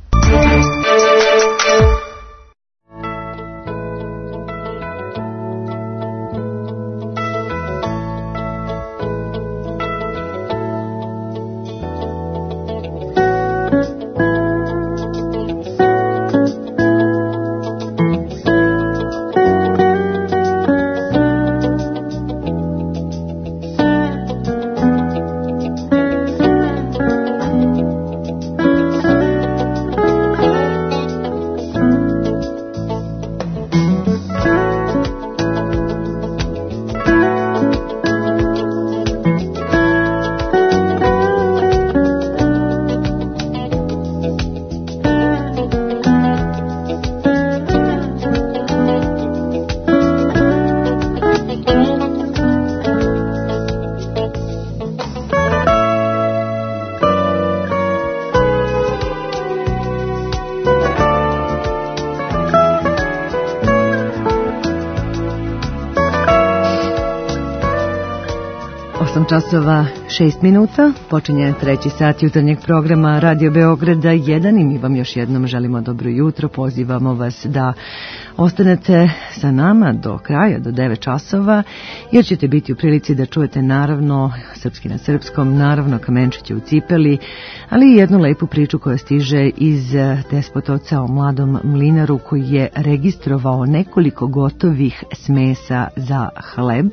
Časova šest minuta, počinje treći sat jutarnjeg programa Radio Beograda jedan i mi vam još jednom želimo dobro jutro, pozivamo vas da ostanete sa nama do kraja, do devet časova, jer ćete biti u prilici da čujete naravno Srpski na srpskom, naravno Kamenčiće u cipeli, ali i jednu lepu priču koja stiže iz Despotovca o mladom mlinaru koji je registrovao nekoliko gotovih smesa za hleb,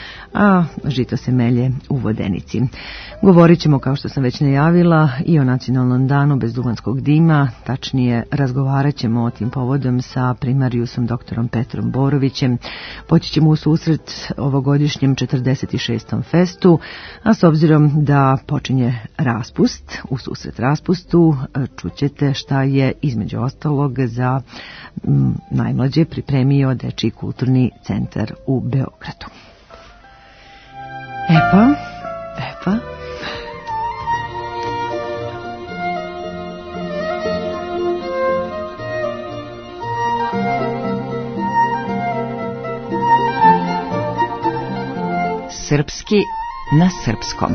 a žito se melje u Vodenici. Govorit ćemo, kao što sam već najavila, i o nacionalnom danu bezduvanskog dima, tačnije razgovarat ćemo o tim povodom sa primarijusom doktorom Petrom Borovićem. Poći ćemo u susret ovogodišnjem četrdeset šestom festu, a s obzirom da počinje raspust, u susret raspustu čućete šta je između ostalog za m, najmlađe pripremio Dečiji kulturni centar u Beogradu. Epa, epa. Srpski na srpskom.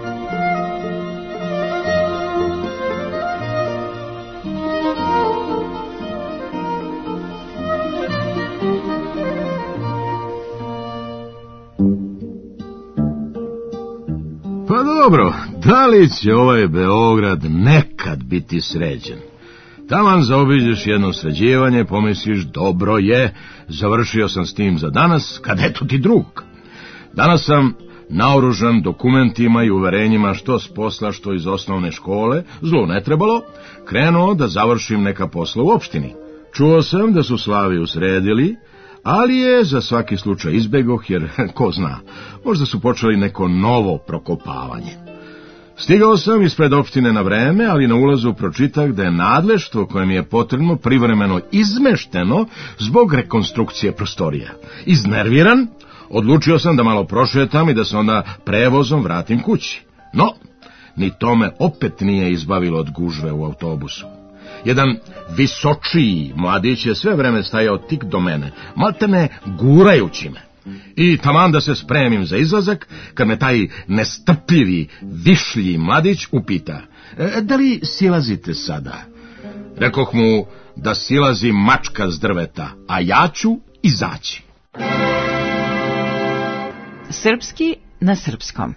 Dobro, da li će ovaj Beograd nekad biti sređen? Taman zaobiđeš jedno sređivanje, pomisliš dobro je, završio sam s tim za danas, kad eto ti drug. Danas sam naoružan dokumentima i uverenjima što s posla, što iz osnovne škole, zlo ne trebalo, krenuo da završim neka posla u opštini. Čuo sam da su Slaviju sredili, ali je za svaki slučaj izbegoh, jer, ko zna, možda su počeli neko novo prokopavanje. Stigao sam ispred opštine na vreme, ali na ulazu pročitah da je nadleštvo koje mi je potrebno privremeno izmešteno zbog rekonstrukcije prostorija. Iznerviran, odlučio sam da malo prošetam i da se onda prevozom vratim kući. No, ni to me opet nije izbavilo od gužve u autobusu. Jedan visočiji mladić je sve vreme stajao tik do mene, maltene gurajući me. I taman da se spremim za izlazak, kad me taj nestrpljivi, višlji mladić upita: e, da li silazite sada? Rekoh mu da silazi mačka s drveta, a ja ću izaći. Srpski na srpskom.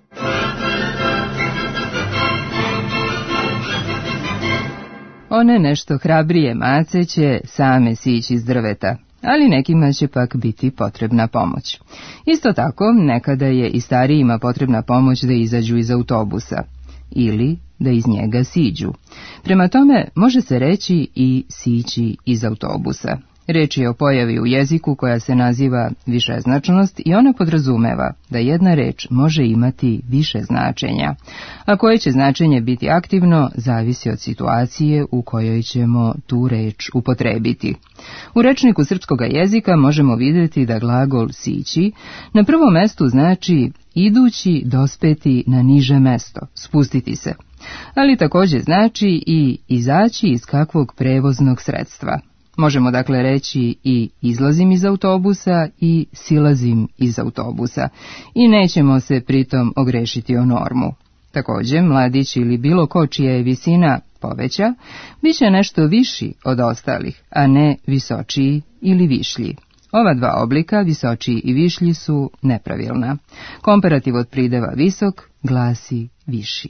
One nešto hrabrije mace će same sići iz drveta, ali nekima će pak biti potrebna pomoć. Isto tako, nekada je i starijima potrebna pomoć da izađu iz autobusa, ili da iz njega siđu. Prema tome, može se reći i sići iz autobusa. Reč je o pojavi u jeziku koja se naziva višeznačnost i ona podrazumeva da jedna reč može imati više značenja, a koje će značenje biti aktivno zavisi od situacije u kojoj ćemo tu reč upotrebiti. U rečniku srpskog jezika možemo vidjeti da glagol sići na prvom mestu znači idući, dospeti na niže mesto, spustiti se, ali također znači i izaći iz kakvog prevoznog sredstva. Možemo dakle reći i izlazim iz autobusa i silazim iz autobusa i nećemo se pritom ogrešiti o normu. Također, mladić ili bilo ko čija je visina poveća, bit će nešto viši od ostalih, a ne visočiji ili višlji. Ova dva oblika, visočiji i višlji, su nepravilna. Komparativ od prideva visok glasi viši.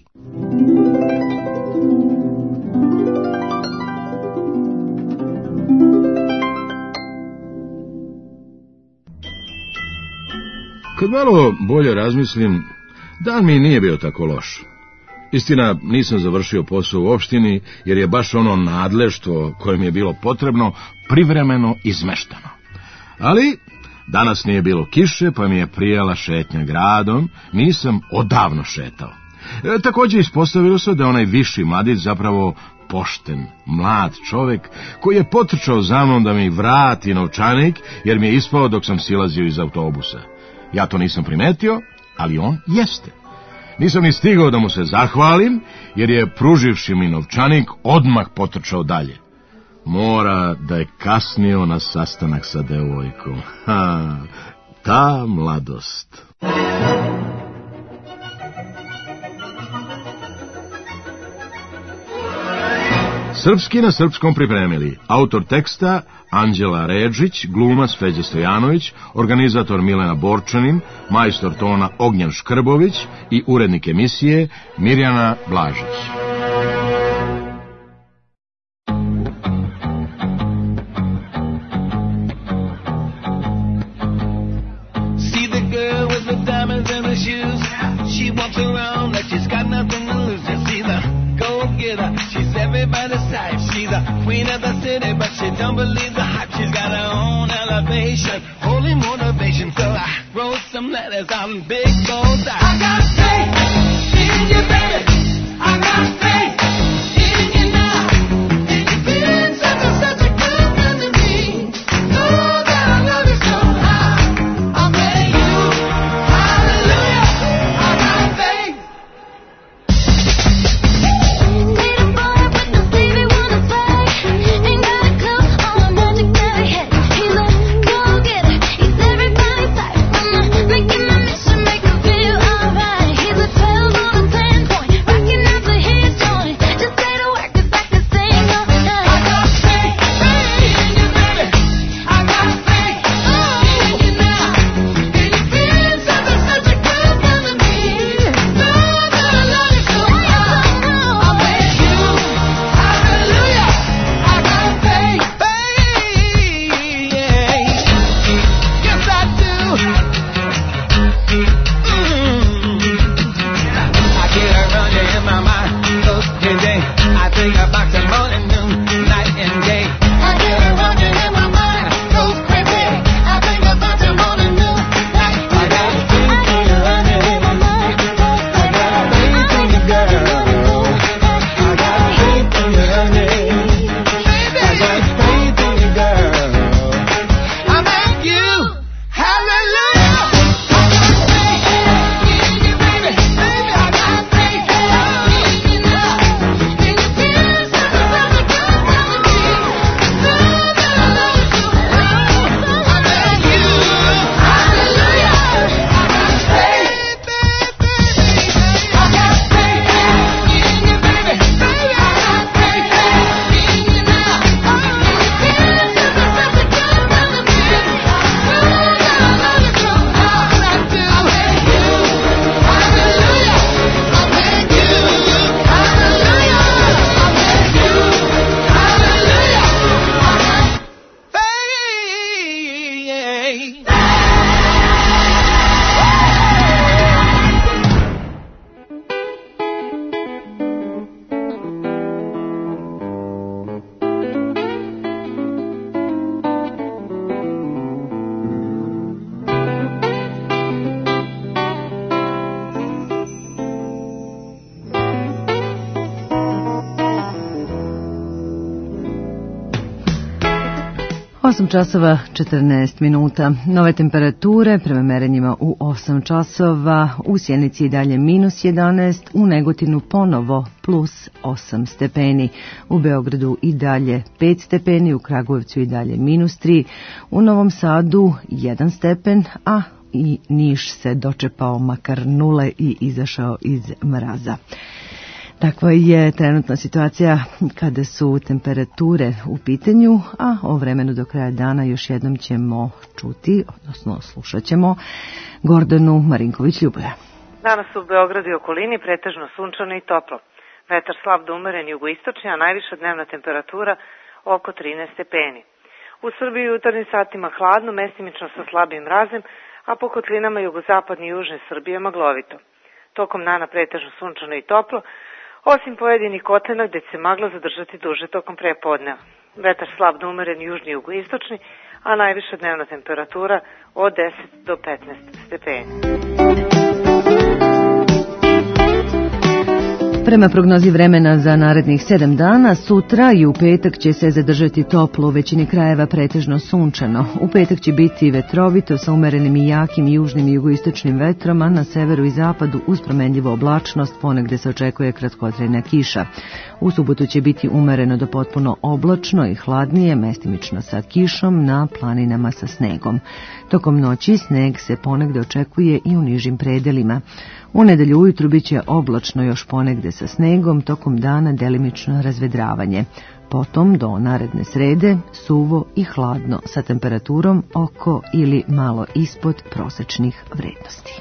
Kad malo bolje razmislim, dan mi nije bio tako loš. Istina, nisam završio posao u opštini, jer je baš ono nadleštvo koje mi je bilo potrebno privremeno izmešteno. Ali danas nije bilo kiše, pa mi je prijala šetnja gradom, nisam odavno šetao. E, također ispostavilo se da je onaj viši mladić zapravo pošten, mlad čovjek koji je potrčao za mnom da mi vrati novčanik, jer mi je ispao dok sam silazio iz autobusa. Ja to nisam primetio, ali on jeste. Nisam ni stigao da mu se zahvalim, jer je, pruživši mi novčanik, odmah potrčao dalje. Mora da je kasnio na sastanak sa devojkom. Ha, ta mladost. Srpski na srpskom pripremili autor teksta Anđela Redžić, glumac Feđa Stojanović, organizator Milena Borčanin, majstor tona Ognjen Škrbović i urednik emisije Mirjana Blažić. See the girl with the diamonds in her shoes. She walks around like she's got nothing to lose. You see the go-getter, she's everybody's type. She's the queen of the city, but she don't believe the hype. She's got her own elevation, holy motivation. So I wrote some letters on big gold dice. I got faith in you, baby. I got faith in you now. And you've been such a, such a good friend to me. Know that I love you so high. I'll pay you. Hallelujah. I got faith. Making my mission, make her feel osam časova četrnaest minuta. Nove temperature prema merenjima u osam časova. U Sjenici i dalje minus jedanaest, u Negotinu ponovo plus osam stepeni. U Beogradu i dalje pet stepeni, u Kragujevcu i dalje minus tri, u Novom Sadu jedan stepen, a i Niš se dočepao makar nule i izašao iz mraza. Takva je trenutna situacija kada su temperature u pitanju, a o vremenu do kraja dana još jednom ćemo čuti, odnosno slušat ćemo Gordanu Marinković-Ljuboja. Danas u Beogradu i okolini pretežno sunčano i toplo. Vetar slab do umeren jugoistočni, a najviša dnevna temperatura oko trinaest stepeni. U Srbiji u jutarnjim satima hladno, mestimično sa slabim mrazem, a po kotlinama jugozapadne i južne Srbije maglovito. Tokom dana pretežno sunčano i toplo, osim pojedinih kotlina gde će se magla zadržati duže tokom prepodneva. Vetar slab do umeren južni i jugoistočni, a najviša dnevna temperatura od deset do petnaest stepeni. Prema prognozi vremena za narednih sedam dana, sutra i u petak će se zadržati toplo, u većini krajeva pretežno sunčano. U petak će biti vetrovito sa umerenim i jakim južnim i jugoistočnim vetrom, a na severu i zapadu uz promenljivu oblačnost, ponegde se očekuje kratkotrajna kiša. U subotu će biti umereno do potpuno oblačno i hladnije, mestimično sa kišom, na planinama sa snegom. Tokom noći sneg se ponegde očekuje i u nižim predelima. U nedelju ujutru bit će oblačno još ponegde sa snegom, tokom dana delimično razvedravanje. Potom do naredne srede suvo i hladno sa temperaturom oko ili malo ispod prosečnih vrednosti.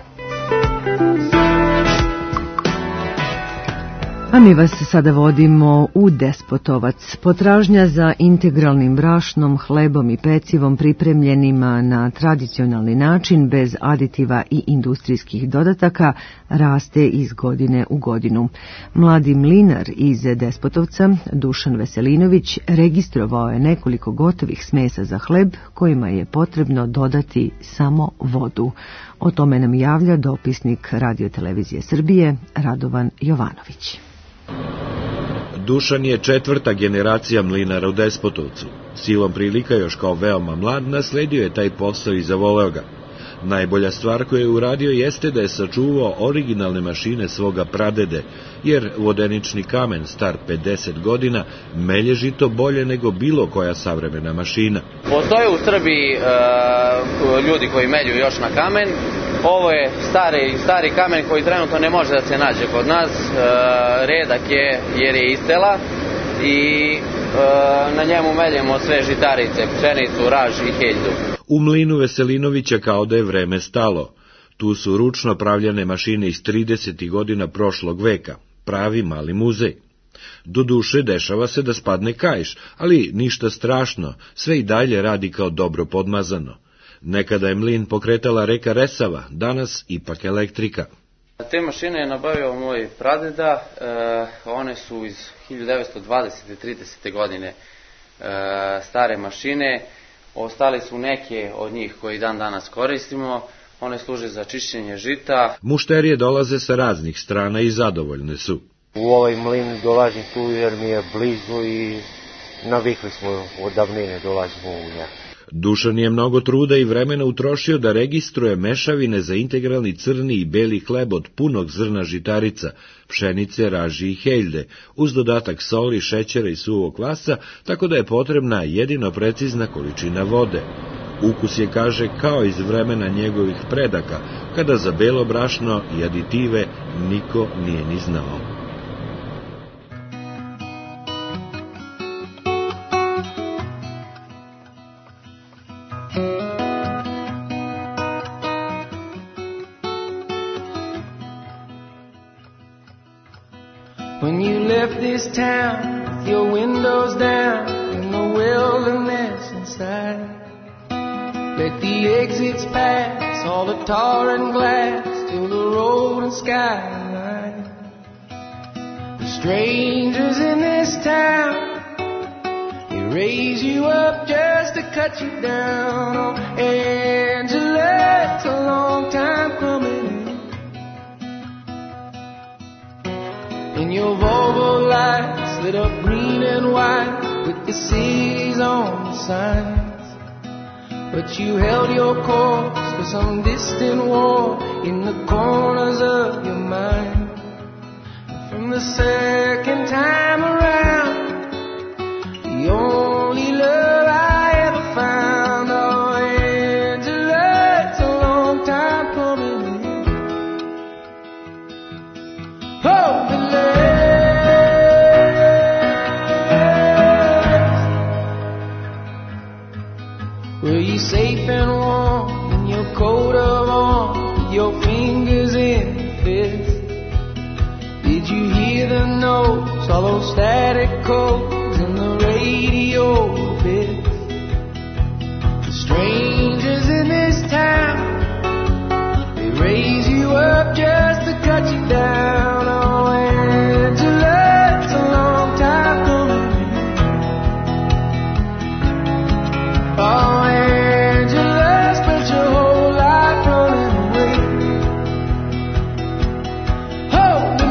A mi vas sada vodimo u Despotovac. Potražnja za integralnim brašnom, hlebom i pecivom pripremljenima na tradicionalni način bez aditiva i industrijskih dodataka raste iz godine u godinu. Mladi mlinar iz Despotovca, Dušan Veselinović, registrovao je nekoliko gotovih smesa za hleb kojima je potrebno dodati samo vodu. O tome nam javlja dopisnik Radio-televizije Srbije Radovan Jovanović. Dušan je četvrta generacija mlinara u Despotovcu. Silom prilika još kao veoma mlad nasledio je taj posao i zavoleo ga. Najbolja stvar koju je uradio jeste da je sačuvao originalne mašine svoga pradede, jer vodenični kamen star pedeset godina melje žito bolje nego bilo koja savremena mašina. Postoje u Srbiji e, ljudi koji melju još na kamen. Ovo je stari, stari kamen koji trenutno ne može da se nađe kod nas. E, redak je jer je iz sela i e, na njemu meljemo sve žitarice, pšenicu, raž i heljdu. U mlinu Veselinovića kao da je vreme stalo. Tu su ručno pravljene mašine iz tridesetih godina prošlog veka, pravi mali muzej. Doduše, dešava se da spadne kaiš, ali ništa strašno, sve i dalje radi kao dobro podmazano. Nekada je mlin pokretala reka Resava, danas ipak elektrika. Te mašine je nabavio moj pradeda, e, one su iz hiljadu devetsto dvadesete tridesete godine e, stare mašine. Ostali su neke od njih koji dan danas koristimo, one služe za čišćenje žita. Mušterije dolaze sa raznih strana i zadovoljne su. U ovaj mlin dolazim tu jer mi je blizu i navikli smo od davnine dolazimo u njega. Dušan je mnogo truda i vremena utrošio da registruje mešavine za integralni crni i beli hleb od punog zrna žitarica, pšenice, raži i heljde, uz dodatak soli, šećera i suvog kvasa, tako da je potrebna jedino precizna količina vode. Ukus je, kaže, kao iz vremena njegovih predaka, kada za belo brašno i aditive niko nije ni znao. When you left this town with your windows down in the wilderness inside, let the exits pass, all the tar and glass, till the road and skyline. The strangers in this town, they raise you up just to cut you down. Oh, Angela, it's a long time coming. And your Volvo lights lit up green and white with the cities on the signs. but you held your course for some distant war in the corners of your mind. From the second time around, the only love I ever found. Oh, Angela, it's a long time coming. Oh, the last. Were you safe and warm in your coat of arms, with your fingers in the fist? Did you hear the notes, all those static codes in the radio bits? The strangers in this town, they raise you up just to cut you down. Oh, Angela, it's a long time coming. Oh, Angela, spent your whole life running away. Oh, the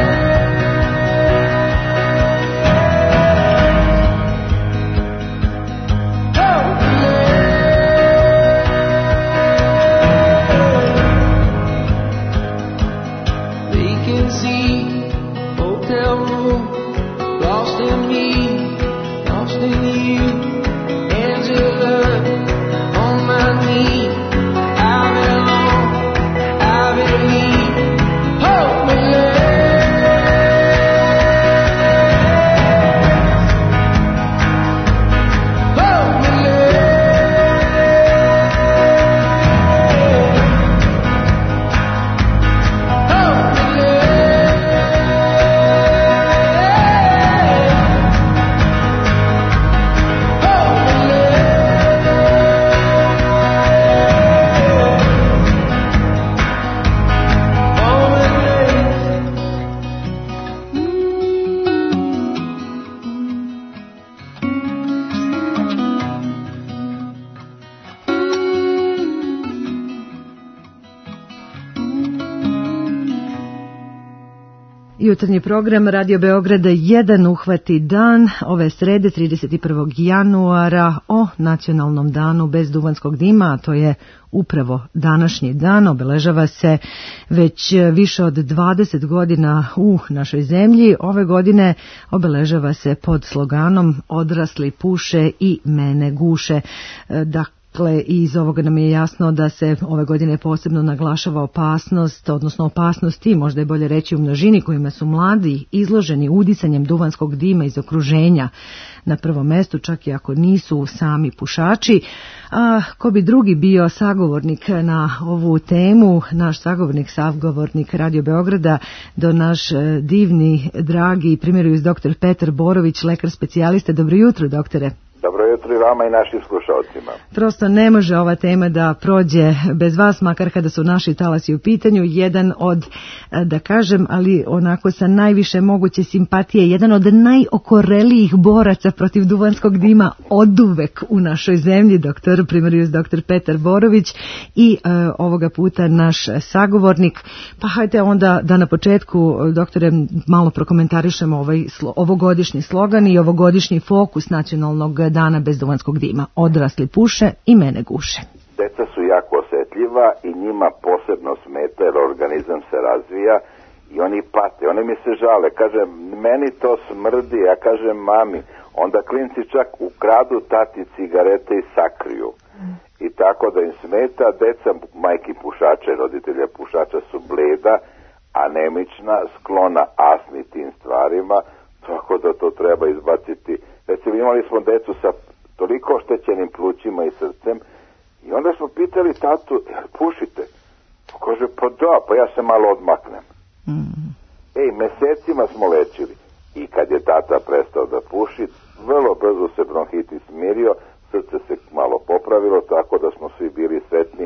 Jutarnji program Radio Beograda jedan uhvati dan ove srede trideset prvog januara o nacionalnom danu bez duvanskog dima, a to je upravo današnji dan. Obeležava se već više od dvadeset godina u našoj zemlji. Ove godine obeležava se pod sloganom Odrasli puše i mene guše. Dakle, Dakle, iz ovoga nam je jasno da se ove godine posebno naglašava opasnost, odnosno opasnosti, možda je bolje reći u množini, kojima su mladi izloženi udisanjem duvanskog dima iz okruženja na prvom mestu, čak i ako nisu sami pušači. A ko bi drugi bio sagovornik na ovu temu, naš sagovornik, sagovornik Radio Beograda, do naš divni, dragi, primjerujući doktor Petar Borović, lekar specijalista. Dobro jutro, doktore. Dobro jutro i vama i našim slušalcima. Prosto ne može ova tema da prođe bez vas, makar kada su naši talasi u pitanju. Jedan od, da kažem, ali onako sa najviše moguće simpatije, jedan od najokorelijih boraca protiv duvanskog dima oduvek u našoj zemlji, doktor, primarius doktor Petar Borović i e, ovoga puta naš sagovornik. Pa hajde onda da na početku, doktore, malo prokomentarišemo ovaj, ovogodišnji slogan i ovogodišnji fokus nacionalnog dana bez duvanskog dima. Odrasli puše i mene guše. Deca su jako osjetljiva i njima posebno smeta jer organizam se razvija i oni pate. Oni mi se žale. Kaže, meni to smrdi. Ja kažem mami. Onda klinci čak ukradu tati cigarete i sakriju. I tako da im smeta. Deca majki pušača i roditelja pušača su bleda, anemična, sklona asmi tim stvarima. Tako da to treba izbaciti. Recimo, imali smo decu sa toliko oštećenim plućima i srcem i onda smo pitali tatu, pušite? Kaže, pa da, pa ja se malo odmaknem. Mm. Ej, mesecima smo lečili i kad je tata prestao da puši, vrlo brzo se bronhitis smirio, srce se malo popravilo, tako da smo svi bili sretni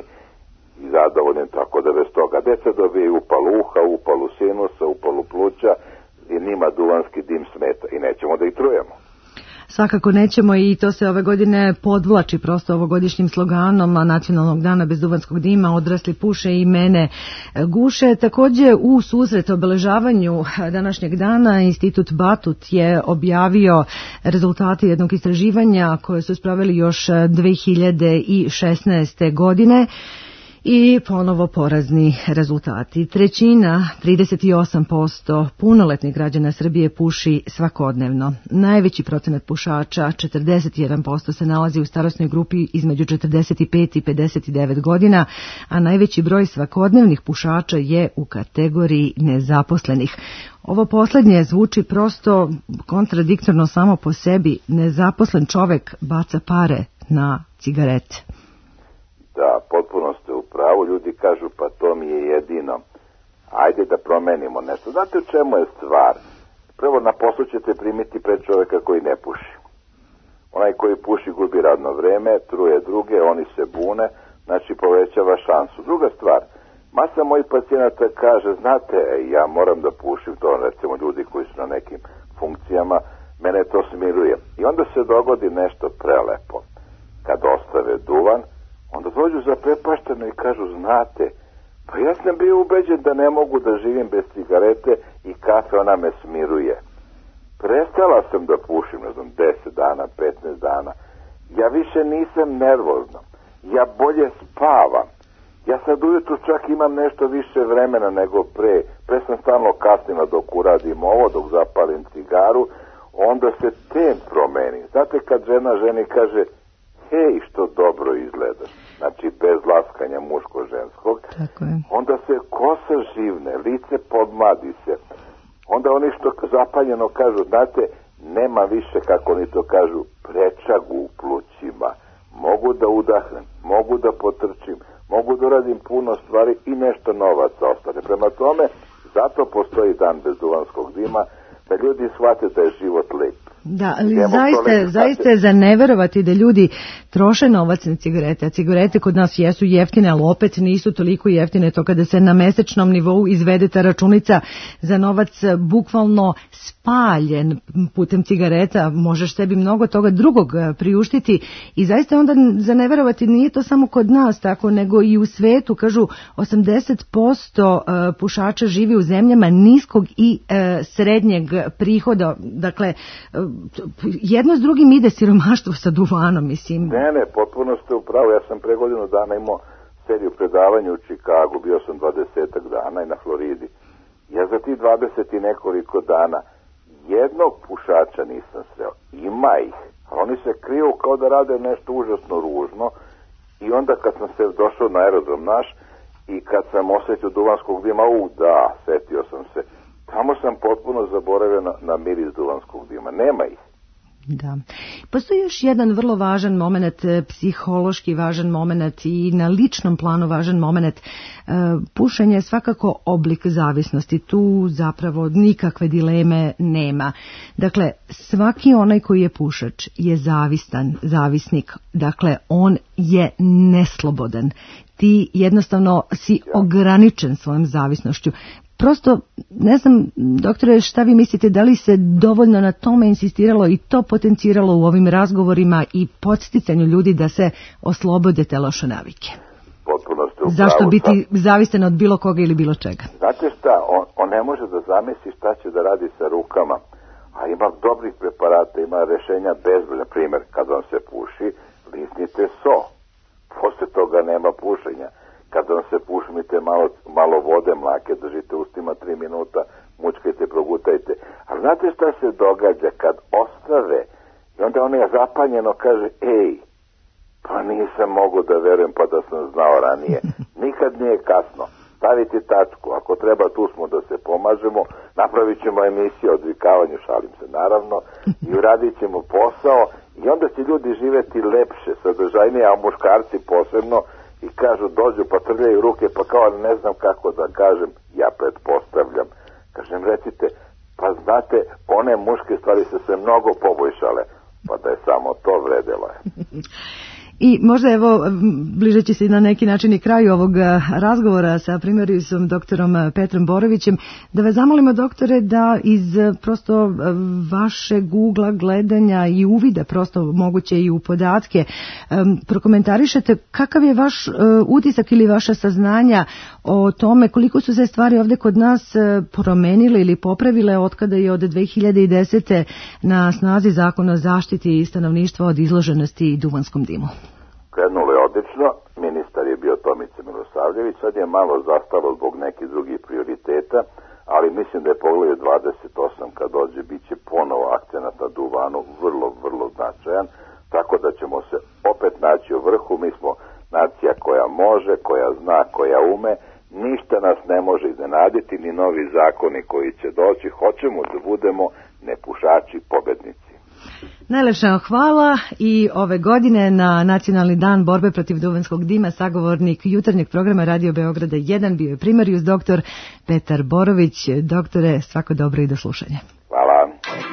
i zadovoljni, tako da bez toga deca dobiju upalu uha, upalu sinusa, upalu pluća i njima duvanski dim smeta i nećemo da ih trujemo. svakako nećemo i to se ove godine podvlači prosto ovogodišnjim sloganom Nacionalnog dana bez duvanskog dima, odrasli puše i mene guše. Takođe u susret obeležavanju današnjeg dana Institut Batut je objavio rezultate jednog istraživanja koje su spravili još dve hiljade šesnaeste. godine i ponovo porazni rezultati. Trećina, trideset osam posto punoletnih građana Srbije puši svakodnevno. Najveći procenat pušača, četrdeset jedan posto, se nalazi u starosnoj grupi između četrdeset pet i pedeset devet godina, a najveći broj svakodnevnih pušača je u kategoriji nezaposlenih. Ovo poslednje zvuči prosto kontradiktorno samo po sebi. Nezaposlen čovek baca pare na cigarete. Da, potpuno ste u pravu. Ljudi kažu pa to mi je jedino. Ajde da promenimo nešto. Znate u čemu je stvar? Prvo, na poslu ćete primiti pred čoveka koji ne puši. Onaj koji puši gubi radno vreme, truje druge, oni se bune, znači povećava šansu. Druga stvar, masa mojih pacijenata kaže, znate, ja moram da pušim, to recimo ljudi koji su na nekim funkcijama, mene to smiruje. I onda se dogodi nešto prelepo. Kad ostave duvan, onda dođu zaprepašteno i kažu, znate, pa ja sam bio ubeđen da ne mogu da živim bez cigarete i kafe, ona me smiruje. Prestala sam da pušim, ne znam, deset dana, petnaest dana. Ja više nisam nervozna. Ja bolje spavam. Ja sad ujutru čak imam nešto više vremena nego pre. Pre sam stalno kasnila dok uradim ovo, dok zapalim cigaru, onda se ten promeni. Znate kad žena ženi kaže, hej, što dobro izgledaš, znači bez laskanja muško-ženskog, onda se kosa živne, lice podmladi se, onda oni što zapaljeno kažu, znate, nema više, kako oni to kažu, prečagu u plućima, mogu da udahnem, mogu da potrčim, mogu da radim puno stvari i nešto novaca ostane. Prema tome, zato postoji dan bez duvanskog dima, da ljudi shvate da je život lep. Da, ali zaista, zaista je za neverovati da ljudi troše novac na cigarete, a cigarete kod nas jesu jeftine, ali opet nisu toliko jeftine. To kada se na mesečnom nivou izvede ta računica za novac bukvalno spaljen putem cigareta, možeš sebi mnogo toga drugog priuštiti i zaista onda za neverovati nije to samo kod nas tako, nego i u svetu. Kažu osamdeset posto pušača živi u zemljama niskog i srednjeg prihoda, dakle jedno s drugim ide siromaštvo sa duvanom, mislim. Ne, ne, potpuno ste u pravu. Ja sam pre godinu dana imao seriju predavanja u Čikagu, bio sam dvadesetak dana i na Floridi. Ja za ti dvadeset i nekoliko dana jednog pušača nisam sreo. Ima ih, a oni se kriju kao da rade nešto užasno ružno i onda kad sam se došao na aerodrom naš i kad sam osjetio duvanskog dima, u da, setio sam se. Tamo sam potpuno zaboravio na, na miris duvanskog dima. Nema ih. Da. Postoji još jedan vrlo važan moment, psihološki važan moment i na ličnom planu važan moment. E, pušenje je svakako oblik zavisnosti. Tu zapravo nikakve dileme nema. Dakle, svaki onaj koji je pušač je zavistan, zavisnik. Dakle, on je neslobodan. Ti jednostavno si ograničen svojom zavisnošću. Prosto, ne znam, doktore, šta vi mislite, da li se dovoljno na tome insistiralo i to potenciralo u ovim razgovorima i podsticanju ljudi da se oslobode te loše navike? Potpuno ste u pravu. Zašto biti zavistan od bilo koga ili bilo čega? Znate šta, on, on ne može da zamisli šta će da radi sa rukama, a ima dobrih preparata, ima rešenja bezbroj. Na primjer, kad vam se puši, lisnite so. Posle toga nema pušenja. Kad vam se pušmite malo, malo vode mlake, držite ustima tri minuta, mučkajte, progutajte. A znate šta se događa kad ostave i onda on je zapanjeno kaže, ej, pa nisam mogu da verujem pa da sam znao ranije. Nikad nije kasno. Staviti tačku, ako treba tu smo da se pomažemo, napravit ćemo emisiju o odvikavanju, šalim se naravno, i uradit ćemo posao i onda će ljudi živeti lepše, sadržajnije, a muškarci posebno, i kažu, dođu pa trljaju ruke, pa kao ne znam kako da kažem, ja pretpostavljam. Kažem, recite, pa znate, one muške stvari su se mnogo poboljšale, pa da je samo to vredelo je. I možda evo, bližeći se na neki način i kraju ovog razgovora sa primarijusom doktorom Petrom Borovićem, da vas zamolimo, doktore, da iz prosto vašeg ugla gledanja i uvida prosto moguće i u podatke prokomentarišete kakav je vaš utisak ili vaša saznanja o tome koliko su se stvari ovde kod nas promenile ili popravile otkada je od dve hiljade desete na snazi Zakon o zaštiti stanovništva od izloženosti duvanskom dimu. Krenulo je odlično, ministar je bio Tomica Milosavljević, sad je malo zastalo zbog nekih drugih prioriteta, ali mislim da je poglavlje dvadeset osam kad dođe, bit će ponovo akcenat na duvanu vrlo, vrlo značajan, tako da ćemo se opet naći u vrhu. Mi smo nacija koja može, koja zna, koja ume, ništa nas ne može iznenaditi, ni novi zakoni koji će doći, hoćemo da budemo nepušači pobednici. Najlepša vam hvala i ove godine na Nacionalni dan borbe protiv duvanskog dima sagovornik jutarnjeg programa Radio Beograda jedan bio je primarijus doktor Petar Borović. Doktore, svako dobro i do slušanja. Hvala.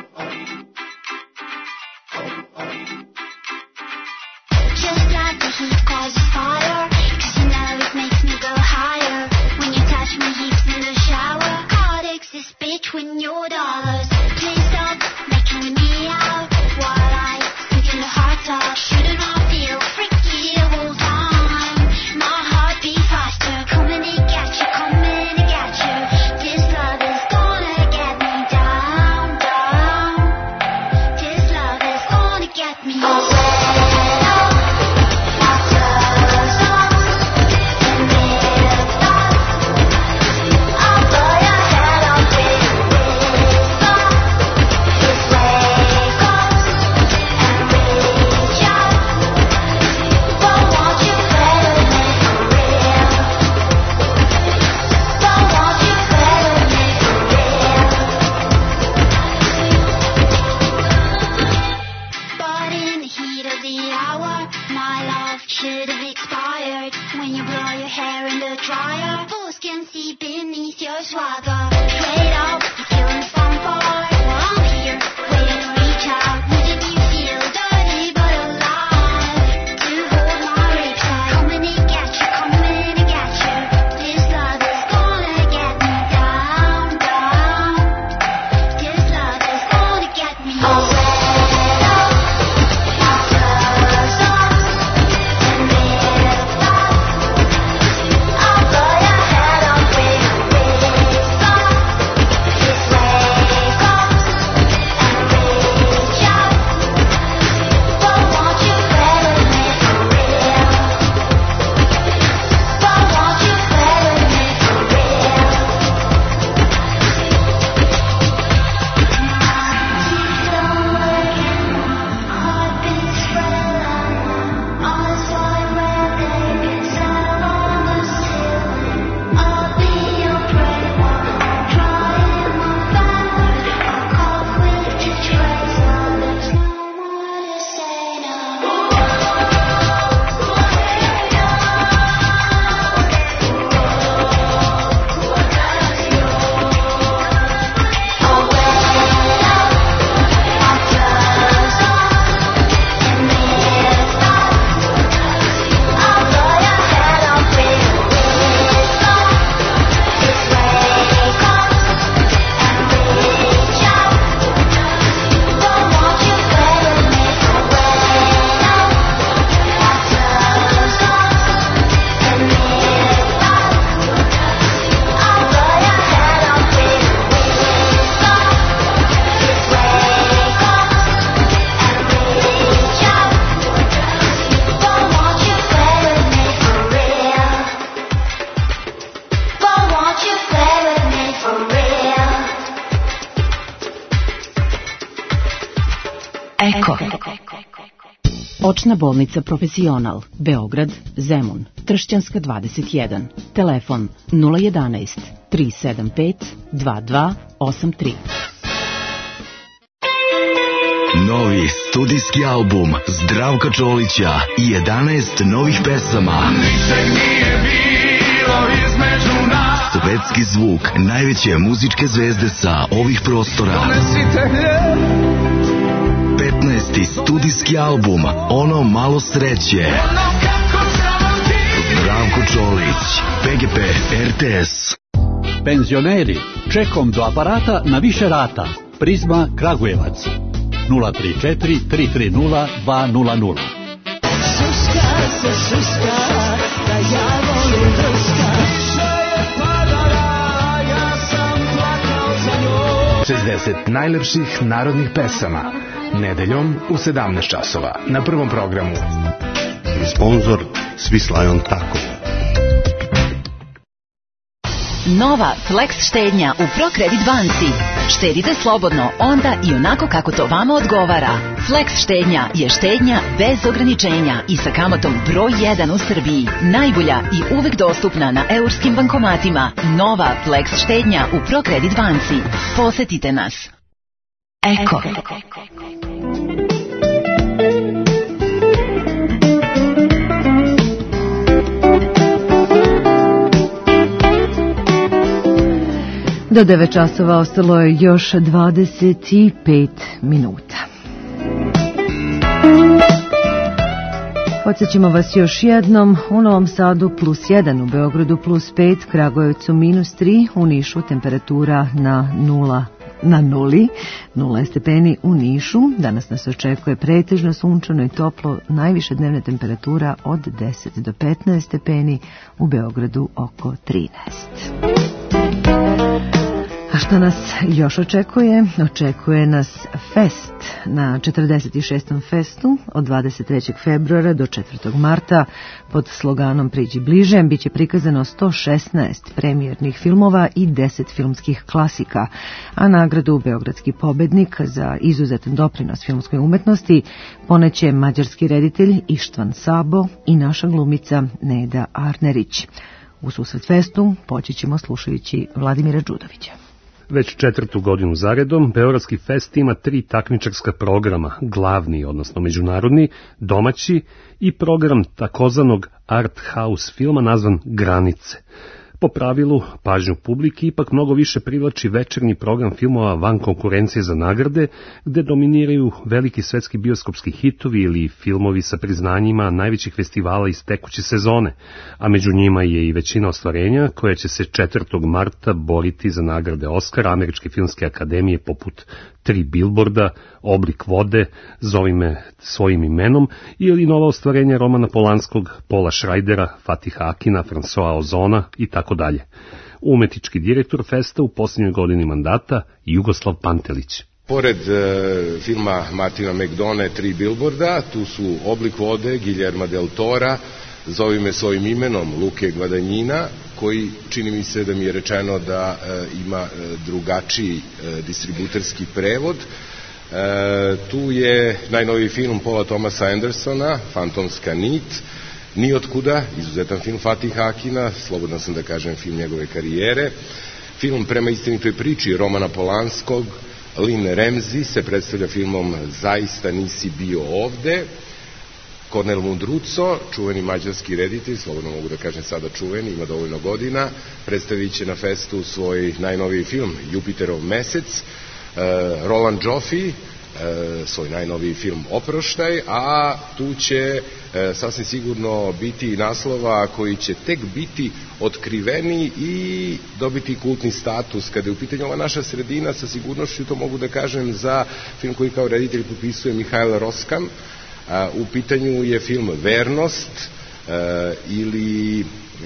Očna bolnica Profesional, Beograd, Zemun, Tršćanska dvadeset jedan, telefon nula jedanaest tri sedam pet dva dva osam tri. Novi studijski album Zdravka Čolića i jedanaest novih pesama. Ničeg nije bilo između nas. Svetski zvuk najveće muzičke zvezde sa ovih prostora. Donesite hljeb. petnaesti studijski album Ono malo sreće. Branko Čolić, P G P R T S. Penzioneri, čekom do aparata na više rata. Prizma Kragujevac. nula tri četiri tri tri nula dva nula nula. Šuška se šuška, da ja volim drška. Še je padala, ja sam plakao za njom. šezdeset najlepših narodnih pesama. Nedeljom u sedamnaest časova na prvom programu. Sponzor Swiss Tako. Nova Flex štednja u ProCredit banci. Štedite slobodno onda i onako kako to vama odgovara. Flex štednja je štednja bez ograničenja i sa kamatom broj jedan u Srbiji. Najbolja i uvek dostupna na eurskim bankomatima. Nova Flex štednja u ProCredit banci. Posetite nas. Eko. Do devet časova ostalo je još dvadeset pet minuta. Podsjećamo vas još jednom, u Novom Sadu plus jedan, u Beogradu plus pet, Kragujevcu minus tri, u Nišu temperatura na nula. Na nuli, nula stepeni u Nišu. Danas nas očekuje pretežno sunčano i toplo, najviša dnevna temperatura od deset do petnaest stepeni, u Beogradu oko trinaest. A što nas još očekuje? Očekuje nas fest na četrdeset šestom festu od dvadeset trećeg februara do četvrtog marta pod sloganom Priđi bliže. Biće prikazano sto šesnaest premijernih filmova i deset filmskih klasika, a nagradu Beogradski pobednik za izuzetan doprinos filmskoj umetnosti poneće mađarski reditelj Ištvan Sabo i naša glumica Neda Arnerić. U susret festu poći ćemo slušajući Vladimira Đudovića. Već četvrtu godinu zaredom, Beogradski fest ima tri takmičarska programa, glavni, odnosno međunarodni, domaći i program takozvanog art house filma nazvan Granice. Po pravilu, pažnju publike ipak mnogo više privlači večernji program filmova van konkurencije za nagrade, gde dominiraju veliki svetski bioskopski hitovi ili filmovi sa priznanjima najvećih festivala iz tekuće sezone, a među njima je i većina ostvarenja koja će se četvrtog marta boriti za nagrade Oskara, Američke filmske akademije poput Tri bilborda, Oblik vode, Zovi me svojim imenom, ili nova ostvarenja Romana Polanskog, Paula Schraidera, Fatiha Akina, François Ozona i tako dalje. Umetnički direktor festa u posljednjoj godini mandata Jugoslav Pantelić. Pored e, filma Martina McDonagh'a Tri bilborda, tu su Oblik vode, Guillerma del Tora, Zovi me svojim imenom, Luke Guadagnina, koji čini mi se da mi je rečeno da e, ima e, drugačiji e, distributerski prevod. E, tu je najnoviji film Paula Thomasa Andersona, Fantomska nit, Nijotkuda, izuzetan film Fatih Akina, slobodno sam da kažem film njegove karijere. Film Prema istinitoj priči Romana Polanskog, Lynn Ramsey se predstavlja filmom Zaista nisi bio ovde. Kornel Mundruco, čuveni mađarski reditelj, slobodno mogu da kažem sada čuveni, ima dovoljno godina, predstavit će na festu svoj najnoviji film Jupiterov mesec. Roland Joffe, svoj najnoviji film Oproštaj, a tu će sasvim sigurno biti naslova koji će tek biti otkriveni i dobiti kultni status. Kada je u pitanju ova naša sredina, sa sigurnošću to mogu da kažem za film koji kao reditelj potpisuje Mihajl Roskam. U pitanju je film Vernost ili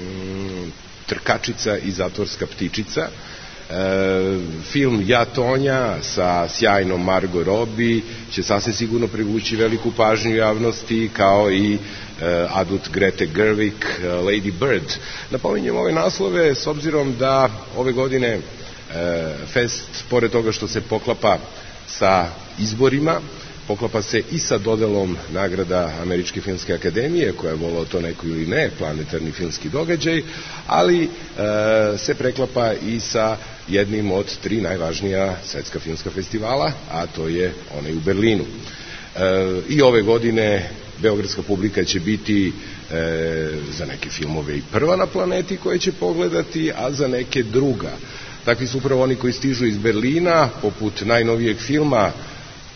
Trkačica i zatvorska ptičica. Film Ja Tonja sa sjajnom Margot Robbie će sasvim sigurno privući veliku pažnju javnosti, kao i adut Grete Gerwig, Lady Bird. Napominjem ove naslove s obzirom da ove godine fest, pored toga što se poklapa sa izborima, poklapa se i sa dodelom nagrada Američke filmske akademije, koja je volao to neko ili ne, planetarni filmski događaj, ali e, se preklapa i sa jednim od tri najvažnija svetska filmska festivala, a to je onaj u Berlinu. E, I ove godine beogradska publika će biti e, za neke filmove i prva na planeti koje će pogledati, a za neke druga. Takvi su upravo oni koji stižu iz Berlina, poput najnovijeg filma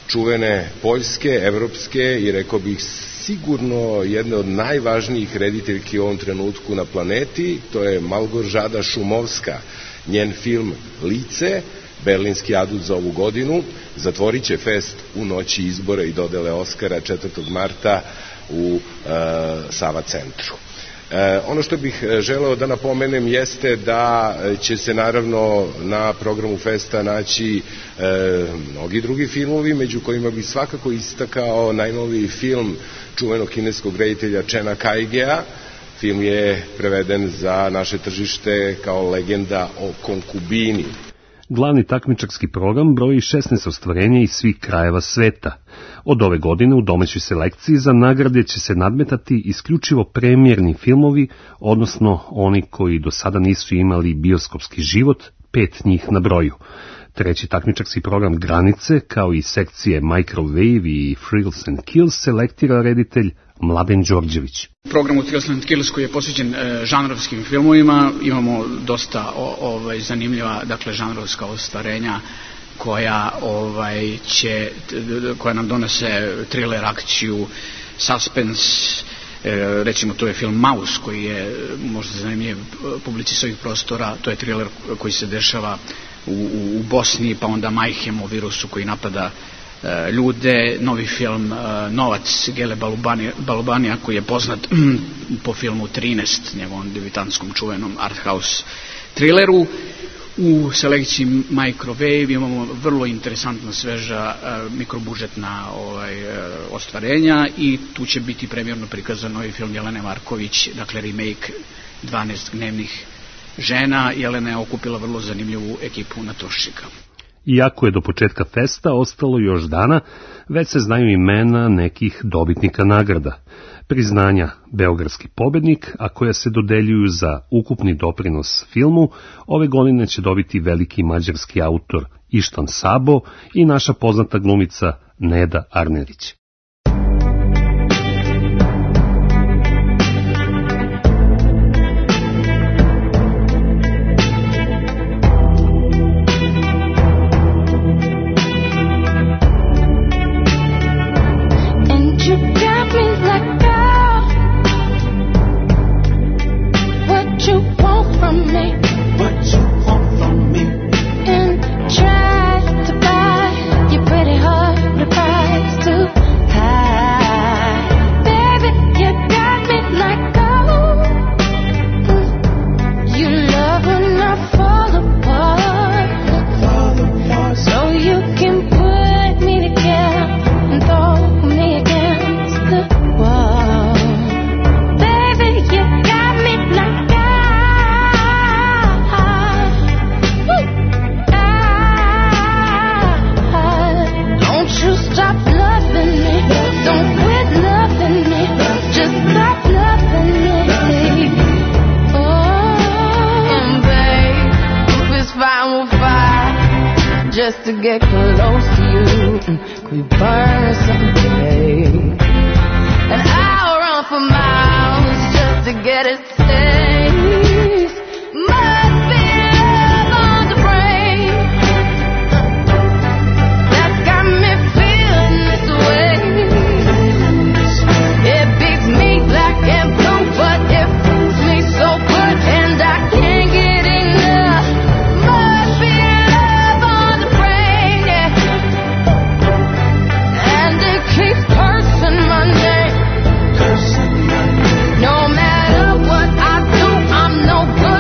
čuvene poljske, evropske i rekao bih sigurno jedne od najvažnijih rediteljki u ovom trenutku na planeti, to je Malgorzata Šumovska. Njen film Lice, berlinski adut za ovu godinu, zatvorit će fest u noći izbora i dodele Oskara četvrtog marta u e, Sava centru. E, ono što bih želeo da napomenem jeste da će se naravno na programu festa naći e, mnogi drugi filmovi, među kojima bih svakako istakao najnoviji film čuvenog kineskog reditelja Chena Kaigea. Film je preveden za naše tržište kao Legenda o konkubini. Glavni takmičarski program broji šesnaest ostvarenja iz svih krajeva sveta. Od ove godine u domaćoj selekciji za nagrade će se nadmetati isključivo premijerni filmovi, odnosno oni koji do sada nisu imali bioskopski život, pet njih na broju. Treći takmičarski program Granice, kao i sekcije Microwave i Thrills and Kills, selektira reditelj Mladen Đorđević. Program u Thrills and Kills koji je posvećen e, žanrovskim filmovima, imamo dosta o, ovaj, zanimljiva, dakle, žanrovska ostvarenja koja ovaj će koja nam donese thriller, akciju, suspens. E, recimo to je film Maus koji je možda zanimljiv publici s ovih prostora, to je thriller koji se dešava u, u, u Bosni, pa onda Majhem o virusu koji napada e, ljude. Novi film e, Novac Gele Balubanija, Balubanija koji je poznat po filmu trinaest, njegovom debitantskom čuvenom art house thrilleru. U selekciji Microwave imamo vrlo interesantna, sveža, uh, mikrobudžetna ovaj, uh, ostvarenja i tu će biti premijerno prikazan novi film Jelene Marković, dakle remake dvanaest gnevnih žena. Jelena je okupila vrlo zanimljivu ekipu natoščika. Iako je do početka festa ostalo još dana, već se znaju imena nekih dobitnika nagrada. Priznanja Beogradski pobednik, a koja se dodeljuju za ukupni doprinos filmu, ove godine će dobiti veliki mađarski autor Ištan Sabo i naša poznata glumica Neda Arnerić. Just to get close to you, we burn someday. And I'll run for miles just to get a taste. Must be love on the brain that's got me feeling this way. It beats me black and blue, but it fools me so good, and I can't get enough. Must be love on the brain, yeah. And it keeps cursing my name. No matter what I do, I'm no good.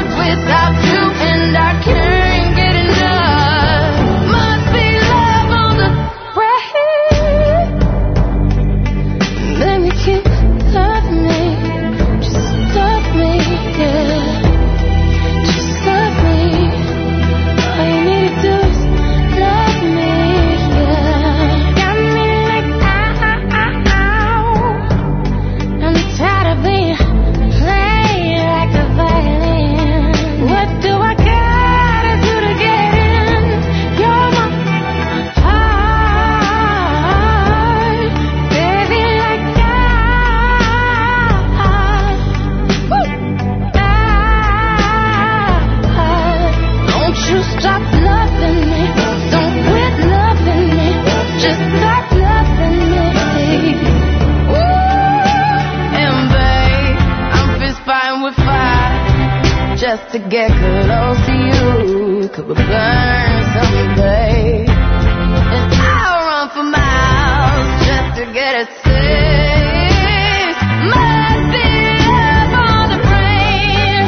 just to get close to you. Could we burn someday? And I'll run for miles just to get it safe. Must be love on the brain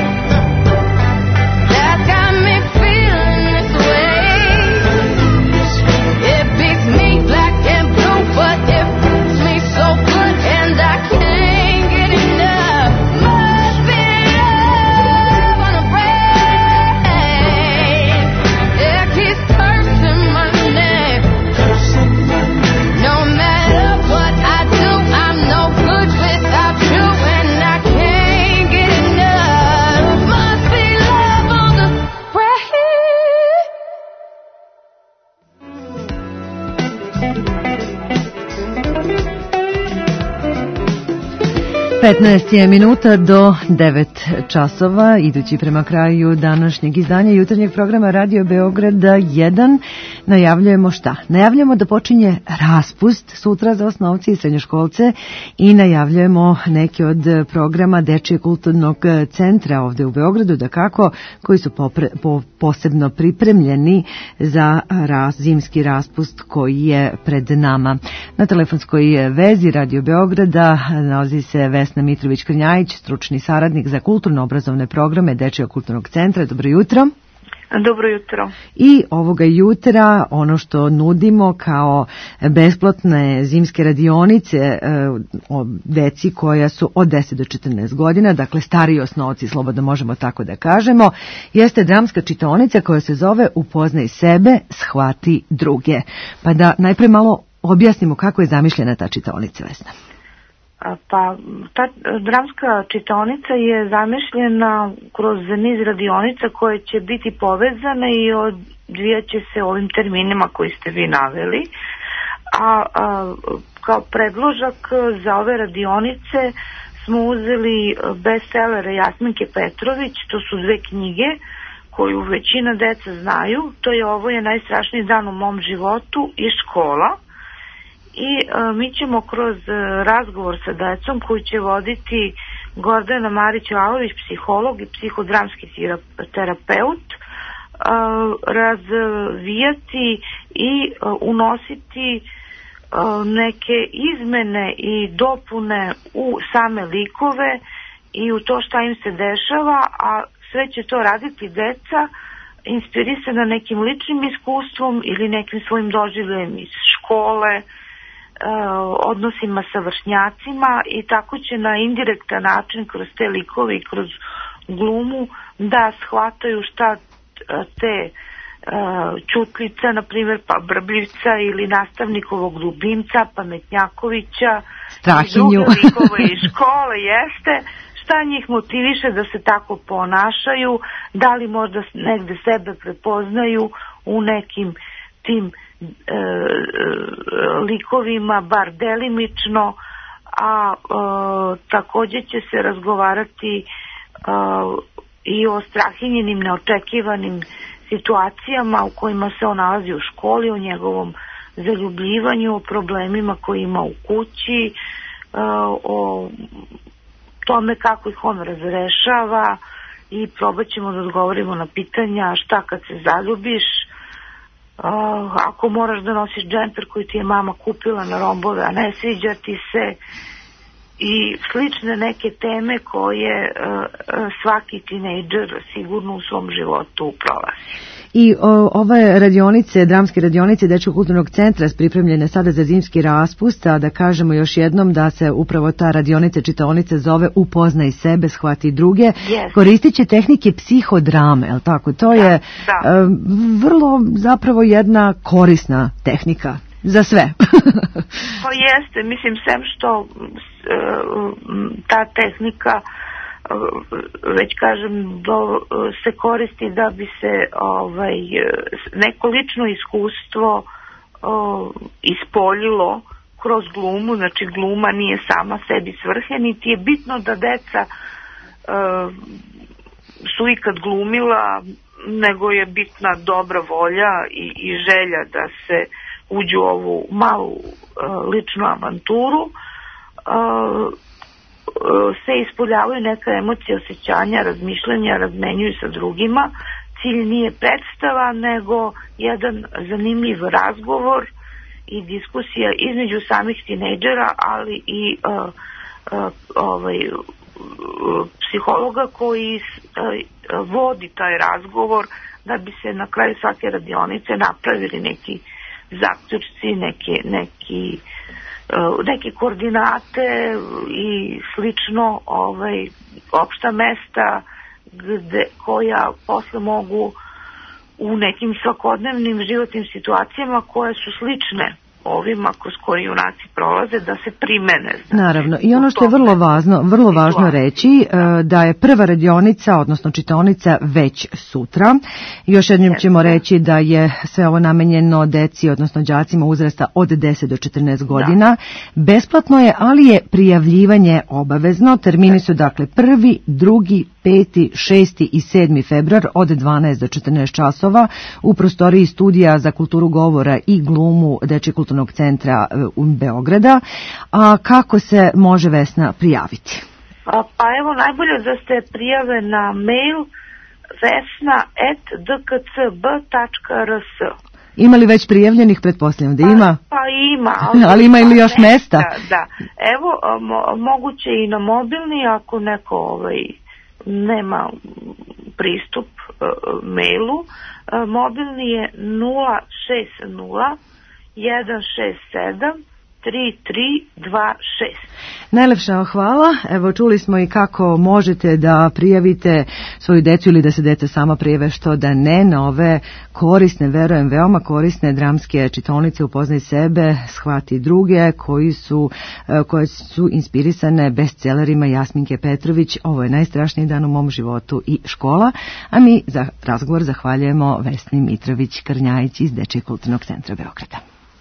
that got me feeling this way. It beats me black and blue, but it beats me so good, and I can't get enough. Must be love on the brain. It keeps cursing my name. No matter what I do, I'm no good without you, and I can't get enough. Must be love on the brain. petnaest je minuta do devet časova, idući prema kraju današnjeg izdanja jutarnjeg programa Radio Beograda jedan. Najavljujemo šta? Najavljujemo da počinje raspust sutra za osnovce i srednjoškolce i najavljujemo neke od programa Dečijeg kulturnog centra ovde u Beogradu, da kako, koji su popre, po, posebno pripremljeni za ras, zimski raspust koji je pred nama. Na telefonskoj vezi Radio Beograda nalazi se Vesna Mitrović-Krnjajić, stručni saradnik za kulturno-obrazovne programe Dečijeg kulturnog centra. Dobro jutro. Dobro jutro. I ovoga jutra ono što nudimo kao besplatne zimske radionice e, o deci koja su od deset do četrnaest godina, dakle stariji osnovci, slobodno možemo tako da kažemo, jeste dramska čitaonica koja se zove Upoznaj sebe, shvati druge. Pa da najpre malo objasnimo kako je zamišljena ta čitaonica, Vesna. Pa ta dramska čitaonica je zamišljena kroz niz radionica koje će biti povezane i odvijat će se ovim terminima koji ste vi naveli. A, a kao predložak za ove radionice smo uzeli bestsellere Jasminke Petrović, to su dve knjige koju većina deca znaju. To je Ovo je najstrašniji dan u mom životu i Škola. I a, mi ćemo kroz a, razgovor sa decom koji će voditi Gordana Marić-Valović, psiholog i psihodramski terapeut, a, razvijati i a, unositi a, neke izmene i dopune u same likove i u to šta im se dešava, a sve će to raditi deca inspirisana nekim ličnim iskustvom ili nekim svojim doživljajem iz škole, odnosima sa vršnjacima, i tako će na indirektan način kroz te likove i kroz glumu da shvataju šta te Ćutlica, na primjer, pa Brbljivca ili nastavnikovog Ljubimca, Pametnjakovića, Strahinju. i druge likove iz škole, jeste, šta njih motiviše da se tako ponašaju, da li možda negde sebe prepoznaju u nekim tim E, e, likovima, bar delimično, a e, takođe će se razgovarati e, i o Strahinjenim neočekivanim situacijama u kojima se on nalazi u školi, o njegovom zaljubljivanju, o problemima koje ima u kući, e, o tome kako ih on razrešava, i probat ćemo da odgovorimo na pitanja šta kad se zaljubiš, Uh, ako moraš da nosiš džemper koji ti je mama kupila na rombove, a ne sviđa ti se, i slične neke teme koje uh, svaki tinejdžer sigurno u svom životu prolazi. I o, ove radionice, dramske radionice Dečijeg kulturnog centra pripremljene sada za zimski raspust, a da kažemo još jednom da se upravo ta radionica čitaonica zove Upoznaj sebe, shvati druge. Yes. Koristit će tehnike psihodrame, je li tako? To da, je da. E, vrlo zapravo jedna korisna tehnika za sve. Pa jeste, mislim, sem što e, ta tehnika, već kažem, do, se koristi da bi se ovaj, neko lično iskustvo o, ispoljilo kroz glumu. Znači gluma nije sama sebi svrhe, niti je bitno da deca o, su ikad glumila, nego je bitna dobra volja i, i želja da se uđu u ovu malu o, ličnu avanturu. O, se ispoljavaju neka emocija, osjećanja, razmišljanja, razmenjuju sa drugima. Cilj nije predstava, nego jedan zanimljiv razgovor i diskusija između samih tinejdžera, ali i uh, uh, ovaj, uh, psihologa koji uh, vodi taj razgovor, da bi se na kraju svake radionice napravili neki zaključci, neki, neki, uh, neke koordinate i slično, ovaj, opšta mesta gde, koja posle mogu u nekim svakodnevnim životnim situacijama koje su slične ovima kroz koje junaci prolaze, da se primene. Znači, naravno, i ono što je vrlo važno, vrlo važno reći, da je prva radionica, odnosno čitaonica, već sutra. Još jednom ćemo reći da je sve ovo namenjeno deci, odnosno đacima uzrasta od deset do četrnaest godina. Besplatno je, ali je prijavljivanje obavezno. Termini su dakle prvi, drugi, peti, šesti i sedmi februar od dvanaest do četrnaest časova u prostoriji studija za kulturu govora i glumu Dečijeg kulturnog centra u Beograda. A kako se može, Vesna, prijaviti? A, pa evo, najbolje da ste prijave na mail vesna at d k c b tačka r s. Ima li već prijavljenih, pretpostavljam da ima? Pa, pa ima. Ali, ali ima ili još mesta? Da, da. Evo, mo, moguće i na mobilni, ako neko ovaj, nema pristup uh, mailu. Uh, mobilni je nula šest nula jedan šest sedam tri tri dva šest. Najlepša hvala. Evo, čuli smo i kako možete da prijavite svoju decu ili da se deca sama prijave, što da ne, na ove korisne, verujem, veoma korisne dramske čitaonice Upoznaj sebe, shvati druge, koji su, koje su inspirisane bestsellerima Jasminke Petrović. Ovo je najstrašniji dan u mom životu i škola, a mi za razgovor zahvaljujemo Vesni Mitrović-Krnjajić iz Dečijeg kulturnog centra Beograda.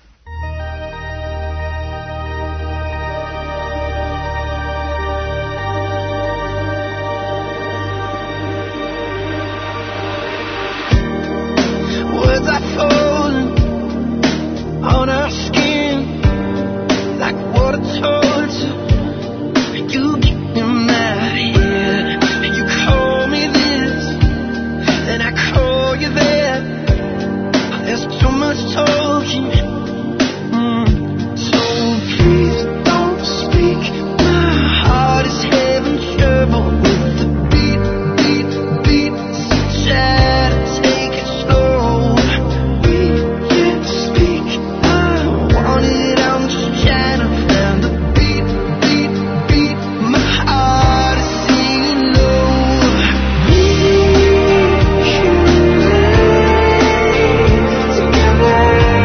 On our skin, like water torture. You get them out here, and you call me this, then I call you that. There's too much talking, mm. So please don't speak. My heart is having trouble with the beat, beat, beat. So try to take it slow. We can't speak. On it, I'm just trying to find the beat, beat, beat. My heart is singing low. We can lay together.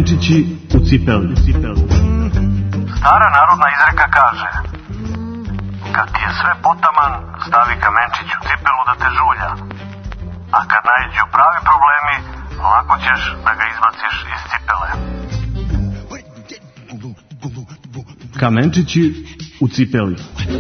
Kamenčići u cipeli. Stara narodna izreka kaže: kad ti je sve potaman, stavi kamenčić u cipelu da te žulja. A kad naiđu pravi problemi, lako ćeš da ga izbaciš iz cipele. Kamenčići u cipeli.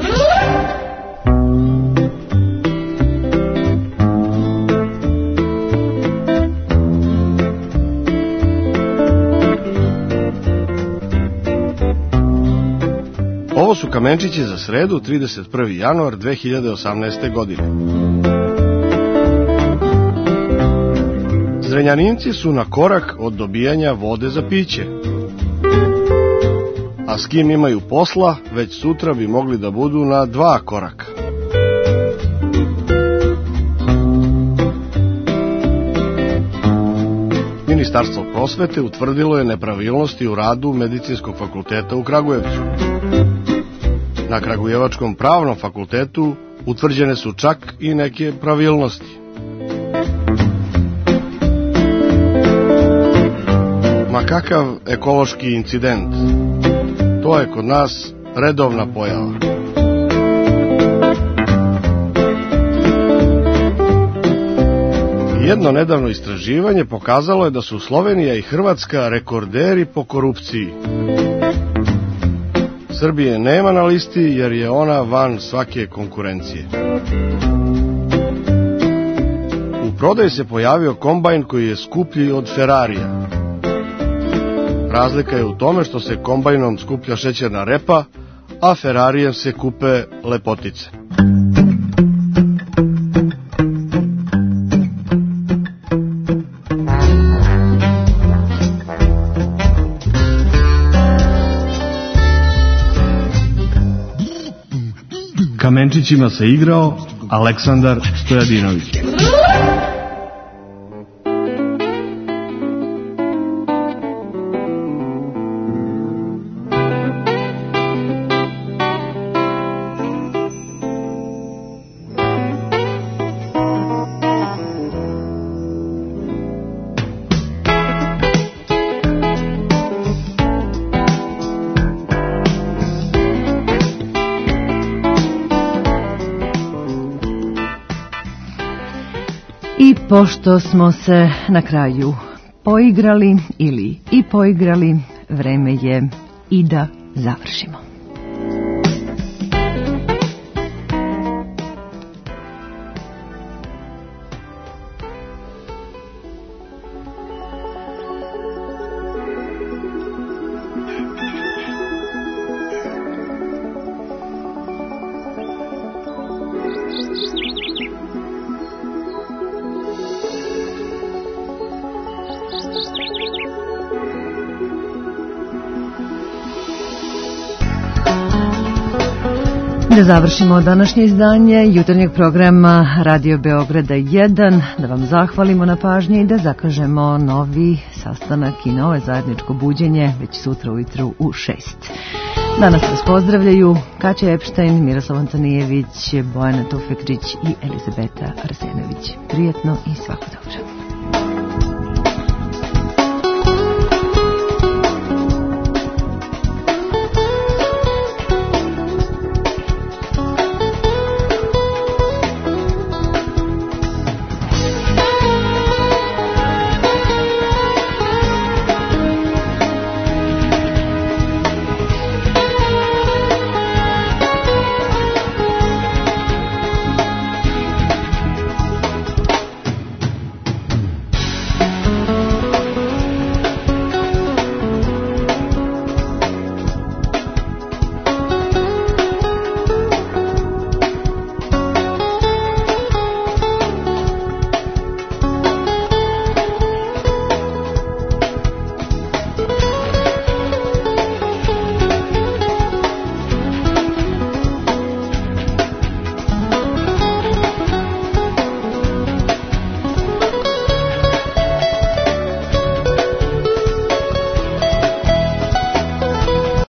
Ovo su kamenčići za sredu, trideset prvi januar dve hiljade osamnaeste. godine. Zrenjaninci su na korak od dobijanja vode za piće. A s kim imaju posla, već sutra bi mogli da budu na dva koraka. Ministarstvo prosvete utvrdilo je nepravilnosti u radu Medicinskog fakulteta u Kragujevcu. Na Kragujevačkom pravnom fakultetu utvrđene su čak i neke pravilnosti. Ma kakav ekološki incident? To je kod nas redovna pojava. Jedno nedavno istraživanje pokazalo je da su Slovenija i Hrvatska rekorderi po korupciji. Srbije nema na listi jer je ona van svake konkurencije. U prodaji se pojavio kombajn koji je skuplji od Ferrarija. Razlika je u tome što se kombajnom skuplja šećerna repa, a Ferrarijem se kupe lepotice. Kamenčićima se igrao Aleksandar Stojadinović. I pošto smo se na kraju poigrali ili i poigrali, vreme je i da završimo. Da završimo današnje izdanje jutarnjeg programa Radio Beograda jedan, da vam zahvalimo na pažnji i da zakažemo novi sastanak i novo zajedničko buđenje već sutra ujutru u šest. Danas vas pozdravljaju Kaća Epštajn, Miroslav Antonijević, Bojana Tufekžić i Elizabeta Arsenović. Prijetno i svako dobro.